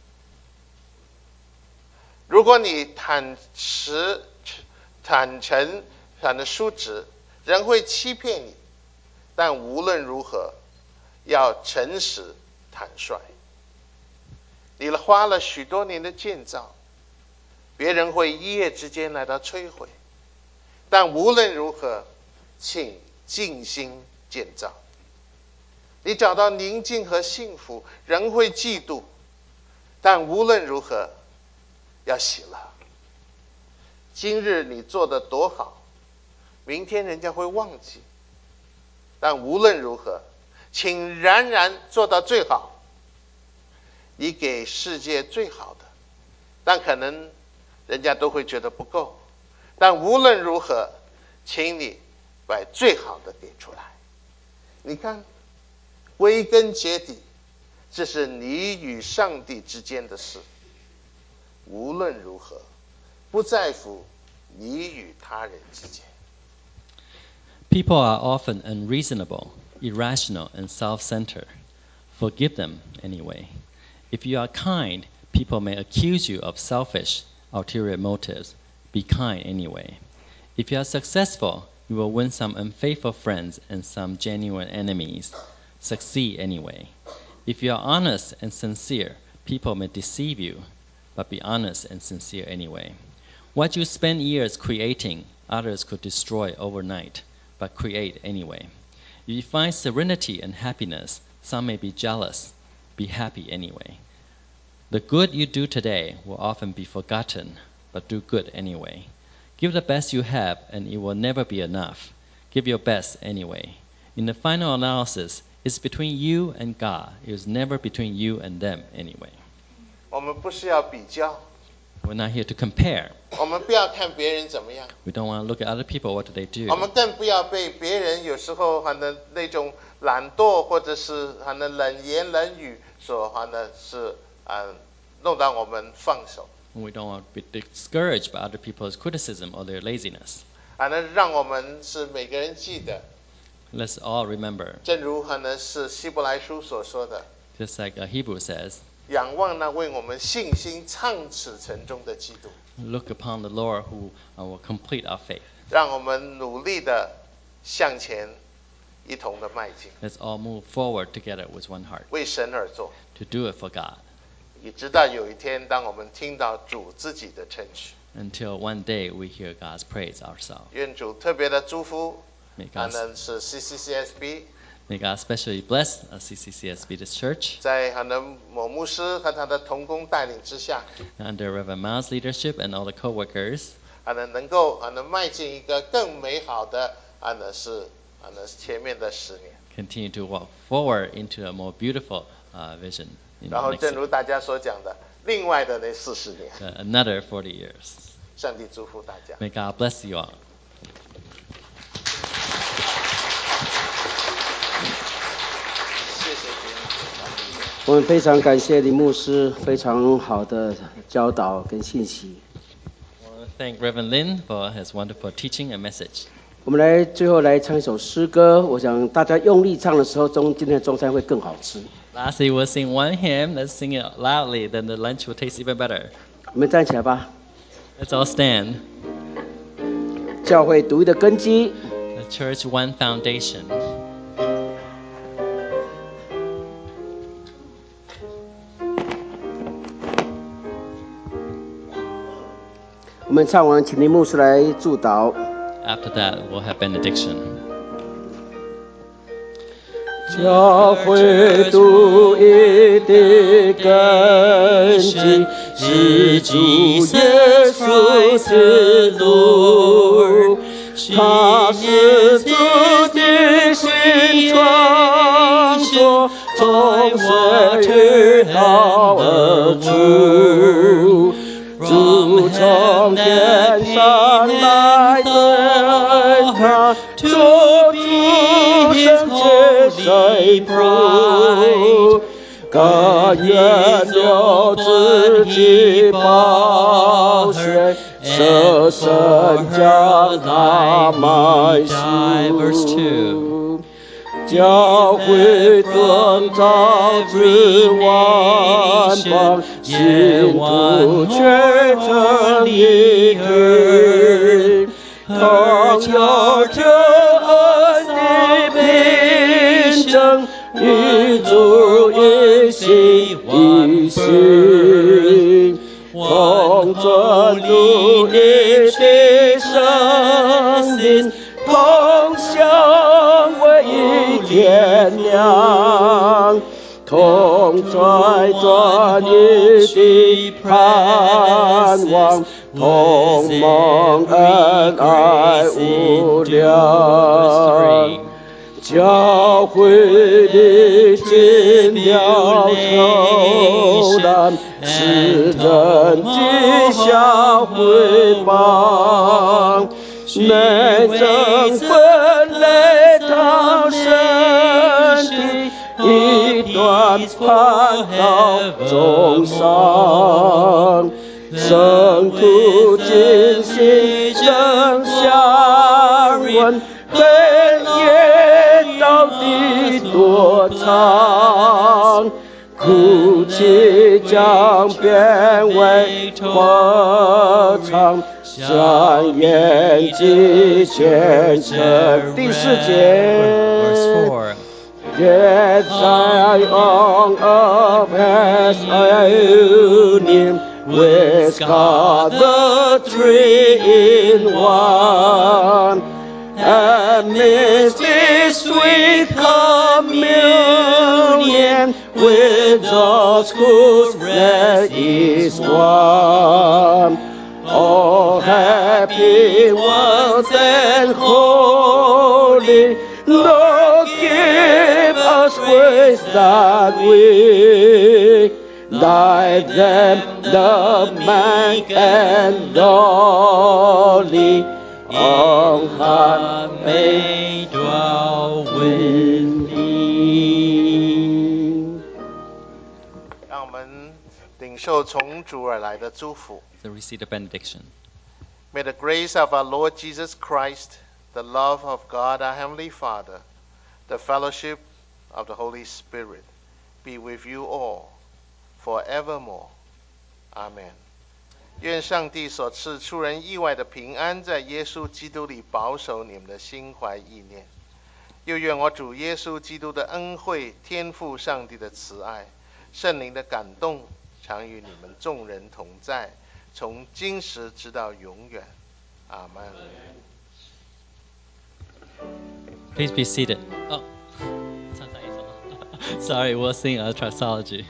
Speaker 12: 如果你坦诚率直，人会欺骗你，但无论如何，要诚实坦率。你花了许多年的建造，别人会一夜之间来到摧毁， 但无论如何，请静心建造。你找到宁静和幸福，人会嫉妒，但无论如何，要喜乐。今日你做得多好，明天人家会忘记，但无论如何，请仍然做到最好。你给世界最好的，但可能人家都会觉得不够，但无论如何，请你把最好的给出来。你看，归根结底，这是你与上帝之间的事。无论如何，不在乎你与他人之间。
Speaker 3: People are often unreasonable, irrational, and self-centered. Forgive them anyway. If you are kind, people may accuse you of selfish, ulterior motives. Be kind anyway. If you are successful, you will win some unfaithful friends and some genuine enemies. Succeed anyway. If you are honest and sincere, people may deceive you, but be honest and sincere anyway. What you spend years creating, others could destroy overnight, but create anyway. If you find serenity and happiness, some may be jealous. Be happy anyway. The good you do today will often be forgotten, but do good anyway. Give the best you have, and it will never be enough. Give your best anyway. In the final analysis, it's between you and God. It was never between you and them anyway.
Speaker 12: 我们不是要比较，
Speaker 3: We're not here to compare.
Speaker 12: 我们不要看别人怎么样，
Speaker 3: We don't want to look at other people. What do they
Speaker 12: 我
Speaker 3: do?
Speaker 12: 们更不要被别人有时候可能那种懒惰或者是可能冷言冷语所可能是弄到我们放手，
Speaker 3: We don't want to be discouraged by other people's criticism or their laziness.
Speaker 12: 能让我们是每个人记得，
Speaker 3: Let's all remember,
Speaker 12: 正如可能是希伯来书所说的，
Speaker 3: just like Hebrew says,
Speaker 12: 仰望那为我们信心创始成终的基督，
Speaker 3: look upon the Lord who will complete our faith.
Speaker 12: 让我们努力的向前一同的迈进，
Speaker 3: Let's all move forward together with one heart
Speaker 12: 为神而做，
Speaker 3: to do it for God
Speaker 12: 也直到有一天，当我们听到主自己的称许，
Speaker 3: until one day we hear God's praise ourselves.
Speaker 12: 愿主特别的祝福，
Speaker 3: May
Speaker 12: 可
Speaker 3: God,
Speaker 12: 能是 CCCSB，
Speaker 3: may God especially bless CCCSB, this church,
Speaker 12: 在可能某牧师和他的同工带领之下，
Speaker 3: under Reverend Miles' leadership and all the co-workers,
Speaker 12: 可能能够迈进一个更美好的是前面的10年。
Speaker 3: continue to walk forward into a more beautiful vision. In
Speaker 12: 然
Speaker 3: the
Speaker 12: 后
Speaker 3: next
Speaker 12: 正如大家所讲的，另外的那40年，
Speaker 3: another 40 years.
Speaker 12: 上帝祝福大家。
Speaker 3: May God bless you all.
Speaker 12: 谢谢您。
Speaker 7: 我们非常感谢林牧师非常好的教导跟信息。
Speaker 3: I want to thank Reverend Lin for his wonderful teaching and message.
Speaker 7: 我们最后来唱一首诗歌，我想大家用力唱的时候，今天的中餐会更好吃。
Speaker 3: Lastly, we'll sing one hymn. Let's sing it loudly, then the lunch will taste even better.
Speaker 7: 我们站起来吧。
Speaker 3: Let's all stand.
Speaker 7: 教会独一的根基。
Speaker 3: The church one foundation.
Speaker 7: 我们唱完，请林牧师来祝祷。
Speaker 3: After that, we'll have benediction.
Speaker 7: 教会独一的根基是主耶稣基督，他是主的新创作，从水到而出，主从天上来的他，主谁不甘愿流自己宝血，舍身将他买赎。教会遵照之万邦，信徒却成一体，同有这恩的凭证，与主一心一心，同尊独一的神
Speaker 6: 同在专一的盼望，同蒙恩爱无量。教会的尽了仇难，使人际相回报，内证分类到身体，一端攀到中上，圣徒尽心正相问，本业到底多长？哭泣将变为歌唱，像眼睛虔诚。第4节。Yet Zion of has a union with God the Three in One, amidst this sweet communion with those whose rest is one. Oh, happy ones and holy, Lord, give us grace that we like them, the meek and lowly, on high may dwell with thee.
Speaker 12: 让我们领受从主而来的祝福。
Speaker 3: So receive the benediction.
Speaker 12: May the grace of our Lord Jesus Christ, the love of God our Heavenly Father, the fellowship of the Holy Spirit be with you all forevermore. Amen. 愿上帝所赐出人意外的平安，在耶稣基督里保守你们的心怀意念。又愿我主耶稣基督的恩惠、天父上帝的慈爱、圣灵的感动，常与你们众人同在，从今时直到永远。阿门。
Speaker 3: Please be seated. Oh, sorry, we'll sing a Tripsology.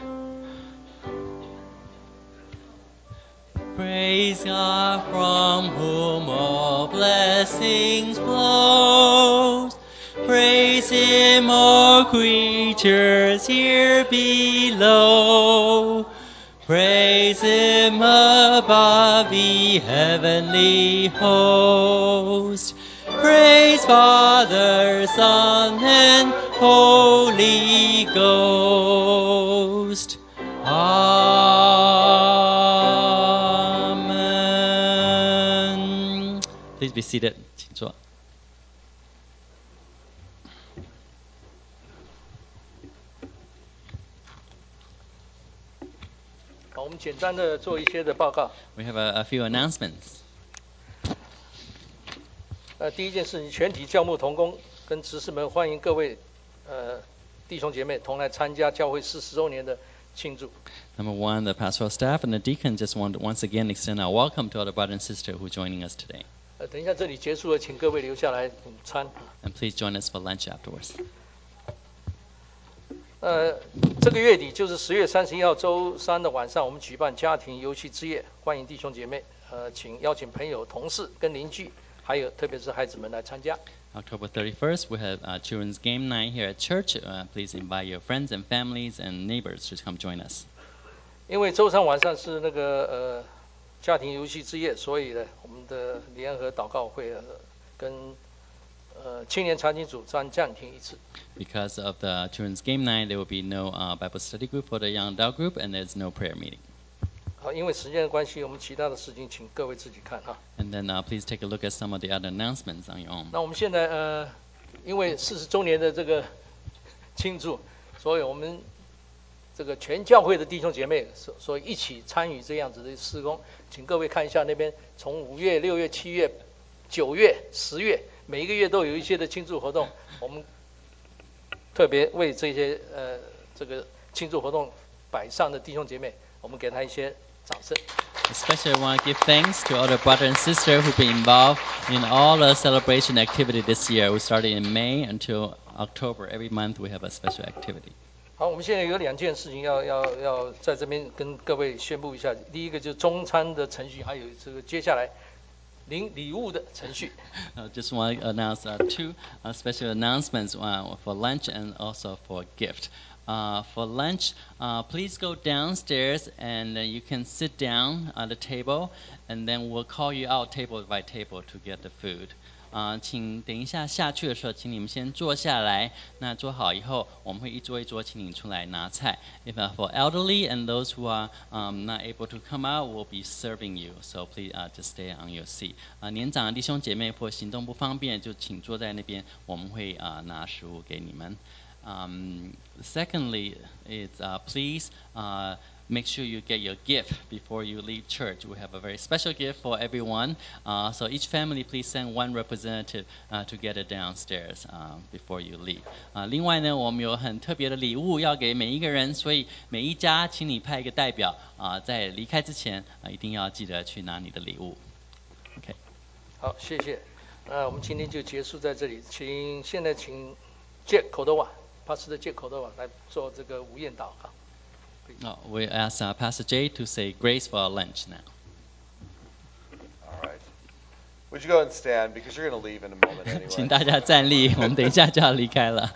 Speaker 3: Praise God from whom all blessings flow. Praise Him, all creatures here below. Praise Him above the heavenly host. Praise Father, Son, and Holy Ghost. Amen. Please be seated. 请坐。
Speaker 1: 好，我们简单的做一些的报告。
Speaker 3: We have a few announcements.
Speaker 1: 第一件事情，全体教牧同工跟执事们欢迎各位弟兄姐妹同来参加教会40周年的庆祝。
Speaker 3: Number one, the pastoral staff and the deacon just want to once again extend our welcome to all the brothers and sisters who are joining us today.
Speaker 1: 等一下这里结束了，请各位留下来午餐。
Speaker 3: And please join us for lunch afterwards.
Speaker 1: 这个月底就是10月31号周3的晚上，我们举办家庭游戏之夜，欢迎弟兄姐妹，邀请朋友、同事跟邻居，还有特别是孩子们来参加。
Speaker 3: October 31st, we have children's game night here at church. Please invite your friends and families and neighbors to come join us.
Speaker 1: 因为周3晚上是那个家庭游戏之夜，所以呢，我们的联合祷告会跟青年查经组暂停一次。
Speaker 3: Because of the children's game night, there will be no Bible study group for the young adult group, and there's no prayer meeting.
Speaker 1: 好，因为时间的关系，我们其他的事情请各位自己看哈。
Speaker 3: And then please take a look at some of the other announcements on your own.
Speaker 1: 那我们现在因为40周年的这个庆祝，所以我们这个全教会的弟兄姐妹所以一起参与这样子的事工，请各位看一下那边，从5月、6月、7月、9月、10月，每一个月都有一些的庆祝活动，我们特别为这些这个庆祝活动摆上的弟兄姐妹，我们给他一些掌声。
Speaker 3: Especially, I want to give thanks to all the brothers and sisters who've been involved in all the celebration activity this year. We started in May until October. Every month we have a special activity.
Speaker 1: 好，我们现在有2件事情要在这边跟各位宣布一下。第一个就是中餐的程序，还有这个接下来领礼物的程序。
Speaker 3: Just want to announce 2 special announcements for lunch and also for gift. For lunch, please go downstairs and you can sit down at the table, and then we'll call you out table by table to get the food. 请等一下下去的时候，请你们先坐下来。那坐好以后，我们会一桌一桌请你出来拿菜。If for elderly and those who are not able to come out, we'll be serving you. So please just stay on your seat. 年长的弟兄姐妹或行动不方便，就请坐在那边，我们会拿食物给你们。Secondly, is please make sure you get your gift before you leave church. We have a very special gift for everyone. So each family, please send 1 representative to get it downstairs before you leave. 另外呢，我们有很特别的礼物要给每一个人，所以每一家请你派一个代表在离开之前一定要记得去拿你的礼物。OK。
Speaker 1: 好，谢谢。我们今天就结束在这里。现在请Jack Cordova，Pastor Jack Cordova 来做这个午宴祷告。
Speaker 3: We ask Pastor Jay to say grace for our lunch now.
Speaker 8: All right. Would you go and stand because you're going to leave in a moment anyway.
Speaker 3: 请大家站立，我们等一下就要离开了。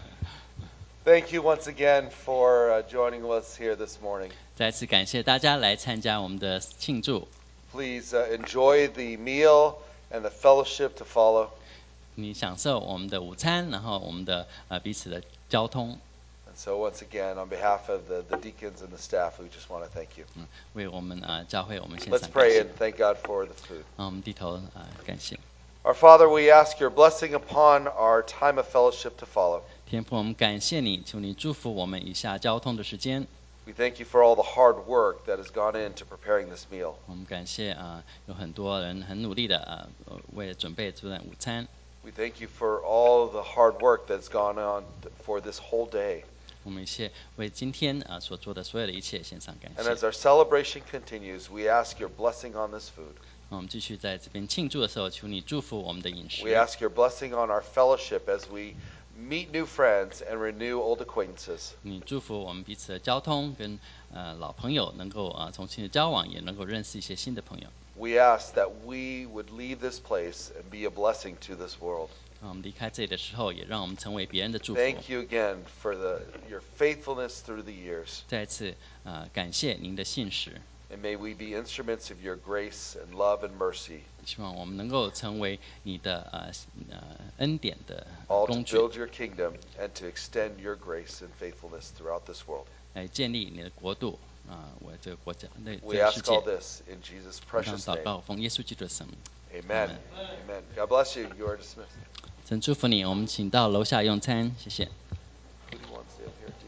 Speaker 8: Thank you once again for joining us here this morning.
Speaker 3: 再次感谢大家来参加我们的庆祝。
Speaker 8: Please enjoy the meal and the fellowship to follow.
Speaker 3: 你享受我们的午餐，然后我们的彼此的交通。
Speaker 8: So once again, on behalf of the deacons and the staff, we just want to thank you.
Speaker 3: 为我们教会我们献
Speaker 8: Let's
Speaker 3: 上感
Speaker 8: pray
Speaker 3: 谢。
Speaker 8: and thank God for the food.
Speaker 3: 我们低头感谢。
Speaker 8: Our Father, we ask your blessing upon our time of fellowship to follow.
Speaker 3: 天父，我们感谢你，求你祝福我们以下交通的时间。
Speaker 8: We thank you for all the hard work that has gone into preparing this meal.
Speaker 3: 我们感谢有很多人很努力的为了准备这顿午餐。
Speaker 8: We thank you for all the hard work that's gone on for this whole day.
Speaker 3: 我们一切为今天所做的所有的一切献上感
Speaker 8: And
Speaker 3: 谢。
Speaker 8: as our celebration continues, we ask your blessing on this food.
Speaker 3: 我们继续在这边庆祝的时候，求你祝福我们的饮食。
Speaker 8: We ask your blessing on our fellowship as we meet new friends and renew old acquaintances.
Speaker 3: 你祝福我们彼此的交通，跟老朋友能够重新的交往，也能够认识一些新的朋友。
Speaker 8: We ask that we would leave this place and be a blessing to this world.
Speaker 3: 我们离开这里的时候，也让我们成为别人的祝福。
Speaker 8: Thank you again for your faithfulness through the years.
Speaker 3: 再次感谢您的信实。
Speaker 8: And may we be instruments of your grace and love and mercy.
Speaker 3: 希望我们能够成为你的恩典的
Speaker 8: All to
Speaker 3: 工具，
Speaker 8: build your kingdom and to extend your grace and faithfulness throughout this world.
Speaker 3: 来建立你的国度我这个国家，这
Speaker 8: We
Speaker 3: 个世
Speaker 8: ask
Speaker 3: 界。
Speaker 8: all this in Jesus'
Speaker 3: 我们
Speaker 8: precious
Speaker 3: 祷
Speaker 8: name.
Speaker 3: 告，奉耶稣基督的圣名。
Speaker 8: Amen. Amen. God bless you. You are dismissed.
Speaker 3: 神祝福你，我们请到楼下用餐，谢谢。
Speaker 8: Who do you want to stay up here,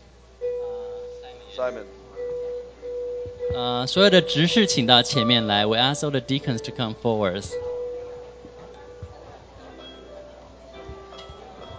Speaker 8: deacons? Simon.
Speaker 3: 所有的执事请到前面来。We ask all the deacons to come forward.